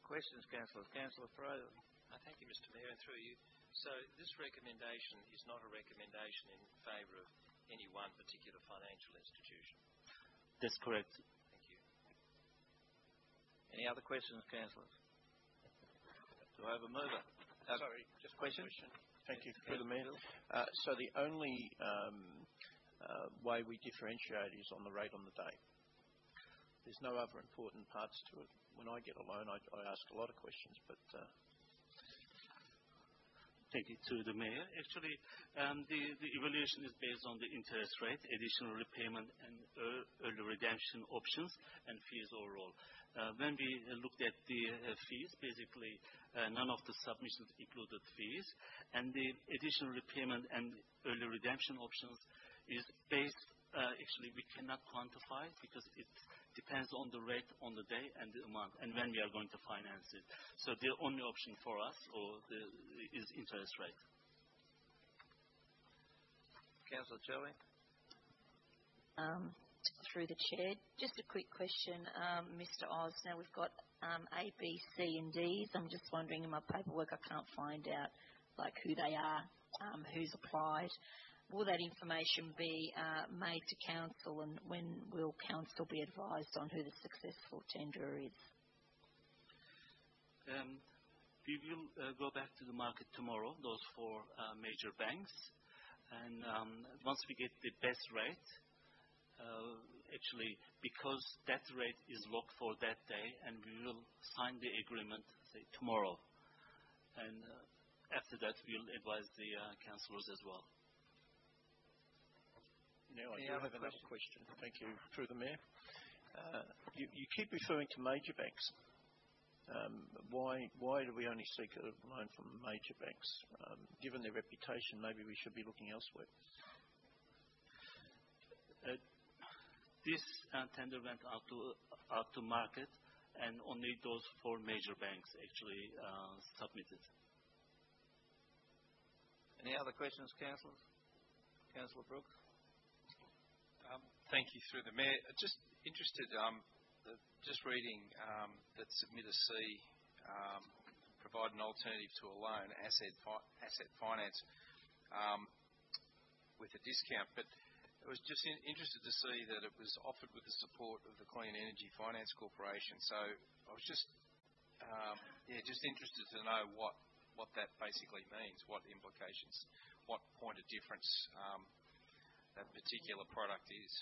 questions, councillors? Councillor Fraser. Uh, thank you, Mister Mayor, and through you. So this recommendation is not a recommendation in favour of any one particular financial institution? That's correct. Thank you. Any other questions, councillors? Do I have a mover? Uh, Sorry, just question. One question. Thank you, through the Mayor. Uh, so the only um, uh, way we differentiate is on the rate on the day. There's no other important parts to it. When I get a loan, I, I ask a lot of questions, but... Uh, Thank you to the Mayor. Actually, um, the, the evaluation is based on the interest rate, additional repayment and early redemption options, and fees overall. Uh, when we uh, looked at the uh, fees, basically uh, none of the submissions included fees, and the additional repayment and early redemption options is based, uh, actually we cannot quantify because it depends on the rate on the day and the amount and when we are going to finance it. So the only option for us or the, is interest rate. Councillor Cherry. Um, through the chair, just a quick question, um, Mister Oz. Now we've got um, A, B, C, and Ds. I'm just wondering in my paperwork I can't find out like who they are, um, who's applied. Will that information be uh, made to council, and when will council be advised on who the successful tenderer is? Um, we will uh, go back to the market tomorrow, those four uh, major banks, and um, once we get the best rate, uh, actually because that rate is locked for that day, and we will sign the agreement say tomorrow, and uh, after that we'll advise the uh, councillors as well. Now, I do have another question. Thank you, through the Mayor. Uh, you, you keep referring to major banks. Um, why, why do we only seek a loan from major banks? Um, given their reputation, maybe we should be looking elsewhere. Uh, this uh, tender went out to, out to market, and only those four major banks actually uh, submitted. Any other questions, councillors? Councillor Brooks. Um, thank you, through the Mayor. Just interested, um, the, just reading um, that Submitter C um, provide an alternative to a loan, asset fi asset finance, um, with a discount. But I was just in, interested to see that it was offered with the support of the Clean Energy Finance Corporation. So I was just, um, yeah, just interested to know what what that basically means, what the implications, what point of difference. Um, that particular product is.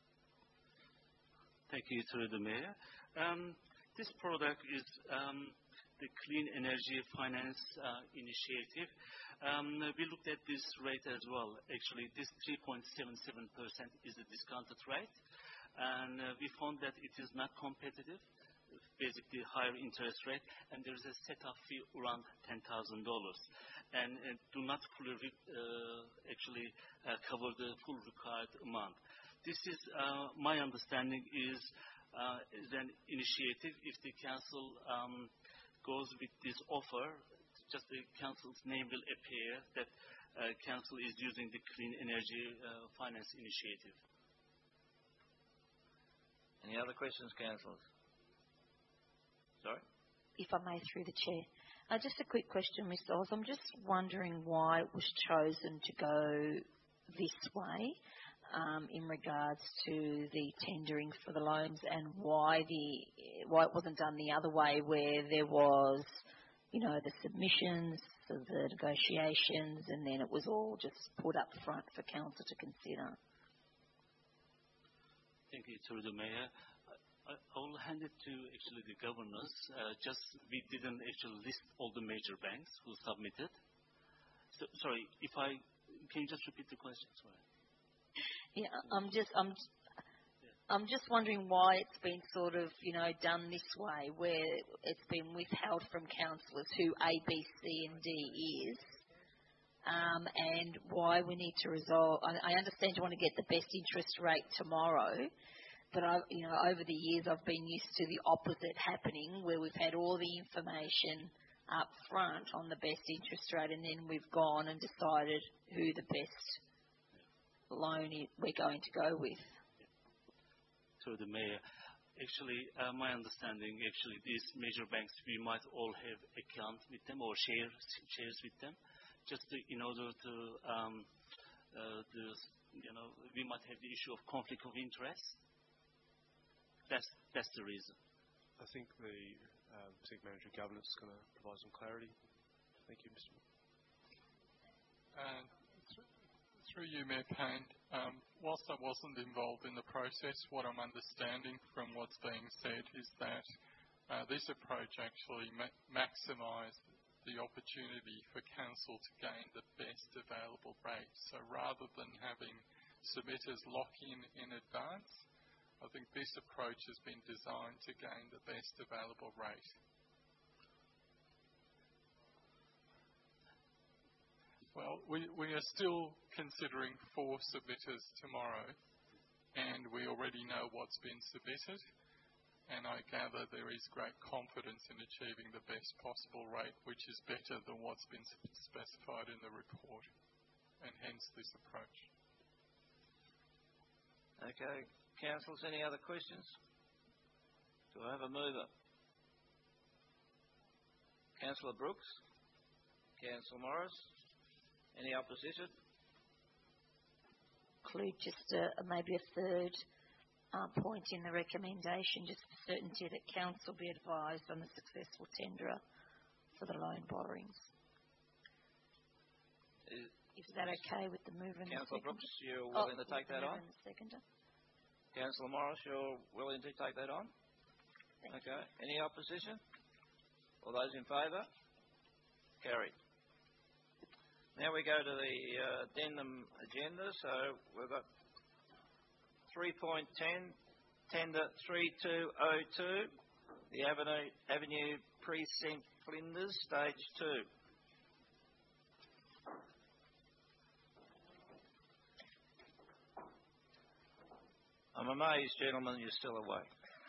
Thank you, through the Mayor. Um, this product is um, the Clean Energy Finance uh, Initiative. Um, we looked at this rate as well. Actually, this three point seven seven percent is a discounted rate, and uh, we found that it is not competitive, basically higher interest rate, and there is a set-up fee around ten thousand dollars. And uh, do not fully uh, actually uh, cover the full required amount. This is, uh, my understanding is, uh, is an initiative. If the council um, goes with this offer, just the council's name will appear that uh, council is using the Clean Energy uh, Finance Initiative. Any other questions, councillors? Sorry? If I may, through the chair. Uh, just a quick question, Mister Oz. I'm just wondering why it was chosen to go this way um, in regards to the tendering for the loans, and why the why it wasn't done the other way, where there was, you know, the submissions, the negotiations, and then it was all just put up front for council to consider. Thank you, through the Mayor. I will hand it to actually the governors. Uh, just we didn't actually list all the major banks who submitted. So, sorry, if I can you just repeat the question? Sorry. Yeah, I'm just I'm I'm just wondering why it's been sort of, you know, done this way, where it's been withheld from councillors who A, B, C, and D is, um, and why we need to resolve. I, I understand you want to get the best interest rate tomorrow. But I, you know, over the years I've been used to the opposite happening, where we've had all the information up front on the best interest rate, and then we've gone and decided who the best loan we're going to go with. Through the Mayor, Actually, uh, my understanding, actually, these major banks, we might all have account with them or share shares with them, just to, in order to, um, uh, the, you know, we might have the issue of conflict of interest. That's that's the reason. I think the um, Executive Manager of Governance is going to provide some clarity. Thank you, Mister Uh, th- through you, Mayor Payne, um, whilst I wasn't involved in the process, what I'm understanding from what's being said is that uh, this approach actually ma- maximised the opportunity for council to gain the best available rate. So rather than having submitters lock in in advance, I think this approach has been designed to gain the best available rate. Well, we, we are still considering four submitters tomorrow, and we already know what's been submitted, and I gather there is great confidence in achieving the best possible rate, which is better than what's been specified in the report, and hence this approach. Okay. Councillors, any other questions? Do I have a mover? Councillor Brooks? Councillor Morris? Any opposition? Include just a, maybe a third uh, point in the recommendation, just for certainty that council be advised on the successful tenderer for the loan borrowings. Is, Is that okay with the mover and the seconder? Councillor Brooks, you're willing oh, to take that on? And the seconder? Councillor Morris, you're willing to take that on? Thank okay. You. Any opposition? All those in favour? Carried. Now we go to the uh, addendum agenda. So we've got three point ten, tender three two oh two, the Avenue, Avenue Precinct Flinders, stage two. I'm amazed, gentlemen, you're still awake.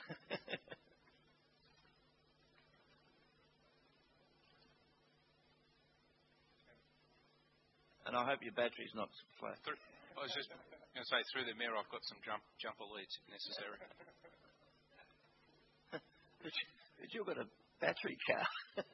And I hope your battery's not flat. Through, I was just going to say, through the mayor, I've got some jump, jumper leads if necessary. but, you, but you've got a battery car.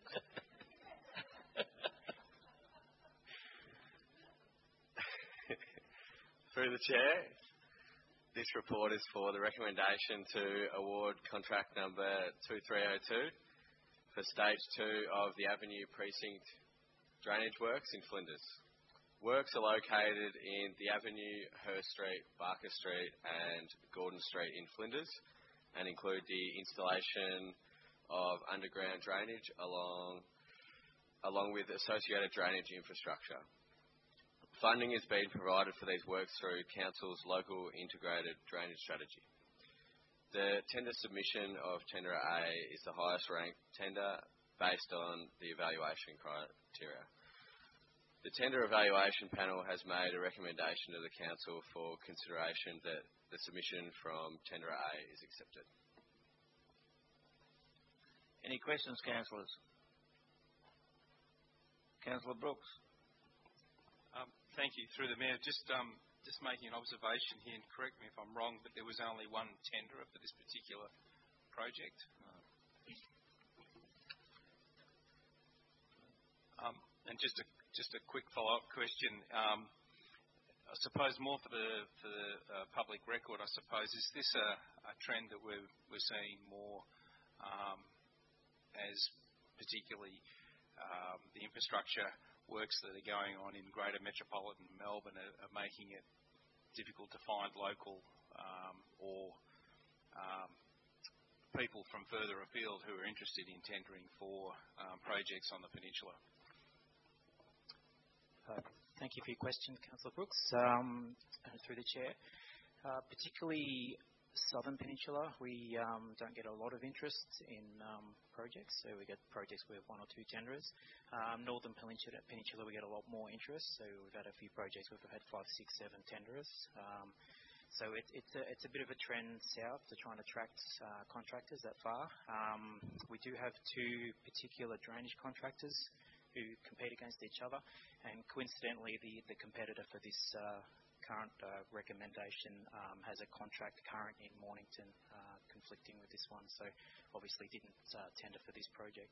Through the chair, this report is for the recommendation to award contract number two three oh two for stage two of the Avenue Precinct drainage works in Flinders. Works are located in the Avenue, Hurst Street, Barker Street and Gordon Street in Flinders and include the installation of underground drainage along, along with associated drainage infrastructure. Funding is being provided for these works through Council's local integrated drainage strategy. The tender submission of Tender A is the highest ranked tender based on the evaluation criteria. The Tender Evaluation Panel has made a recommendation to the Council for consideration that the submission from Tender A is accepted. Any questions, councillors? Councillor Brooks. Um, thank you. Through the mayor, just um, just making an observation here, and correct me if I'm wrong, but there was only one tenderer for this particular project. Um, and just a just a quick follow-up question. Um, I suppose more for the for the uh, public record. I suppose is this a, a trend that we're we're seeing more um, as particularly um, the infrastructure works that are going on in greater metropolitan Melbourne are, are making it difficult to find local um, or um, people from further afield who are interested in tendering for um, projects on the peninsula. Uh, thank you for your question, Councillor Brooks. Um, through the chair, uh, particularly Southern Peninsula, we um, don't get a lot of interest in um, projects, so we get projects with one or two tenderers. Um, Northern Peninsula, Peninsula, we get a lot more interest, so we've had a few projects where we've had five, six, seven tenderers. Um, so it, it's, a, it's a bit of a trend south to try and attract uh, contractors that far. Um, we do have two particular drainage contractors who compete against each other, and coincidentally the, the competitor for this uh, current uh, recommendation um, has a contract current in Mornington, uh, conflicting with this one, so obviously didn't uh, tender for this project.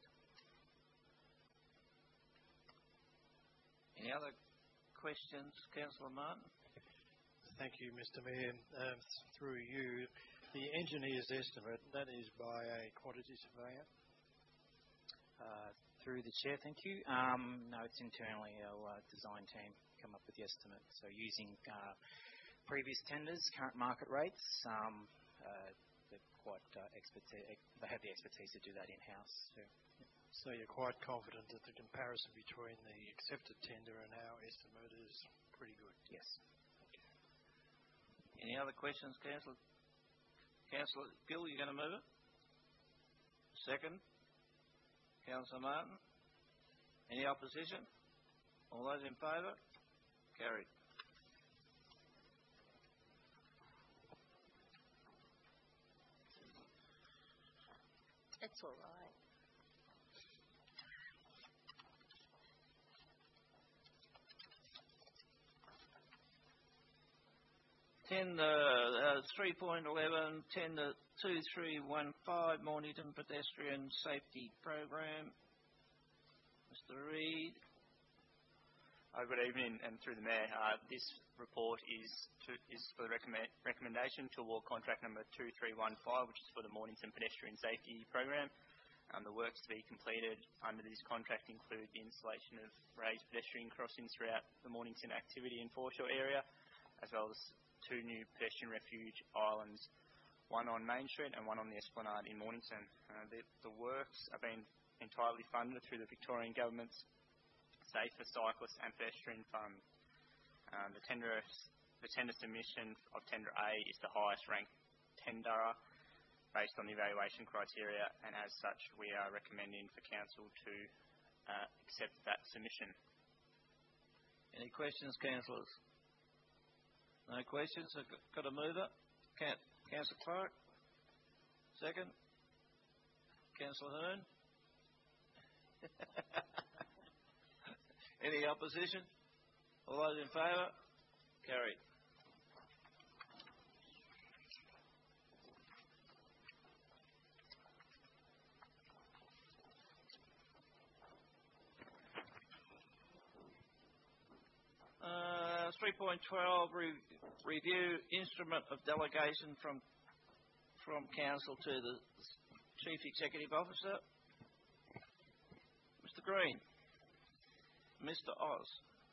Any other questions, Councillor Martin? Thank you, Mister Mayor. Um, through you, the engineer's estimate, that is by a quantity surveyor? Uh, through the Chair, thank you. Um, no, it's internally our uh, design team come up with the estimate. So using uh, previous tenders, current market rates, um, uh, they're quite uh, expert. They have the expertise to do that in-house. So, yeah. So you're quite confident that the comparison between the accepted tender and our estimate is pretty good? Yes. Any other questions, Councillor? Councillor Gill, you going to move it? Second. Councillor Martin. Any opposition? All those in favour? Carried. It's all right. Tender uh, three point eleven, tender two three one five, Mornington Pedestrian Safety Program. Mister Reid. Uh, good evening, and through the Mayor, uh, this report is to, is for the recommend, recommendation to award contract number two three one five, which is for the Mornington Pedestrian Safety Program. Um, the works to be completed under this contract include the installation of raised pedestrian crossings throughout the Mornington activity and foreshore area, as well as two new pedestrian refuge islands, one on Main Street and one on the Esplanade in Mornington. Uh, the, the works are being entirely funded through the Victorian Government's Safe for Cyclists and Pedestrian Fund. Uh, the, tender, the tender submission of Tender A is the highest ranked tenderer based on the evaluation criteria, and as such we are recommending for Council to uh, accept that submission. Any questions, councillors? No questions. I've got to move it. Councillor Clark. Second. Councillor Hearn. Any opposition? All those in favour? Carried. Uh, three point twelve, re review instrument of delegation from from Council to the Chief Executive Officer. Mister Green. Mister Oz.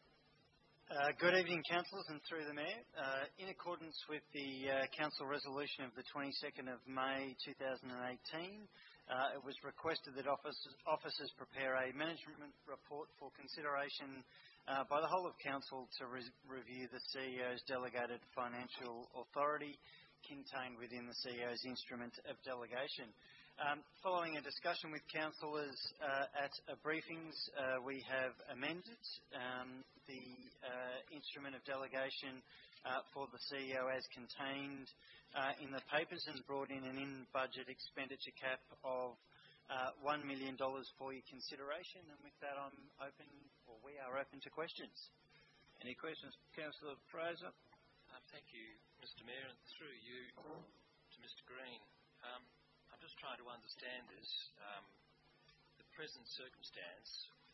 Uh, good evening, councillors, and through the Mayor. Uh, in accordance with the uh, Council resolution of the twenty-second of May two thousand eighteen, uh, it was requested that officers, officers prepare a management report for consideration uh, by the whole of Council to re review the C E O's delegated financial authority contained within the C E O's instrument of delegation. Um, following a discussion with councillors uh, at uh, briefings, uh, we have amended um, the uh, instrument of delegation uh, for the C E O as contained uh, in the papers and brought in an in-budget expenditure cap of uh, one million dollars for your consideration. And with that, I'm open, or we are open to questions. Any questions, Councillor Fraser? Uh, thank you, Mister Mayor, and through you to Mister Green. Um, I'm just trying to understand this. Um, the present circumstance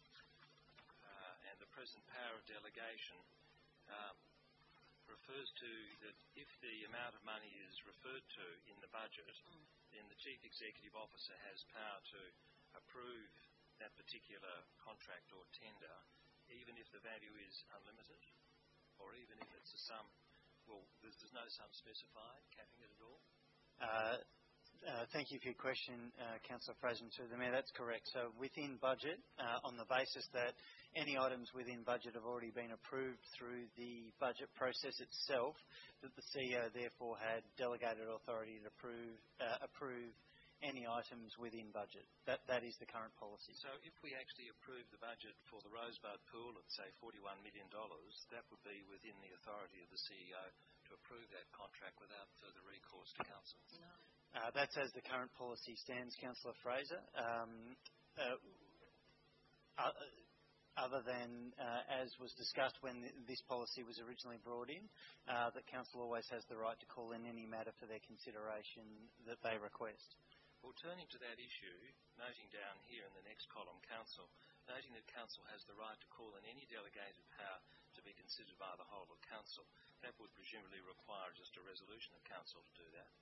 uh, and the present power of delegation uh, refers to that if the amount of money is referred to in the budget, mm. then the Chief Executive Officer has power to approve that particular contract or tender, even if the value is unlimited, or even if it's a sum. Well, there's, there's no sum specified, capping it at all? Uh, Uh, thank you for your question, uh, Councillor Fraser, to the Mayor. That's correct. So within budget, uh, on the basis that any items within budget have already been approved through the budget process itself, that the C E O therefore had delegated authority to approve, uh, approve any items within budget. That, that is the current policy. So if we actually approve the budget for the Rosebud Pool at, say, forty-one million dollars, that would be within the authority of the C E O to approve that contract without further recourse to Council? No. Uh, that's as the current policy stands, Councillor Fraser. Um, uh, uh, other than, uh, as was discussed when th this policy was originally brought in, uh, that council always has the right to call in any matter for their consideration that they request. Well, turning to that issue, noting down here in the next column, council, noting that council has the right to call in any delegated power to be considered by the whole of council, that would presumably require just a resolution of council to do that.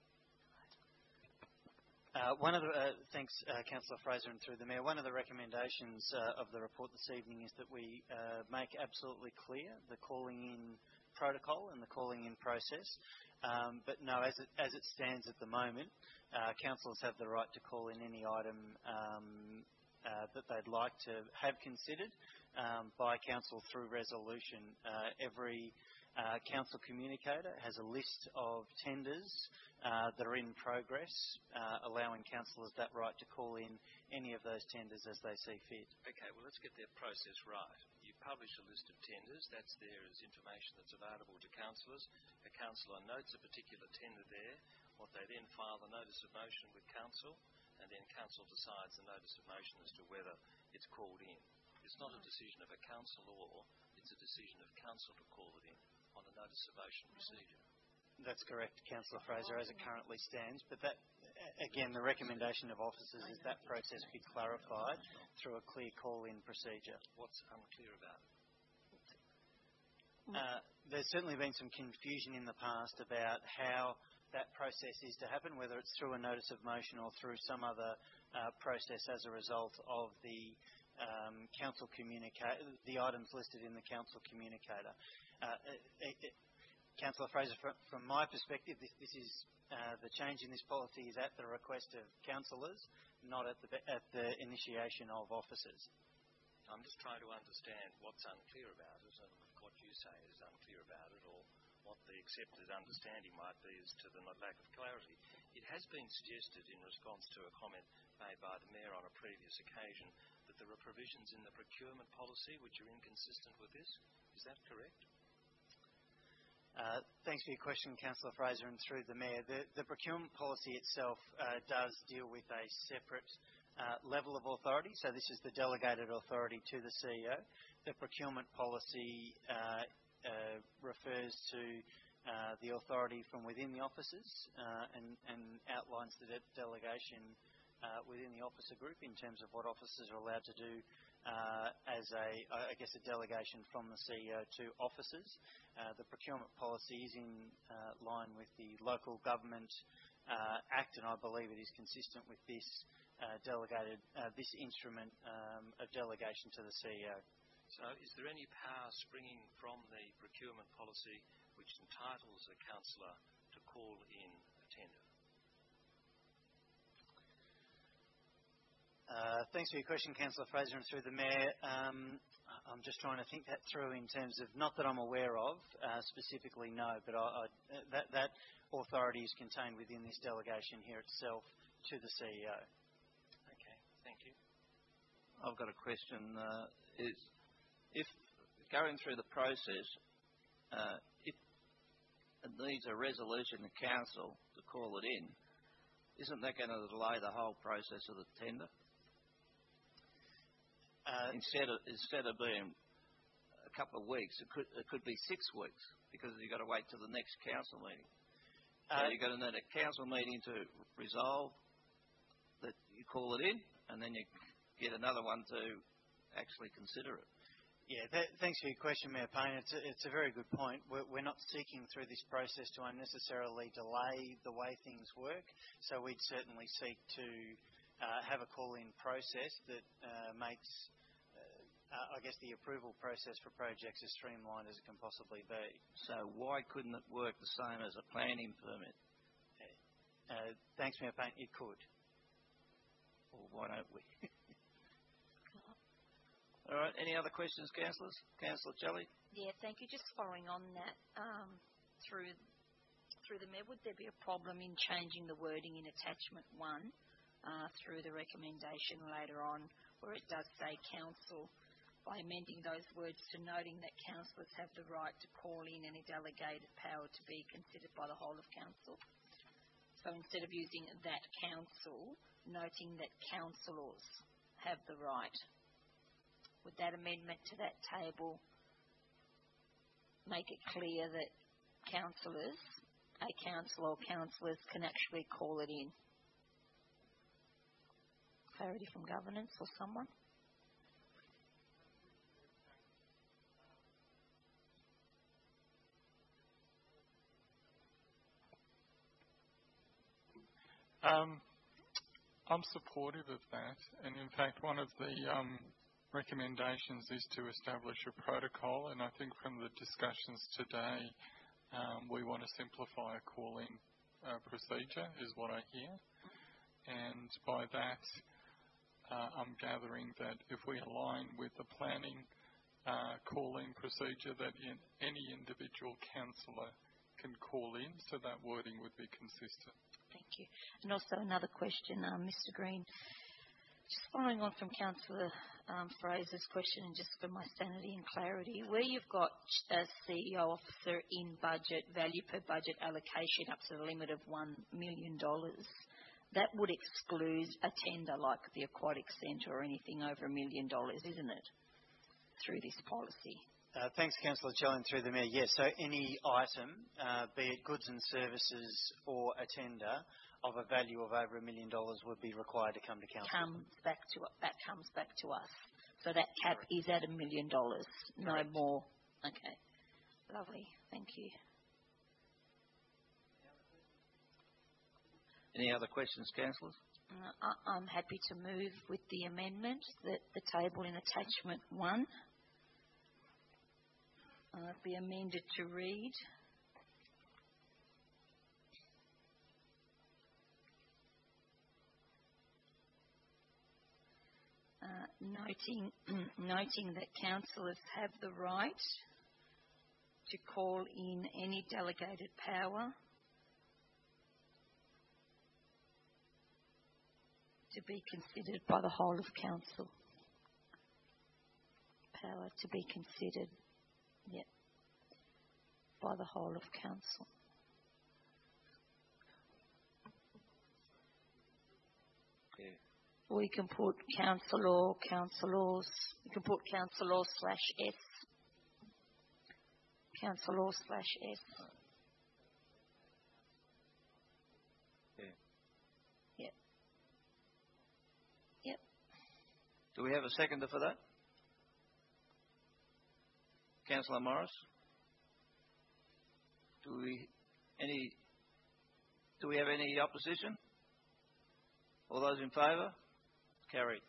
Uh, one of the, uh, thanks, uh, Councillor Fraser, and through the Mayor. One of the recommendations uh, of the report this evening is that we uh, make absolutely clear the calling in protocol and the calling in process. Um, but no, as it, as it stands at the moment, uh, councillors have the right to call in any item um, uh, that they'd like to have considered um, by council through resolution. Uh, every uh, council communicator has a list of tenders Uh, that are in progress, uh, allowing councillors that right to call in any of those tenders as they see fit. Okay, well, let's get their process right. You publish a list of tenders. That's there as information that's available to councillors. A councillor notes a particular tender there. What they then file the notice of motion with council, and then council decides the notice of motion as to whether it's called in. It's not a decision of a council or it's a decision of council to call it in on a notice of motion procedure. That's correct, Councillor Fraser, as it currently stands. But that, again, the recommendation of officers is that process be clarified through a clear call-in procedure. What's unclear about it? Uh, there's certainly been some confusion in the past about how that process is to happen, whether it's through a notice of motion or through some other uh, process as a result of the um, council communicate, the items listed in the council communicator. Uh, it, it, Councillor Fraser, from, from my perspective, this, this is uh, the change in this policy is at the request of councillors, not at the, at the initiation of officers. I'm just trying to understand what's unclear about it and what you say is unclear about it, or what the accepted understanding might be as to the lack of clarity. It has been suggested in response to a comment made by the Mayor on a previous occasion that there are provisions in the procurement policy which are inconsistent with this. Is that correct? Uh, thanks for your question, Councillor Fraser, and through the Mayor. The, the procurement policy itself uh, does deal with a separate uh, level of authority, so this is the delegated authority to the C E O. The procurement policy uh, uh, refers to uh, the authority from within the officers uh, and, and outlines the de delegation uh, within the officer group in terms of what officers are allowed to do Uh, as a, I guess, a delegation from the C E O to officers. Uh, the procurement policy is in uh, line with the Local Government uh, Act, and I believe it is consistent with this uh, delegated, uh, this instrument um, of delegation to the C E O. So, is there any power springing from the procurement policy which entitles a councillor to call in a tender? Uh, thanks for your question, Councillor Fraser, and through the Mayor. Um, I'm just trying to think that through in terms of, not that I'm aware of, uh, specifically no, but I, I, that, that authority is contained within this delegation here itself to the C E O. Okay, thank you. I've got a question. Uh, is if going through the process, uh, if it needs a resolution of council to call it in, isn't that going to delay the whole process of the tender? Uh, instead of instead of being a couple of weeks, it could it could be six weeks because you've got to wait till the next council meeting. So uh, you've got to need a council meeting to resolve that you call it in, and then you get another one to actually consider it. Yeah, that, thanks for your question, Mayor Payne. It's a, it's a very good point. We're, we're not seeking through this process to unnecessarily delay the way things work, so we'd certainly seek to uh, have a call-in process that uh, makes Uh, I guess the approval process for projects as streamlined as it can possibly be. So why couldn't it work the same as a planning permit? Uh, thanks, Mayor Payne. It could. Well, why don't we? All right. Any other questions, councillors? Councillor Kelly? Yeah, thank you. Just following on that, um, through through the Mayor, would there be a problem in changing the wording in attachment one uh, through the recommendation later on, where it does say council, by amending those words to noting that councillors have the right to call in any delegated power to be considered by the whole of council? So instead of using that council, noting that councillors have the right, would that amendment to that table make it clear that councillors, a councillor or councillors can actually call it in? Clarity from governance or someone? Um, I'm supportive of that, and in fact one of the um, recommendations is to establish a protocol, and I think from the discussions today um, we want to simplify a call-in uh, procedure is what I hear, and by that uh, I'm gathering that if we align with the planning uh, call-in procedure that in any individual councillor can call in, so that wording would be consistent. Thank you. And also another question, um, Mister Green. Just following on from Councillor um, Fraser's question, and just for my sanity and clarity, where you've got a C E O officer in budget, value per budget allocation up to the limit of one million dollars, that would exclude a tender like the Aquatic Centre or anything over a million dollars, isn't it, through this policy? Uh, thanks, Councillor Chellan, through the Mayor. Yes, so any item, uh, be it goods and services or a tender, of a value of over a million dollars would be required to come to council. Comes back to that comes back to us. So that cap Correct. Is at a million dollars, no Correct. more. Okay, lovely. Thank you. Any other questions, councillors? Uh, I, I'm happy to move with the amendment that the table in attachment one Uh, be amended to read uh, noting noting that councillors have the right to call in any delegated power to be considered by the whole of council. Power to be considered. Yep. By the whole of council. Yeah. Or you can put councillor, councillors. You can put councillor slash S. Councillor slash S. Yeah. Yep. Yep. Do we have a seconder for that? Councillor Morris? Do we any? Do we have any opposition? All those in favour? Carried.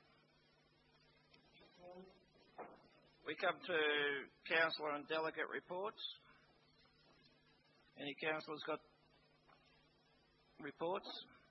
We come to councillor and delegate reports. Any councillors got reports?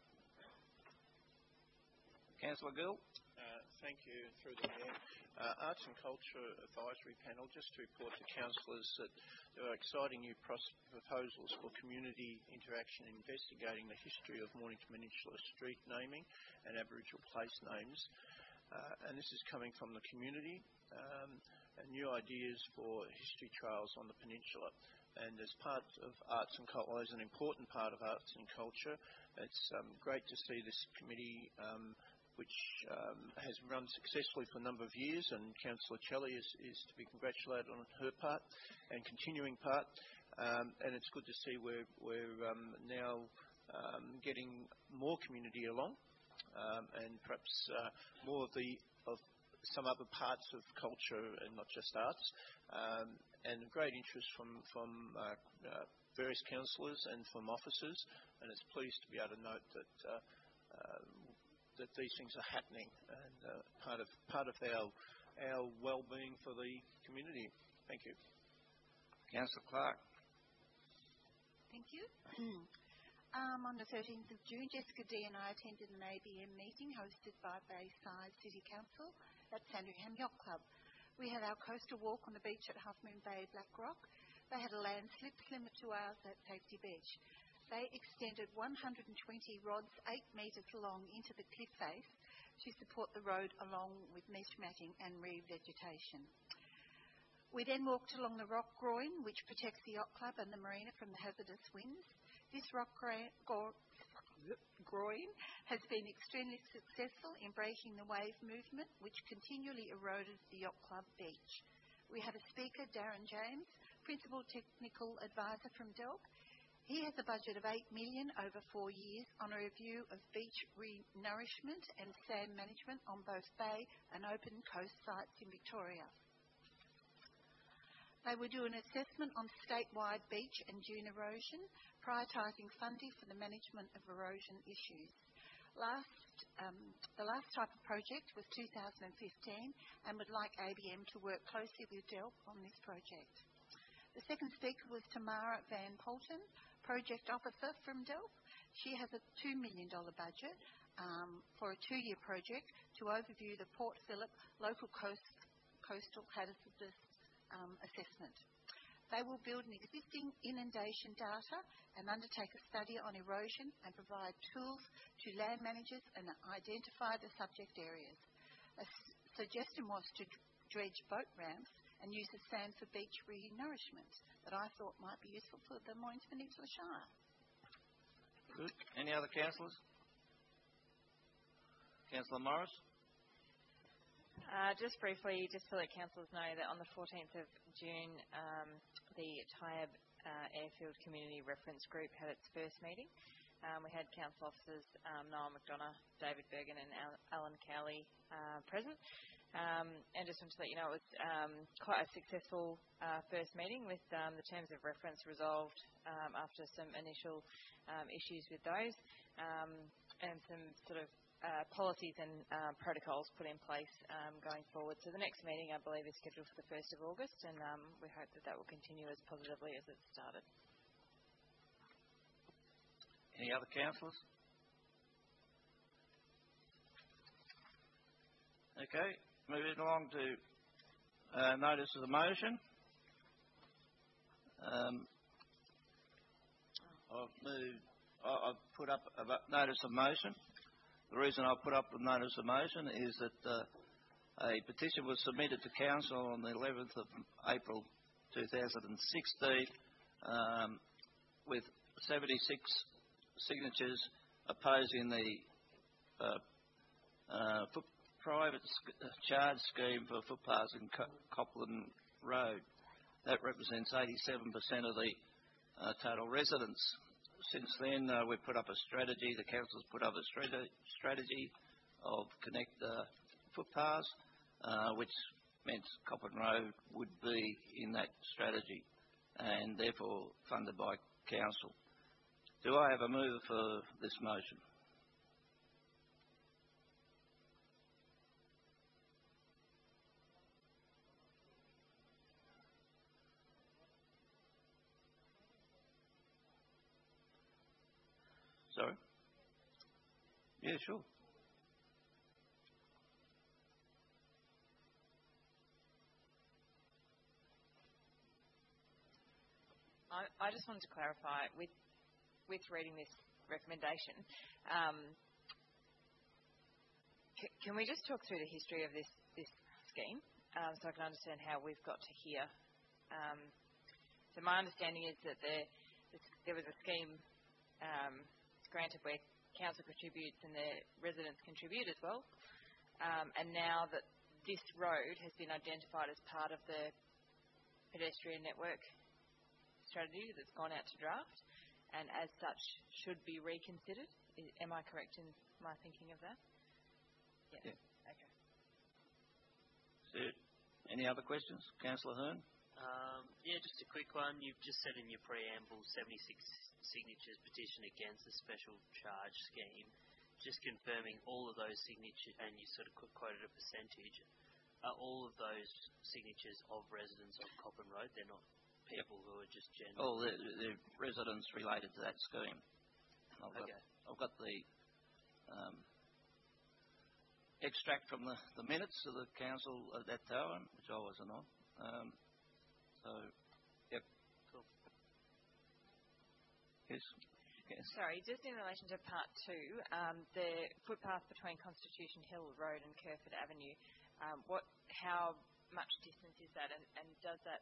Councillor Gill? Uh, thank you, through the Mayor. Uh, Arts and Culture Advisory Panel, just to report to councillors that there are exciting new pros- proposals for community interaction investigating the history of Mornington Peninsula street naming and Aboriginal place names. Uh, and this is coming from the community, um, and new ideas for history trails on the peninsula. And as part of Arts and Culture, well, as an important part of Arts and Culture, it's um, great to see this committee um, which um, has run successfully for a number of years, and Councillor Chelly is, is to be congratulated on her part and continuing part. Um, and it's good to see we're, we're um, now um, getting more community along, um, and perhaps uh, more of the of some other parts of culture and not just arts. Um, and great interest from from uh, uh, various councillors and from officers, and it's pleased to be able to note that. Uh, uh, that these things are happening and uh, part of part of our our well-being for the community. Thank you. Councillor Clark. Thank you. um, on the thirteenth of June, Jessica D and I attended an A B M meeting hosted by Bayside City Council at Sandringham Yacht Club. We had our coastal walk on the beach at Half Moon Bay, Black Rock. They had a landslip similar to ours at Safety Beach. They extended one hundred twenty rods, eight metres long, into the cliff face to support the road along with mesh matting and revegetation. We then walked along the rock groin, which protects the yacht club and the marina from the hazardous winds. This rock groin groin has been extremely successful in breaking the wave movement which continually eroded the Yacht Club beach. We have a speaker, Darren James, Principal Technical Advisor from D E L P. He has a budget of eight million dollars over four years on a review of beach re-nourishment and sand management on both bay and open coast sites in Victoria. They will do an assessment on statewide beach and dune erosion, prioritising funding for the management of erosion issues. Last, um, the last type of project was two thousand fifteen and would like A B M to work closely with D E L P on this project. The second speaker was Tamara Van Polton, Project Officer from D E L P. She has a two million dollars budget um, for a two-year project to overview the Port Phillip local coast, coastal hazardous um, assessment. They will build an existing inundation data and undertake a study on erosion and provide tools to land managers and identify the subject areas. A s- suggestion was to dredge boat ramps and use the sand for beach re-nourishment that I thought might be useful for the Mornington Peninsula Shire. Good. Any other councillors? Councillor Morris? Uh, just briefly, just to let councillors know that on the fourteenth of June, um, the Tyab uh, Airfield Community Reference Group had its first meeting. Um, we had council officers um, Noel McDonough, David Bergen and Al- Alan Cowley uh, present. Um, and just want to let you know it was um, quite a successful uh, first meeting with um, the terms of reference resolved um, after some initial um, issues with those um, and some sort of Uh, policies and uh, protocols put in place um, going forward. So the next meeting, I believe, is scheduled for the first of August, and um, we hope that that will continue as positively as it started. Any other councillors? Okay, moving along to uh, notice of the motion. Um, I've moved. I've put up a notice of motion. The reason I put up the notice of motion is that uh, a petition was submitted to Council on the eleventh of April two thousand sixteen um, with seventy-six signatures opposing the uh, uh, foot private sc- charge scheme for footpaths in Co- Copland Road. That represents eighty-seven percent of the uh, total residents. Since then, uh, we've put up a strategy, the council's put up a strate- strategy of connect uh, footpaths, uh, which meant Copland Road would be in that strategy and therefore funded by council. Do I have a mover for this motion? Sorry? Yeah, sure. I, I just wanted to clarify with with reading this recommendation. Um, c- can we just talk through the history of this this scheme um, so I can understand how we've got to here? Um, so my understanding is that there there was a scheme um, granted where council contributes and the residents contribute as well. Um, and now that this road has been identified as part of the pedestrian network strategy that's gone out to draft and as such should be reconsidered. Is, am I correct in my thinking of that? Yeah. Yeah. Okay. So, any other questions? Councillor Hearn? Um, yeah, just a quick one. You've just said in your preamble seventy-six signatures petition against the special charge scheme. Just confirming all of those signatures, and you sort of quoted a percentage, are all of those signatures of residents of Copland Road? They're not people who are just general? Oh, they're, they're residents related to that scheme. I've got, Okay. I've got the um, extract from the, the minutes of the council at that time, which I wasn't on. Um, so, yep. Cool. Yes. Yes. Sorry, just in relation to part two, um, the footpath between Constitution Hill Road and Kerford Avenue, um, what, how much distance is that, and, and does that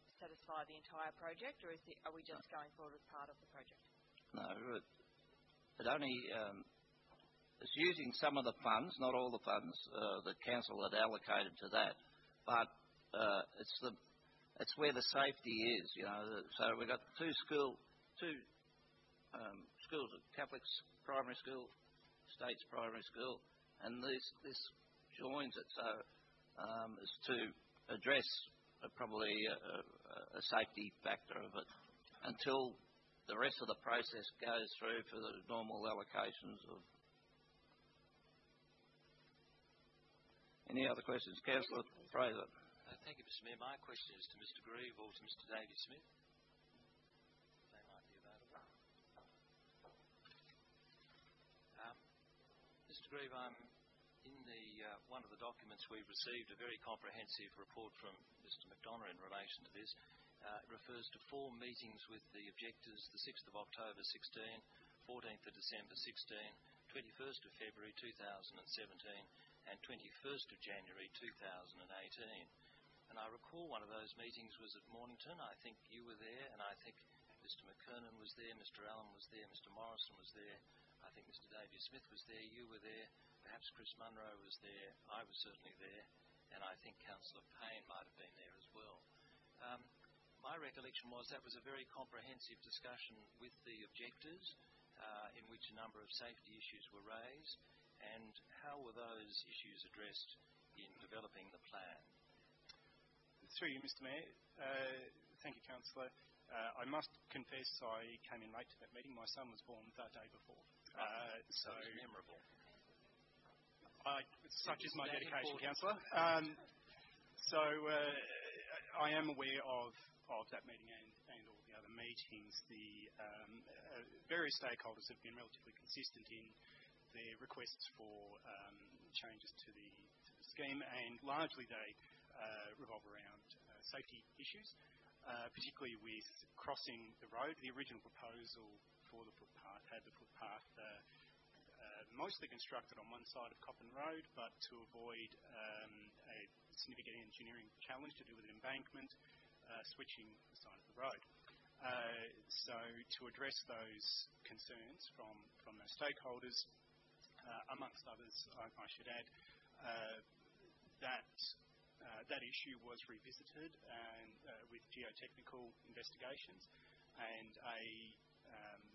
satisfy the entire project, or is it, are we just going forward as part of the project? No, it, it only um, it's using some of the funds, not all the funds uh, the council had allocated to that, but uh, it's the it's where the safety is, you know. So we've got two school, two um, schools, Catholic primary school, States primary school, and this this joins it. So um, it's to address uh, probably a, a, a safety factor of it until the rest of the process goes through for the normal allocations of. Any other questions? Councillor Fraser. Uh, thank you, Mister Mayor. My question is to Mister Grieve or to Mister David Smith. They might be available. Um, Mister Grieve, I'm in the uh, one of the documents we've received a very comprehensive report from Mister McDonough in relation to this. Uh, it refers to four meetings with the objectors: the sixth of October sixteen, fourteenth of December sixteen, twenty-first of February two thousand seventeen, and twenty-first of January two thousand eighteen. And I recall one of those meetings was at Mornington. I think you were there, and I think Mister McKernan was there, Mister Allen was there, Mister Morrison was there, I think Mister David Smith was there, you were there, perhaps Chris Munro was there, I was certainly there, and I think Councillor Payne might have been there as well. Um, my recollection was that was a very comprehensive discussion with the objectors uh, in which a number of safety issues were raised. And how were those issues addressed in developing the plan? Through you, Mister Mayor. Uh, thank you, Councillor. Uh, I must confess I came in late to that meeting. My son was born the day before. Uh, so that was memorable. I, such is my dedication, Councillor. Um, so uh, I am aware of, of that meeting and, and all the other meetings. The um, uh, various stakeholders have been relatively consistent in their requests for um, changes to the, to the scheme, and largely they uh, revolve around uh, safety issues, uh, particularly with crossing the road. The original proposal for the footpath had the footpath uh, uh, mostly constructed on one side of Coppin Road, but to avoid um, a significant engineering challenge to do with an embankment, uh, switching the side of the road. Uh, so to address those concerns from, from those stakeholders, Uh, amongst others, I, I should add, uh, that uh, that issue was revisited and uh, with geotechnical investigations, and a, um,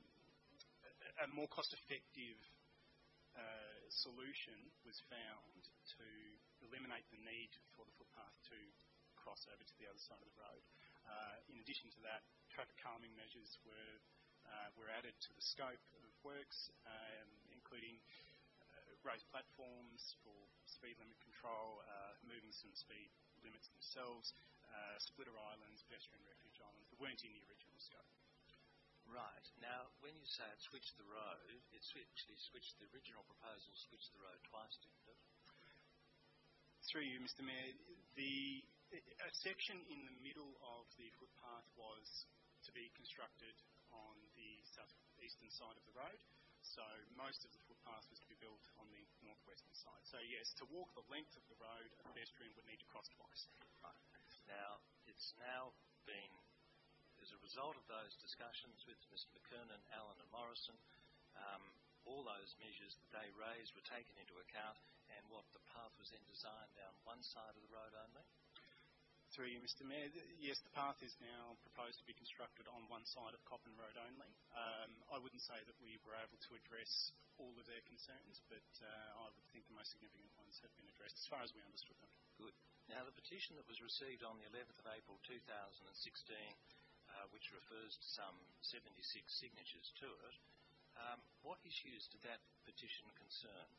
a more cost-effective uh, solution was found to eliminate the need for the footpath to cross over to the other side of the road. Uh, in addition to that, traffic calming measures were uh, were added to the scope of works, um, including raised platforms for speed limit control, uh, moving some speed limits themselves, uh, splitter islands, pedestrian refuge islands that weren't in the original scope. Right. Now, when you say it switched the road, it actually switched the original proposal, switched the road twice, didn't it? Through you, Mister Mayor, the a section in the middle of the footpath was to be constructed on the southeastern side of the road. So most of the footpath was to be built on the northwestern side. So yes, to walk the length of the road, a pedestrian would need to cross twice. Right. Now, it's now been, as a result of those discussions with Mister McKernan, Allen and Morrison, um, all those measures that they raised were taken into account, and what the path was then designed down one side of the road only? Through you, Mister Mayor, yes, the path is now proposed to be constructed on one side of Coppin Road only. Um, I wouldn't say that we were able to address all of their concerns, but uh, I would think the most significant ones have been addressed as far as we understood them. Good. Now, the petition that was received on the eleventh of April two thousand sixteen, uh, which refers to some seventy-six signatures to it, um, what issues did that petition concern?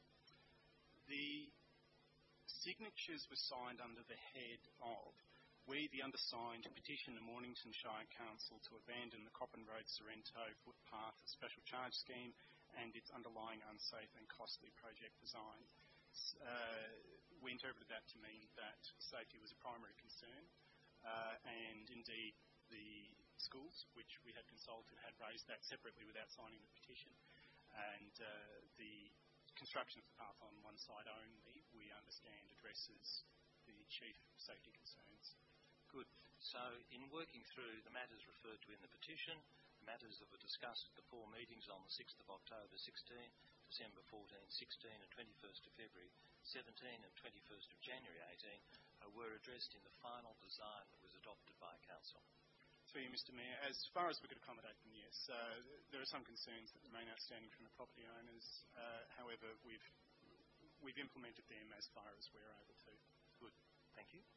The signatures were signed under the head of "We, the undersigned, petition the Mornington Shire Council to abandon the Coppin Road Sorrento footpath special charge scheme and its underlying unsafe and costly project design." Uh, we interpreted that to mean that safety was a primary concern, uh, and indeed the schools, which we had consulted, had raised that separately without signing the petition. And uh, the construction of the path on one side only, we understand, addresses the chief safety concerns. Good. So in working through the matters referred to in the petition, the matters that were discussed at the four meetings on the sixth of October sixteen, December fourteen, sixteen and twenty-first of February seventeen and twenty-first of January eighteen uh, were addressed in the final design that was adopted by Council. Through you, Mister Mayor, as far as we could accommodate them, yes. Uh, there are some concerns that remain outstanding from the property owners. Uh, however, we've we've implemented them as far as we're able to. Good. Thank you.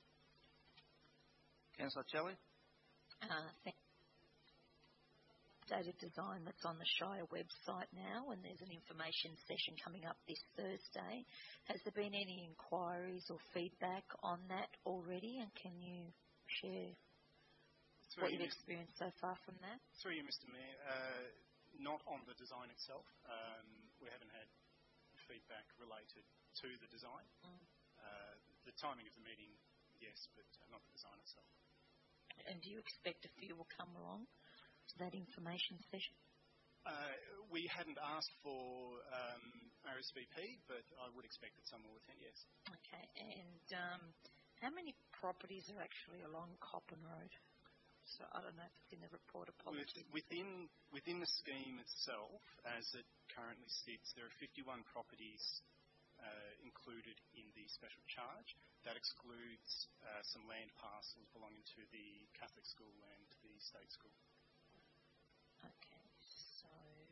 Councillor Kelly. Uh, thank Updated design that's on the Shire website now, and there's an information session coming up this Thursday. Has there been any inquiries or feedback on that already, and can you share Through what you, you've experienced so far from that? Through you, Mister Mayor, uh, not on the design itself. Um, we haven't had feedback related to the design. Mm. Uh, the timing of the meeting, yes, but not the design itself. And do you expect a few will come along to that information session? Uh, we hadn't asked for um, R S V P, but I would expect that some will attend, yes. Okay, and um, how many properties are actually along Coppin Road? So I don't know if it's in the report, apologies. Within, within the scheme itself, as it currently sits, there are fifty-one properties uh, included in the special charge. That excludes uh, some land parcels belonging to the Catholic school and the state school. Okay, so,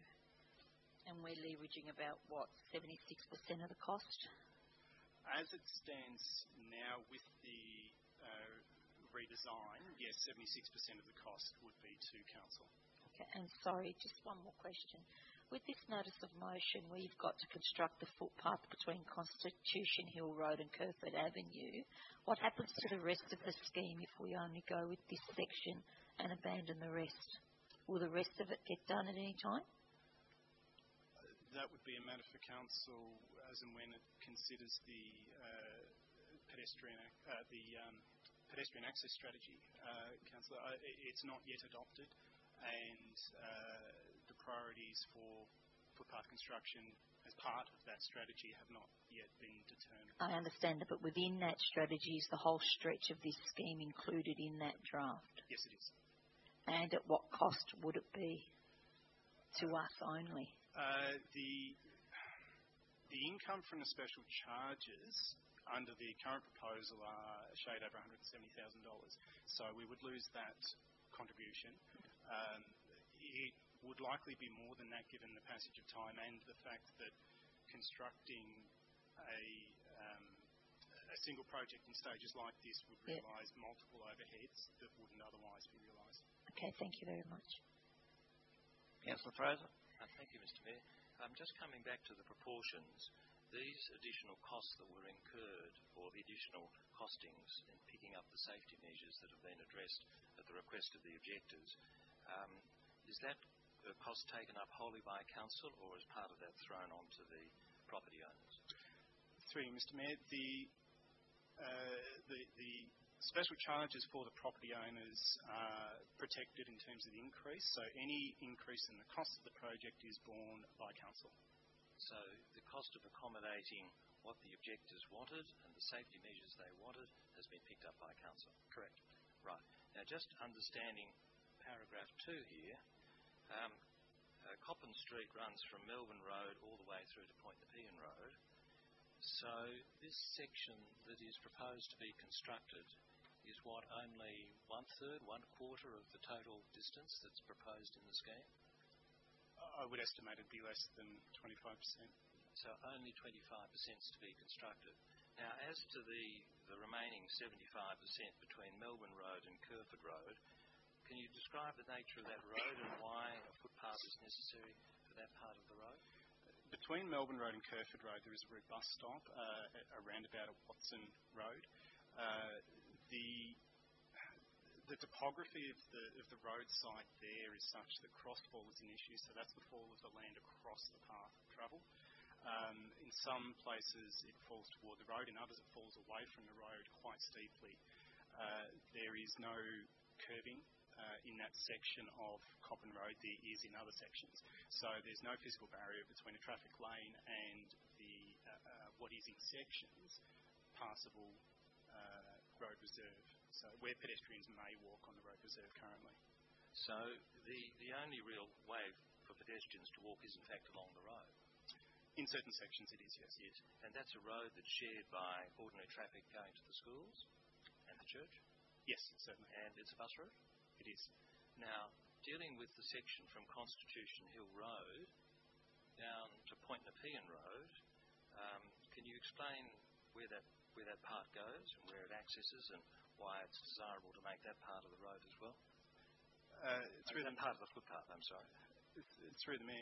and we're leveraging about, what, seventy-six percent of the cost? As it stands now with the uh, redesign, yes, seventy-six percent of the cost would be to council. Okay, and sorry, just one more question. With this notice of motion where you've got to construct the footpath between Constitution Hill Road and Kerford Avenue, what happens to the rest of the scheme if we only go with this section and abandon the rest? Will the rest of it get done at any time? That would be a matter for council as and when it considers the uh, pedestrian uh, the um, pedestrian access strategy, uh, councillor. Uh, it's not yet adopted, and uh, the priorities for footpath construction as part of that strategy have not yet been determined. I understand that, but within that strategy is the whole stretch of this scheme included in that draft? Yes, it is. And at what cost would it be to us only? Uh, the the income from the special charges under the current proposal are a shade over one hundred seventy thousand dollars. So we would lose that contribution. Um, it would likely be more than that given the passage of time and the fact that constructing a, um, a single project in stages like this would Yeah. realise multiple overheads that wouldn't otherwise be realised. Okay, thank you very much. Councillor Fraser. Uh, thank you, Mister Mayor. Um, just coming back to the proportions, these additional costs that were incurred, or the additional costings in picking up the safety measures that have been addressed at the request of the objectors, um, is that a cost taken up wholly by council, or is part of that thrown onto the property owners? Through you, Mister Mayor, the, uh, the, the special charges for the property owners are protected in terms of the increase, so any increase in the cost of the project is borne by council. So the cost of accommodating what the objectors wanted and the safety measures they wanted has been picked up by council? Correct. Right. Now, just understanding paragraph two here, um, uh, Coppin Street runs from Melbourne Road all the way through to Point Nepean Road. So this section that is proposed to be constructed is what, only one-third, one-quarter of the total distance that's proposed in the scheme? I would estimate it'd be less than twenty-five percent. So only twenty-five percent is to be constructed. Now, as to the, the remaining seventy-five percent between Melbourne Road and Kerford Road, can you describe the nature of that road and why a footpath is necessary for that part of the road? Between Melbourne Road and Kerford Road, there is a route bus stop, uh, a roundabout at Watson Road. Uh, the The topography of the of the road site there is such that crossfall is an issue, so that's the fall of the land across the path of travel. Um, in some places it falls toward the road, in others it falls away from the road quite steeply. Uh, there is no curbing uh, in that section of Coppin Road. There is in other sections. So there's no physical barrier between a traffic lane and the uh, uh, what is in sections passable uh, road reserve. So where pedestrians may walk on the road reserve currently. So the, the only real way for pedestrians to walk is in fact along the road. In certain sections it is, yes. Yes, and that's a road that's shared by ordinary traffic going to the schools and the church? Yes, certainly. And it's a bus route? It is. Now, dealing with the section from Constitution Hill Road down to Point Nepean Road, um, can you explain where that where that part goes and where it accesses and why it's desirable to make that part of the road as well? Uh, through that the, part of the footpath, I'm sorry. Through the Mayor.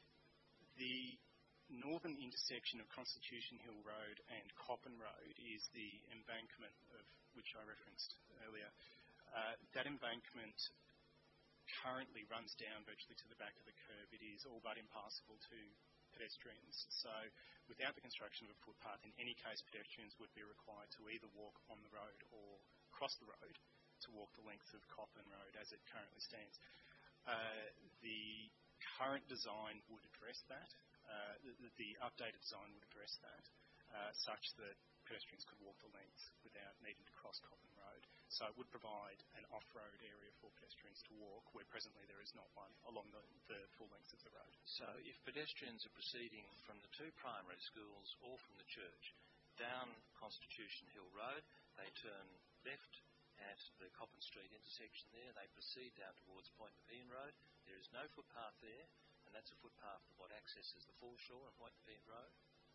The northern intersection of Constitution Hill Road and Coppin Road is the embankment of which I referenced earlier. Uh, that embankment currently runs down virtually to the back of the curb. It is all but impassable to pedestrians. So without the construction of a footpath, in any case pedestrians would be required to either walk on the road or cross the road to walk the length of Coppin Road as it currently stands. Uh, the current design would address that. Uh, the, the updated design would address that, uh, such that pedestrians could walk the length without needing to cross Coppin Road. So it would provide an off-road area for pedestrians to walk, where presently there is not one along the, the full length of the road. So if pedestrians are proceeding from the two primary schools or from the church down Constitution Hill Road, they turn left at the Coppin Street intersection there, they proceed down towards Point Nepean Road. There is no footpath there, and that's a footpath that what accesses the foreshore and Point Nepean Road?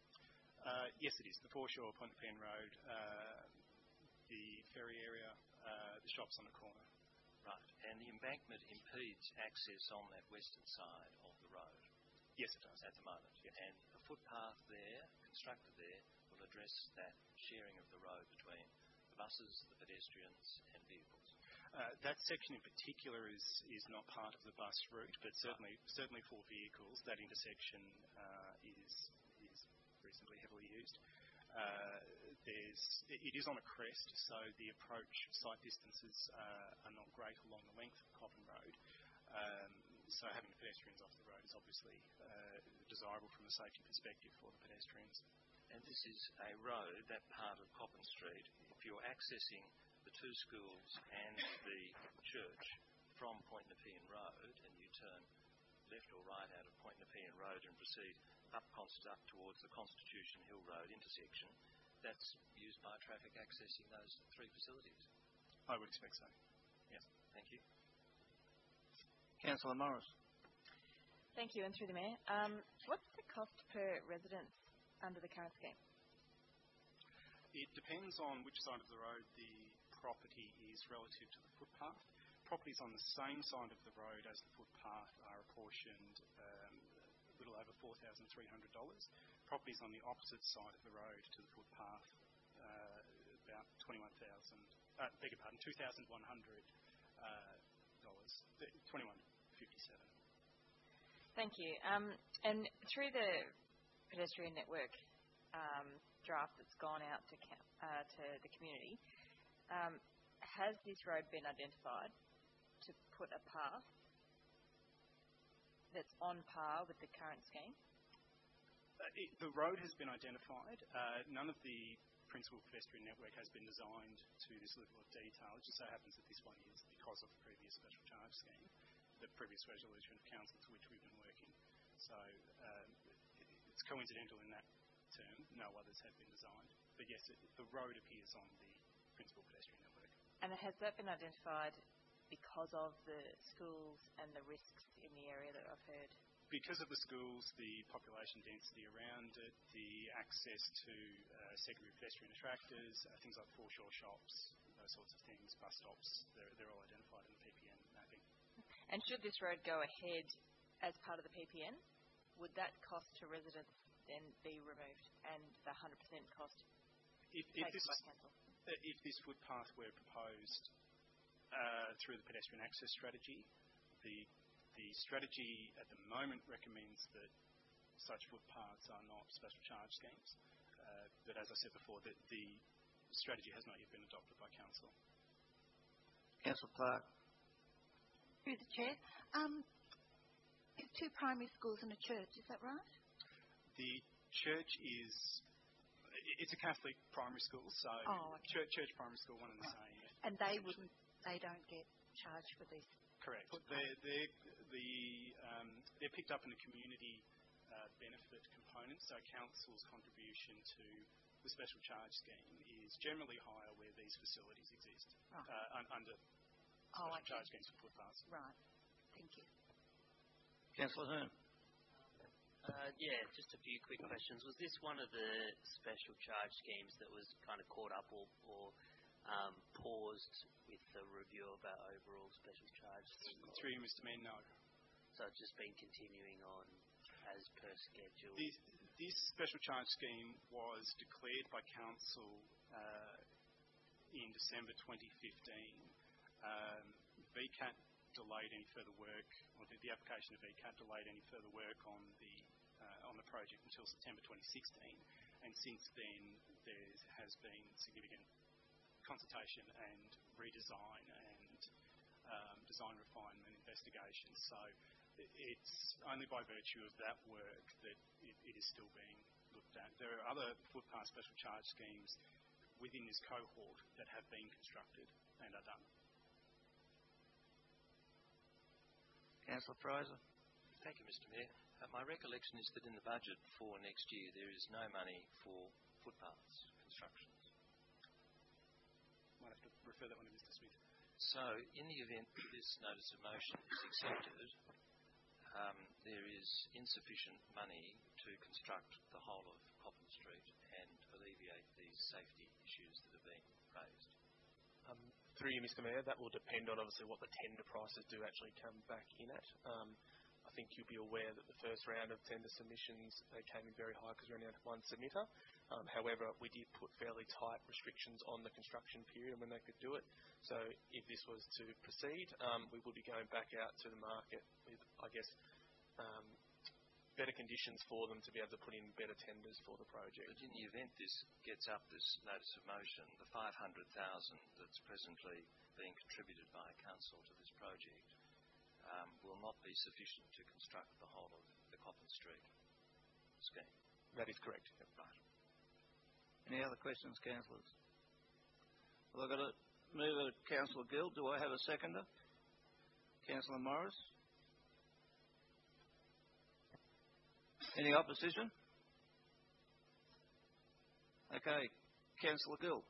Uh, yes, it is. The foreshore, Point Nepean Road, uh, the ferry area, uh, the shops on the corner. Right, and the embankment impedes access on that western side of the road? Yes, it does. At the moment. Yes. And a footpath there, constructed there, will address that sharing of the road between the buses, the pedestrians and vehicles? Uh, that section in particular is, is not part of the bus route, but certainly certainly for vehicles, that intersection uh, is is reasonably heavily used. Uh, there's, it is on a crest, so the approach sight distances uh, are not great along the length of Coppin Road. Um, so having the pedestrians off the road is obviously uh, desirable from a safety perspective for the pedestrians. And this is a road, that part of Coppin Street, if you're accessing the two schools and the church from Point Nepean Road, and you turn left or right out of Point Nepean Road and proceed up, up towards the Constitution Hill Road intersection, that's used by traffic accessing those three facilities? I would expect so. Yes. Thank you. Councillor Morris. Thank you, and through the Mayor. Um, what's the cost per residence under the current scheme? It depends on which side of the road the property is relative to the footpath. Properties on the same side of the road as the footpath are apportioned um, a little over four thousand three hundred dollars. Properties on the opposite side of the road to the footpath, uh, about twenty-one thousand dollars, uh, beg your pardon, two thousand one hundred dollars, uh, twenty-one fifty-seven. Thank you. Um, and through the pedestrian network um, draft that's gone out to, uh, to the community, um, has this road been identified to put a path that's on par with the current scheme? Uh, it, the road has been identified. Uh, none of the principal pedestrian network has been designed to this level of detail. It just so happens that this one is because of the previous special charge scheme, the previous resolution of council to which we've been working. So um, it's coincidental in that term. No others have been designed. But yes, it, the road appears on the principal pedestrian network. And has that been identified because of the schools and the risks in the area that I've heard? Because of the schools, the population density around it, the access to uh, secondary pedestrian attractors, uh, things like foreshore shops, those sorts of things, bus stops, they're, they're all identified in the P P N mapping. And should this road go ahead as part of the P P N, would that cost to residents then be removed and the one hundred percent cost if, taken if this, by council? If this footpath were proposed uh, through the pedestrian access strategy, the The strategy at the moment recommends that such footpaths are not special charge schemes. Uh, but as I said before, the, the strategy has not yet been adopted by council. Councillor Clark. Through the chair, um, there's two primary schools and a church. Is that right? The church is it's a Catholic primary school, so oh, okay. church, church primary school, one and the same. And they wouldn't, they don't get charged for this. correct. They're, they're, the, um, they're picked up in the community uh, benefit component, so council's contribution to the special charge scheme is generally higher where these facilities exist Oh. uh, un- under Oh, special okay. charge schemes for footpaths. Right. Thank you. Councillor Hearn. Uh, yeah, just a few quick questions. Was this one of the special charge schemes that was kind of caught up or, or um, paused with the review of our overall special charge scheme? Through you, Mister Mayor, no. So it's just been continuing on as per schedule? This, this special charge scheme was declared by council uh, in December twenty fifteen. Um, V CAT delayed any further work, or the, the application of V CAT delayed any further work on the uh, on the project until September twenty sixteen, and since then there has been significant consultation and redesign and um, design refinement investigation. So it's only by virtue of that work that it, it is still being looked at. There are other footpath special charge schemes within this cohort that have been constructed and are done. Councillor Fraser. Thank you, Mister Mayor. Uh, my recollection is that in the budget for next year there is no money for footpaths constructions. Might have to refer that one to Mister Smith. So, in the event that this notice of motion is accepted, um, there is insufficient money to construct the whole of Coppin Street and alleviate these safety issues that have been raised. Um, through you, Mister Mayor, that will depend on obviously what the tender prices do actually come back in at. Um, I think you'll be aware that the first round of tender submissions uh, came in very high because we only had one submitter. Um, however, we did put fairly tight restrictions on the construction period when they could do it. So if this was to proceed, um, we would be going back out to the market with, I guess, um, better conditions for them to be able to put in better tenders for the project. But in the event this gets up, this notice of motion, the five hundred thousand that's presently being contributed by council to this project um, will not be sufficient to construct the whole of the Coppin Street scheme. That is correct. Right. Any other questions, councillors? Well, I've got to move it to Councillor Gill. Do I have a seconder? Councillor Morris. Any opposition? Okay. Councillor Gill.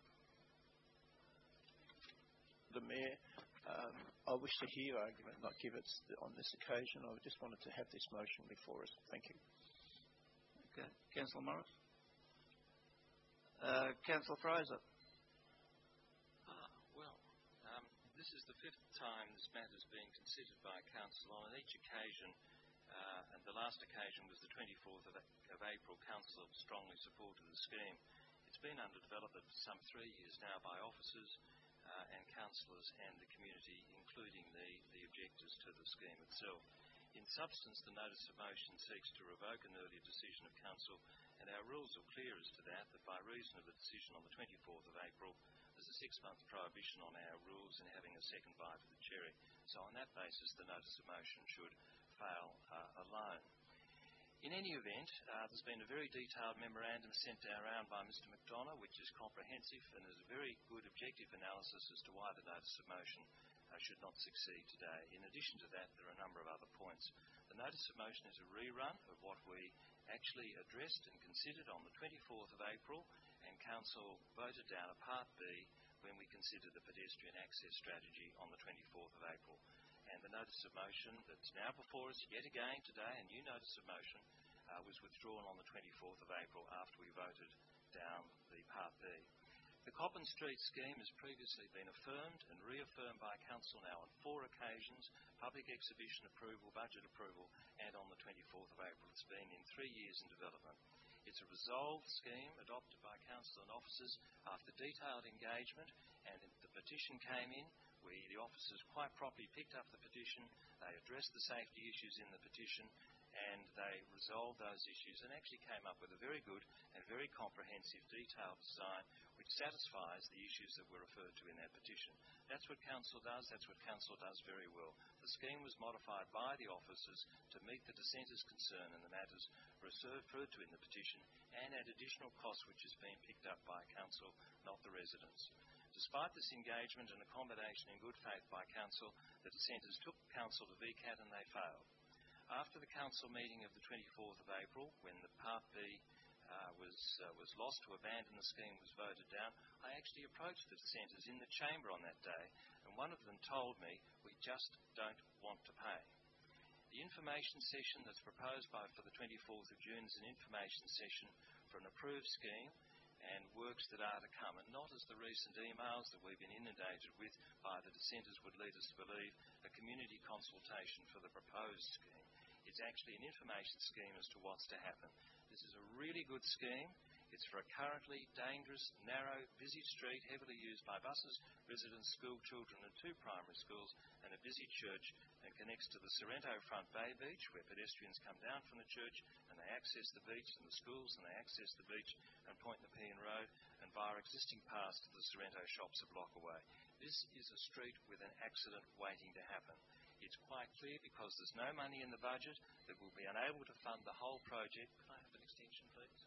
The Mayor, um, I wish to hear argument, not give it on this occasion. I just wanted to have this motion before us. Thank you. Okay. Councillor Morris. Uh, Councillor Fraser. Ah, well, um, this is the fifth time this matter is being considered by council. On each occasion, uh, and the last occasion was the twenty-fourth of, of April, council strongly supported the scheme. It's been under development for some three years now by officers uh, and councillors and the community, including the, the objectors to the scheme itself. In substance, the notice of motion seeks to revoke an earlier decision of council, and our rules are clear as to that, that by reason of the decision on the twenty-fourth of April, there's a six-month prohibition on our rules in having a second bite of the cherry. So on that basis, the notice of motion should fail uh, alone. In any event, uh, there's been a very detailed memorandum sent around by Mister McDonough, which is comprehensive and is a very good objective analysis as to why the notice of motion uh, should not succeed today. In addition to that, there are a number of other points. The notice of motion is a rerun of what we actually addressed and considered on the twenty-fourth of April, and council voted down a Part B when we considered the pedestrian access strategy on the twenty-fourth of April. And the notice of motion that's now before us yet again today, a new notice of motion, uh, was withdrawn on the twenty-fourth of April after we voted down the Part B. The Coppin Street scheme has previously been affirmed and reaffirmed by council now on four occasions: public exhibition approval, budget approval, and on the twenty-fourth of April. It's been in three years in development. It's a resolved scheme adopted by council and officers after detailed engagement, and the petition came in. We, the officers, quite properly picked up the petition. They addressed the safety issues in the petition, and they resolved those issues and actually came up with a very good and very comprehensive, detailed design which satisfies the issues that were referred to in that petition. That's what council does. That's what council does very well. The scheme was modified by the officers to meet the dissenters' concern in the matters referred to in the petition and at additional costs which is being picked up by council, not the residents. Despite this engagement and accommodation in good faith by council, the dissenters took council to V CAT and they failed. After the council meeting of the twenty-fourth of April, when the Part B uh, was uh, was lost to abandon the scheme was voted down, I actually approached the dissenters in the chamber on that day, and one of them told me, we just don't want to pay. The information session that's proposed by for the twenty-fourth of June is an information session for an approved scheme and works that are to come, and not as the recent emails that we've been inundated with by the dissenters would lead us to believe, a community consultation for the proposed scheme. It's actually an information scheme as to what's to happen. This is a really good scheme. It's for a currently dangerous, narrow, busy street, heavily used by buses, residents, school children and two primary schools, and a busy church, and connects to the Sorrento Front Bay Beach, where pedestrians come down from the church and they access the beach, and the schools and they access the beach, and Point Nepean Road, and via existing paths to the Sorrento shops a block away. This is a street with an accident waiting to happen. It's quite clear, because there's no money in the budget, that we'll be unable to fund the whole project. Can I have an extension, please?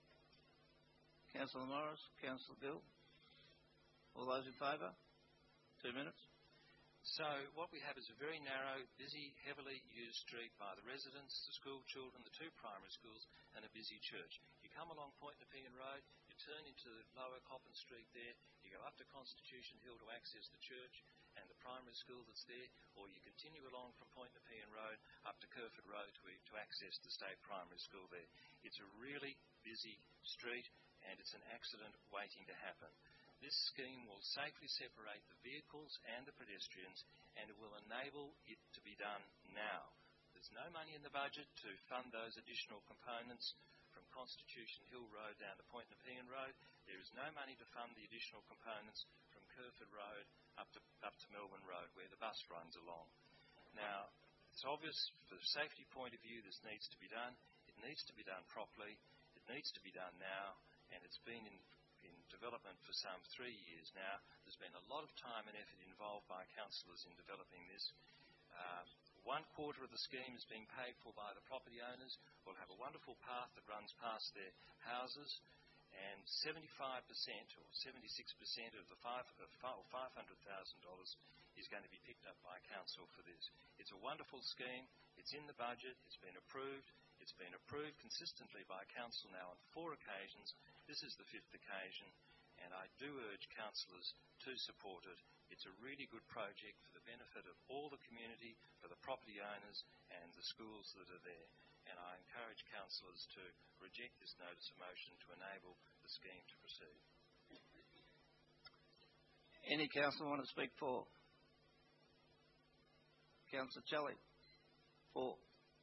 Councillor Morris, Councillor Gill. All those in favour? Two minutes. So what we have is a very narrow, busy, heavily used street by the residents, the school children, the two primary schools, and a busy church. You come along Point Nepean Road, you turn into Lower Coppin Street there, you go up to Constitution Hill to access the church and the primary school that's there, or you continue along from Point Nepean Road up to Kerford Road to, to access the state primary school there. It's a really busy street, and it's an accident waiting to happen. This scheme will safely separate the vehicles and the pedestrians, and it will enable it to be done now. There's no money in the budget to fund those additional components from Constitution Hill Road down to Point Nepean Road. There is no money to fund the additional components from Kerford Road up to, up to Melbourne Road, where the bus runs along. Now, it's obvious from the safety point of view this needs to be done. It needs to be done properly. It needs to be done now. And it's been in, in development for some three years now. There's been a lot of time and effort involved by councillors in developing this. Uh, one quarter of the scheme is being paid for by the property owners. We'll have a wonderful path that runs past their houses, and seventy-five percent or seventy-six percent of the five hundred thousand dollars is going to be picked up by council for this. It's a wonderful scheme. It's in the budget. It's been approved. It's been approved consistently by council now on four occasions. This is the fifth occasion, and I do urge councillors to support it. It's a really good project for the benefit of all the community, for the property owners and the schools that are there. And I encourage councillors to reject this notice of motion to enable the scheme to proceed. Any councillor want to speak for? Councillor Challey. For.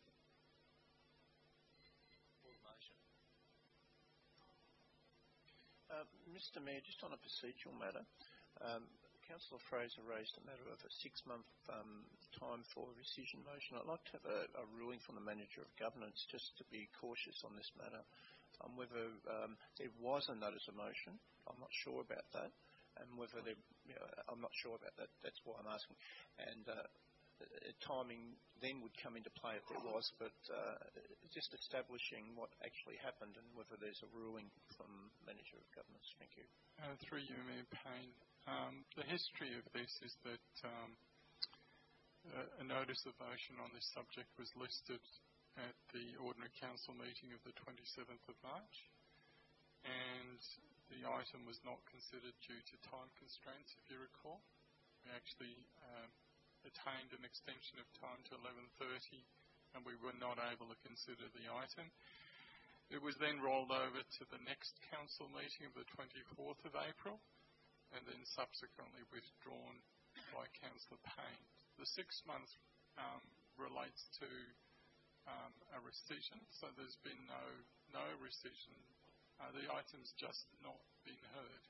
Uh, Mister Mayor, just on a procedural matter, um, Councillor Fraser raised a matter of a six-month um, time for a rescission motion. I'd like to have a, a ruling from the Manager of Governance just to be cautious on this matter. Um, whether um, there was a notice of motion, I'm not sure about that, and whether there, you know, I'm not sure about that. That's why I'm asking. And uh, timing then would come into play if there was, but uh, just establishing what actually happened and whether there's a ruling from Manager of Governance. Thank you. Uh, through you, Mayor Payne. Um, the history of this is that um, a, a notice of motion on this subject was listed at the Ordinary Council meeting of the twenty-seventh of March, and the item was not considered due to time constraints, if you recall. We actually uh, attained an extension of time to eleven thirty, and we were not able to consider the item. It was then rolled over to the next council meeting of the twenty-fourth of April, and then subsequently withdrawn by Councillor Payne. The six months um, relates to um, a rescission, so there's been no no rescission. Uh, the item's just not been heard.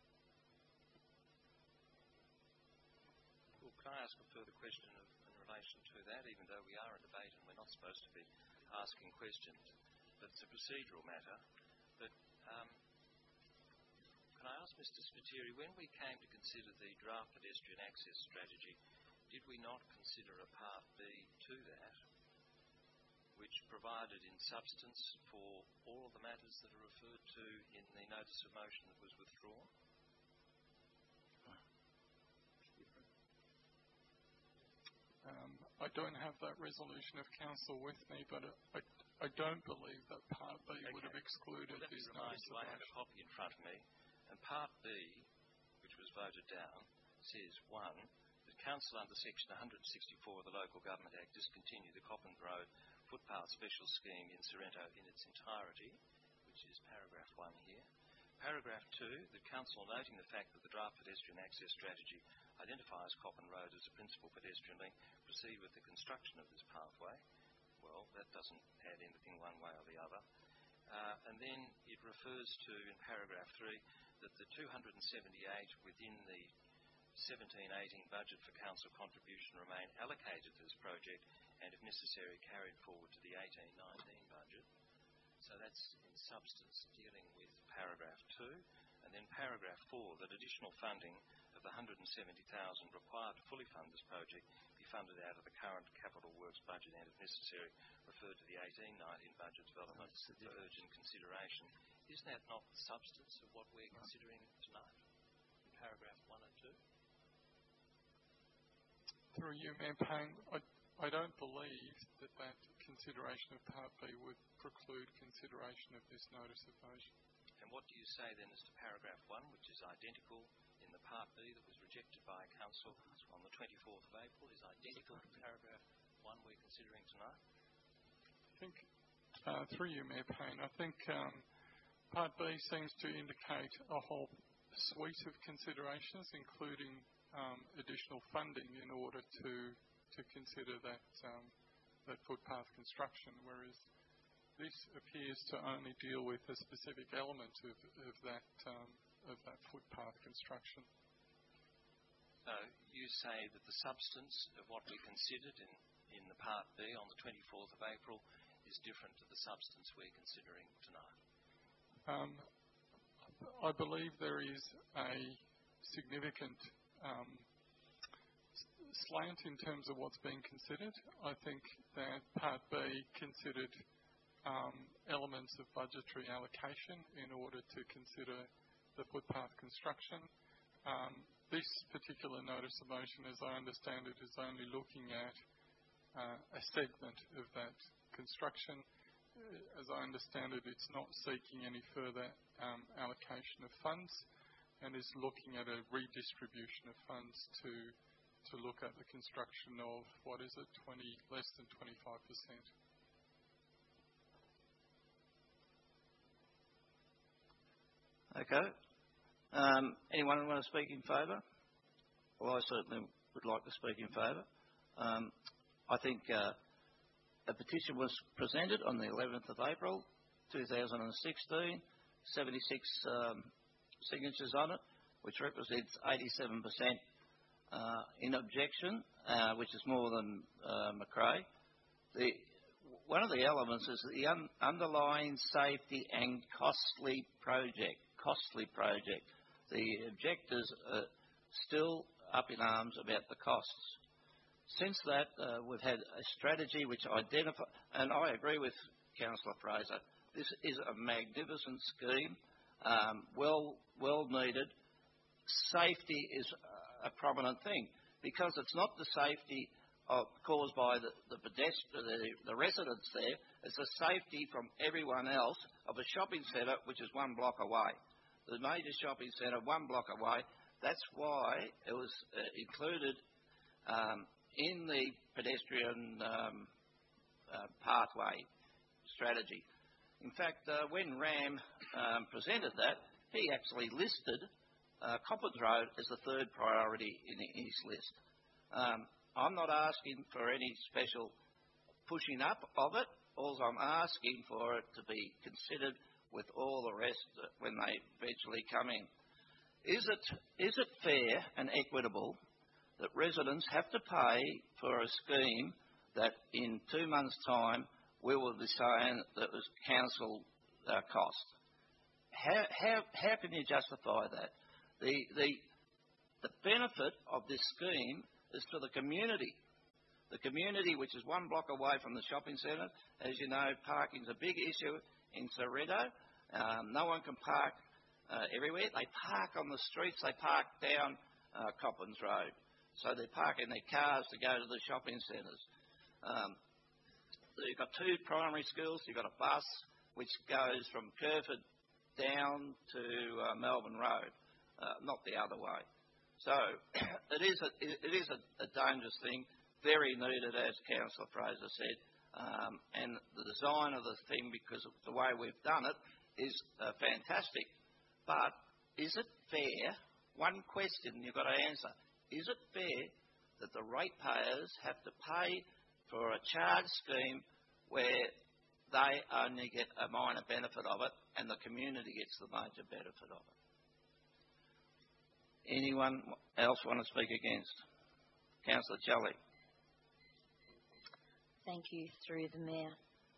Well, can I ask a further question of, in relation to that, even though we are in debate and we're not supposed to be asking questions? But it's a procedural matter. But um, can I ask Mister Spiteri, when we came to consider the draft pedestrian access strategy, did we not consider a Part B to that, which provided in substance for all of the matters that are referred to in the notice of motion that was withdrawn? Um, I don't have that resolution of council with me, but I, I don't believe that Part B okay. would have excluded well, this remind notice you, of I have a motion. copy in front of me, and Part B, which was voted down, says, one, that council under section one hundred sixty-four of the Local Government Act discontinue the Coppin Road footpath special scheme in Sorrento in its entirety, which is paragraph one here. Paragraph two, that council, noting the fact that the draft pedestrian access strategy identifies Coppin Road as a principal pedestrian link, proceed with the construction of this pathway. Well, that doesn't add anything one way or the other. Uh, and then it refers to, in paragraph three, that the two hundred seventy-eight within the seventeen eighteen budget for council contribution remain allocated to this project and, if necessary, carried forward to the eighteen nineteen budget. So that's in substance dealing with paragraph two. And then paragraph four, that additional funding of the one hundred seventy thousand dollars required to fully fund this project be funded out of the current capital works budget and, if necessary, referred to the eighteen nineteen budget development for urgent consideration. Is that not the substance of what we're considering tonight in paragraph one and two? Through you, Mayor Payne, I, I don't believe that that consideration of Part B would preclude consideration of this notice of motion. And what do you say then as to paragraph one, which is identical in the Part B that was rejected by council on the twenty-fourth of April, is identical to paragraph one we're considering tonight? I think, uh, through you, Mayor Payne, I think um, Part B seems to indicate a whole suite of considerations, including um, additional funding in order to to consider that um, that footpath construction, whereas this appears to only deal with a specific element of, of that um, of that footpath construction. So you say that the substance of what we considered in, in the Part B on the twenty-fourth of April is different to the substance we're considering tonight? Um, I believe there is a significant um, slant in terms of what's being considered. I think that Part B considered um, elements of budgetary allocation in order to consider the footpath construction. Um, this particular notice of motion, as I understand it, is only looking at uh, a segment of that construction. As I understand it, it's not seeking any further um, allocation of funds and is looking at a redistribution of funds to to look at the construction of, what is it, twenty, less than twenty-five percent. Okay. Um, anyone want to speak in favour? Well, I certainly would like to speak in favour. Um, I think uh, a petition was presented on the eleventh of April two thousand sixteen, seventy-six um, signatures on it, which represents eighty-seven percent uh, in objection, uh, which is more than uh, Macrae. The, one of the elements is the un underlying safety and costly project. Costly project. The objectors are still up in arms about the costs. Since that, uh, we've had a strategy which identifies, and I agree with Councillor Fraser, this is a magnificent scheme, um, well, well needed. Safety is a prominent thing because it's not the safety of, caused by the, the, pedest- the, the residents there, it's the safety from everyone else of a shopping centre which is one block away. The major shopping centre one block away, that's why it was uh, included um, in the pedestrian um, uh, pathway strategy. In fact, uh, when Ram um, presented that, he actually listed uh, Coppins Road as the third priority in his list. Um, I'm not asking for any special pushing up of it. All I'm asking for it to be considered with all the rest when they eventually come in. Is it, is it fair and equitable that residents have to pay for a scheme that in two months' time we will be saying that was council uh, cost? How, how, how can you justify that? The, the, the benefit of this scheme is to the community. The community, which is one block away from the shopping centre, as you know, parking's a big issue in Soreto. Um, no one can park uh, everywhere. They park on the streets. They park down uh, Coppins Road. So they're parking their cars to go to the shopping centres. Um, you've got two primary schools. You've got a bus which goes from Kerford down to uh, Melbourne Road, uh, not the other way. So it is a, it is a, a dangerous thing, very needed, as Councillor Fraser said, um, and the design of the thing, because of the way we've done it, is uh, fantastic. But is it fair? One question you've got to answer. Is it fair that the ratepayers have to pay for a charge scheme where they only get a minor benefit of it and the community gets the major benefit of it? Anyone else want to speak against? Councillor Kelly. Thank you, through the Mayor.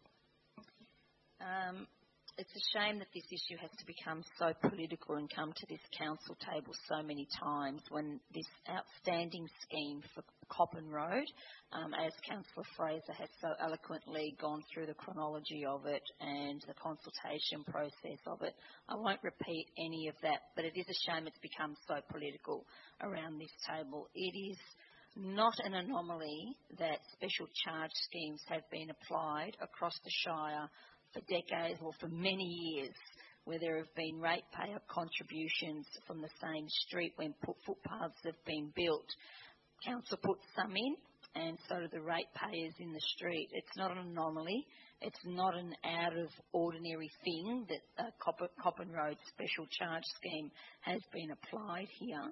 Um, it's a shame that this issue has to become so political and come to this council table so many times when this outstanding scheme for Coppin Road, um, as Councillor Fraser has so eloquently gone through the chronology of it and the consultation process of it. I won't repeat any of that, but it is a shame it's become so political around this table. It is not an anomaly that special charge schemes have been applied across the Shire for decades or for many years, where there have been ratepayer contributions from the same street when footpaths have been built. Council puts some in, and so do the ratepayers in the street. It's not an anomaly. It's not an out-of-ordinary thing that a Coppin Road special charge scheme has been applied here.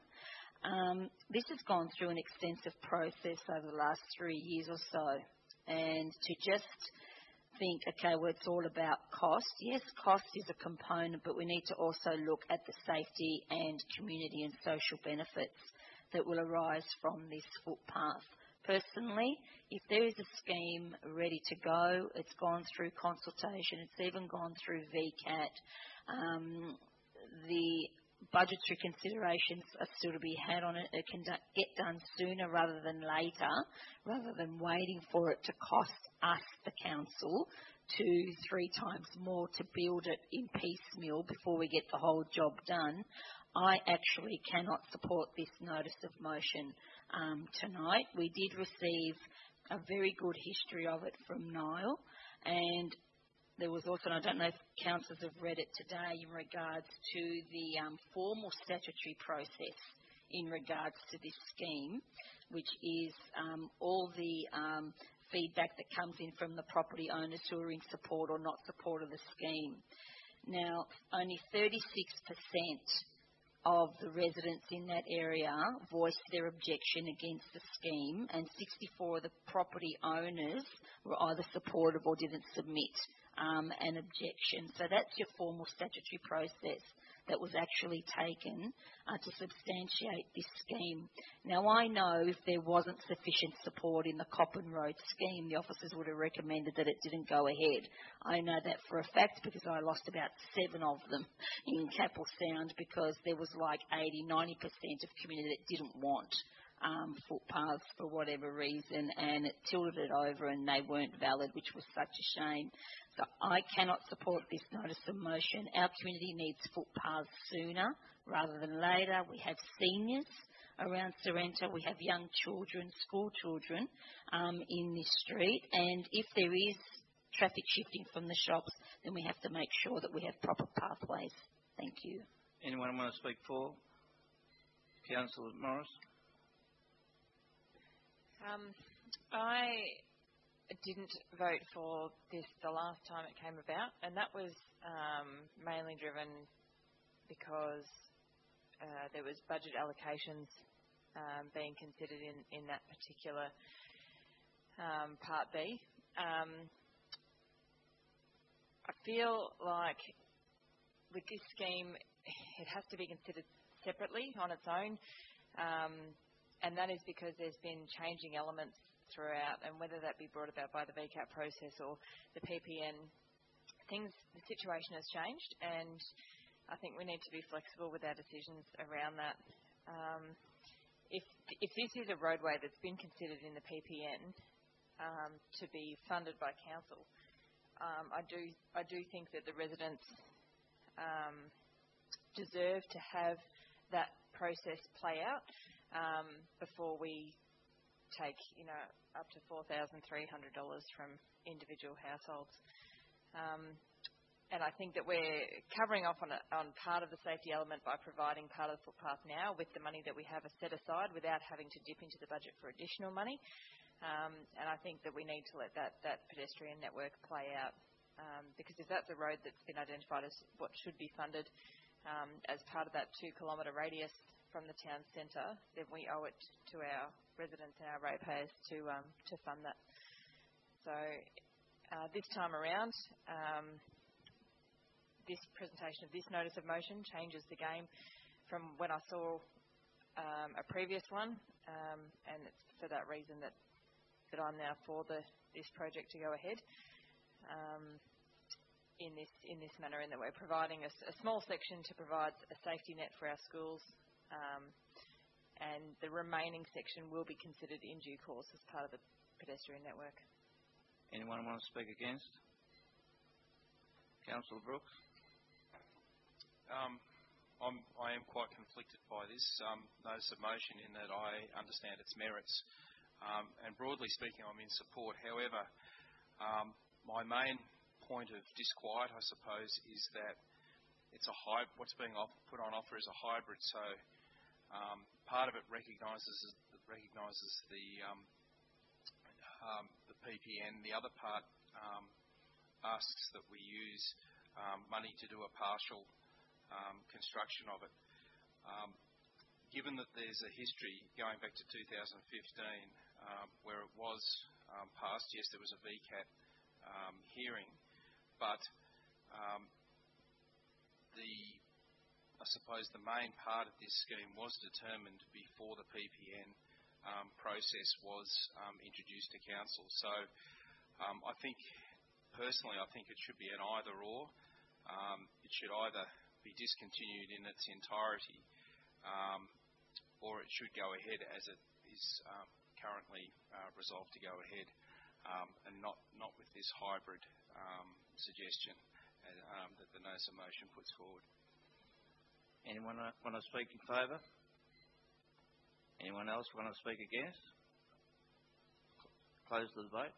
Um, this has gone through an extensive process over the last three years or so, and to just think, okay, well, it's all about cost. Yes, cost is a component, but we need to also look at the safety and community and social benefits that will arise from this footpath. Personally, if there is a scheme ready to go, it's gone through consultation, it's even gone through V CAT, um, the budgetary considerations are still to be had on it. It can do, get done sooner rather than later, rather than waiting for it to cost us, the council, two, three times more to build it in piecemeal before we get the whole job done. I actually cannot support this notice of motion um, tonight. We did receive a very good history of it from Niall, and there was also, and I don't know if councillors have read it today, in regards to the um, formal statutory process in regards to this scheme, which is um, all the um, feedback that comes in from the property owners who are in support or not support of the scheme. Now, only thirty-six percent of the residents in that area voiced their objection against the scheme, and sixty-four of the property owners were either supportive or didn't submit um, an objection. So that's your formal statutory process that was actually taken uh, to substantiate this scheme. Now, I know if there wasn't sufficient support in the Coppin Road scheme, the officers would have recommended that it didn't go ahead. I know that for a fact because I lost about seven of them in Capel Sound because there was like eighty, ninety percent of community that didn't want um, footpaths for whatever reason, and it tilted it over and they weren't valid, which was such a shame. So I cannot support this notice of motion. Our community needs footpaths sooner rather than later. We have seniors around Sorrento. We have young children, school children um, in this street. And if there is traffic shifting from the shops, then we have to make sure that we have proper pathways. Thank you. Anyone want to speak for? Councillor Morris? Um, I didn't vote for this the last time it came about, and that was um, mainly driven because uh, there was budget allocations um, being considered in, in that particular um, Part B. Um, I feel like with this scheme, it has to be considered separately on its own, um, and that is because there's been changing elements throughout, and whether that be brought about by the V CAT process or the P P N, things, the situation has changed, and I think we need to be flexible with our decisions around that. Um, if if this is a roadway that's been considered in the P P N um, to be funded by council, um, I do I do think that the residents um, deserve to have that process play out um, before we take, you know, up to four thousand three hundred dollars from individual households. Um, And I think that we're covering off on, a, on part of the safety element by providing part of the footpath now with the money that we have set aside without having to dip into the budget for additional money. Um, and I think that we need to let that, that pedestrian network play out um, because if that's a road that's been identified as what should be funded um, as part of that two-kilometre radius from the town centre, then we owe it to our residents and our ratepayers to, um, to fund that. So uh, this time around, um, this presentation of this notice of motion changes the game from when I saw um, a previous one, um, and it's for that reason that, that I'm now for the, this project to go ahead um, in this in this manner, in that we're providing a, a small section to provide a safety net for our schools, um, and the remaining section will be considered in due course as part of the pedestrian network. Anyone want to speak against? Councillor Brooks. Um, I'm, I am quite conflicted by this um, notice of motion in that I understand its merits. Um, and broadly speaking, I'm in support. However, um, my main point of disquiet, I suppose, is that it's a hy- what's being off- put on offer is a hybrid. So um, part of it recognises recognises the um, um, the P P N. The other part um, asks that we use um, money to do a partial Um, construction of it. Um, given that there's a history going back to two thousand fifteen um, where it was um, passed, yes, there was a V CAT um, hearing, but um, the, I suppose the main part of this scheme was determined before the P P N um, process was um, introduced to council. So um, I think, personally, I think it should be an either or. Um, it should either be discontinued in its entirety, um, or it should go ahead as it is um, currently uh, resolved to go ahead, um, and not, not with this hybrid um, suggestion uh, um, that the notice of motion puts forward. Anyone want to speak in favour? Anyone else want to speak against? Close the debate.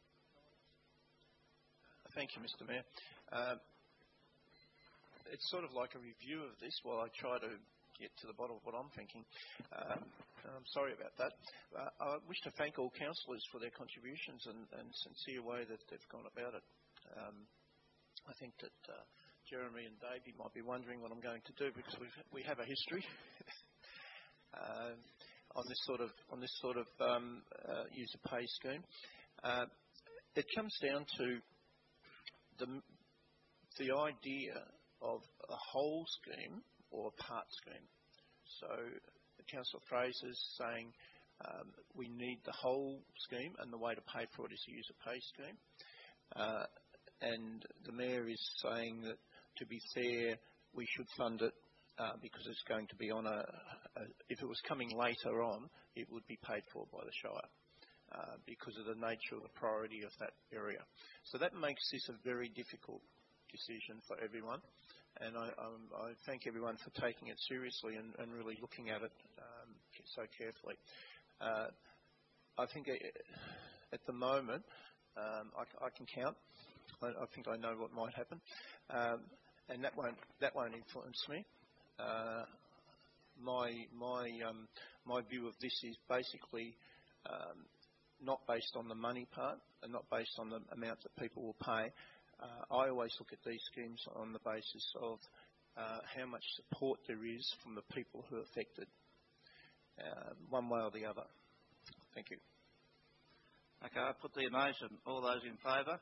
Thank you, Mister Mayor. Uh, It's sort of like a review of this while I try to get to the bottom of what I'm thinking. Um, I'm sorry about that. Uh, I wish to thank all councillors for their contributions and, and sincere way that they've gone about it. Um, I think that uh, Jeremy and Davey might be wondering what I'm going to do because we've, we have a history uh, on this sort of on this sort of um, uh, user pay scheme. Uh, it comes down to the the idea of a whole scheme or a part scheme. So Councillor Fraser's saying um, we need the whole scheme and the way to pay for it is to use a pay scheme. Uh, and the Mayor is saying that, to be fair, we should fund it uh, because it's going to be on a, a... If it was coming later on, it would be paid for by the Shire uh, because of the nature of the priority of that area. So that makes this a very difficult decision for everyone. And I, um, I thank everyone for taking it seriously and, and really looking at it um, so carefully. Uh, I think at the moment, um, I, I can count. I, I think I know what might happen, um, and that won't that won't influence me. Uh, my my um, my view of this is basically um, not based on the money part and not based on the amount that people will pay. Uh, I always look at these schemes on the basis of uh, how much support there is from the people who are affected, uh, one way or the other. Thank you. Okay, I put the motion. All those in favour?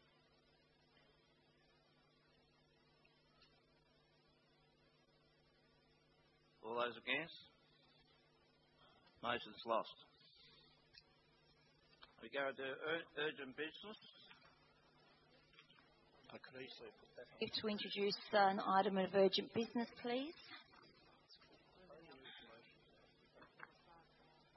All those against? Motion's lost. We go to ur- urgent business. I could easily put that on. To introduce an item of urgent business, please.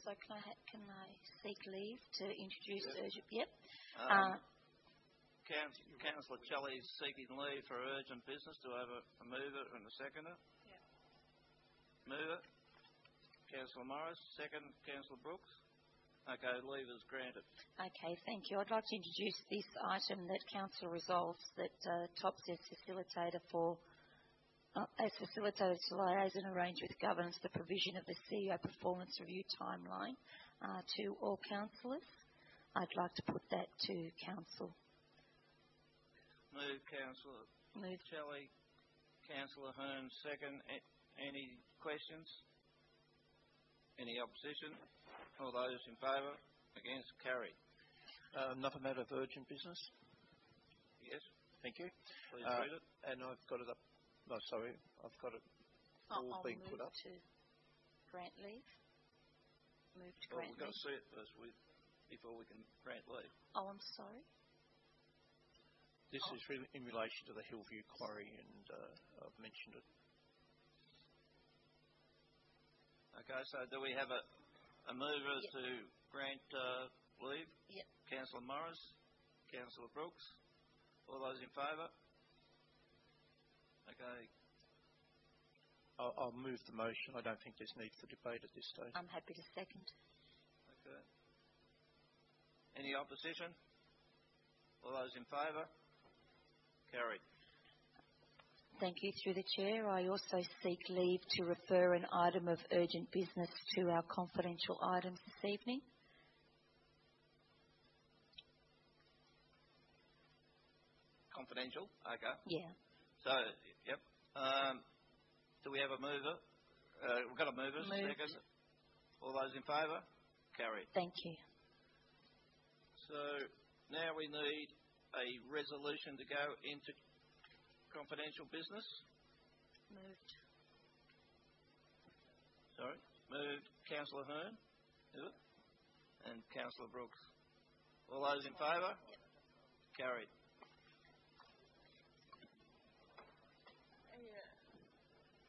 So can I ha- can I seek leave to introduce Yeah. urgent? Yep. Um, Uh, Council, Councillor Kelly is seeking leave for urgent business. Do I have a, a mover and a seconder? Yeah. Mover, Councillor Morris. Second, Councillor Brooks. Okay, leave is granted. Okay, thank you. I'd like to introduce this item that Council resolves that uh, TOPS as facilitator for uh, as facilitator to liaise and arrange with governance the provision of the C E O performance review timeline uh, to all councillors. I'd like to put that to Council. Move, Councillor Move. Kelly. Councillor Hearn, second. A- any questions? Any opposition? All those in favour? Against? Carried. Uh, another matter of urgent business. Yes. Thank you. Please Uh, read it. And I've got it up. No, sorry. I've got it I'll, all I'll being move put up. to grant leave. Move to Well, grant we've got to leave. see it first with, before we can grant leave. Oh, I'm sorry. This Oh. is really in relation to the Hillview Quarry, and uh, I've mentioned it. Okay, so do we have a, a mover Yep. to grant uh, leave? Yep. Councillor Morris, Councillor Brooks. All those in favour? Okay. I'll, I'll move the motion. I don't think there's need for debate at this stage. I'm happy to second. Okay. Any opposition? All those in favour? Carried. Thank you. Through the Chair, I also seek leave to refer an item of urgent business to our confidential items this evening. Confidential? Okay. Yeah. So, yep. Um, do we have a mover? Uh, we've got a mover, Moved. second. All those in favour? Carried. Thank you. So, now we need a resolution to go into confidential business. Moved. Sorry. Moved Councillor Hearn. Is it? And Councillor Brooks. All those in favour? Carried.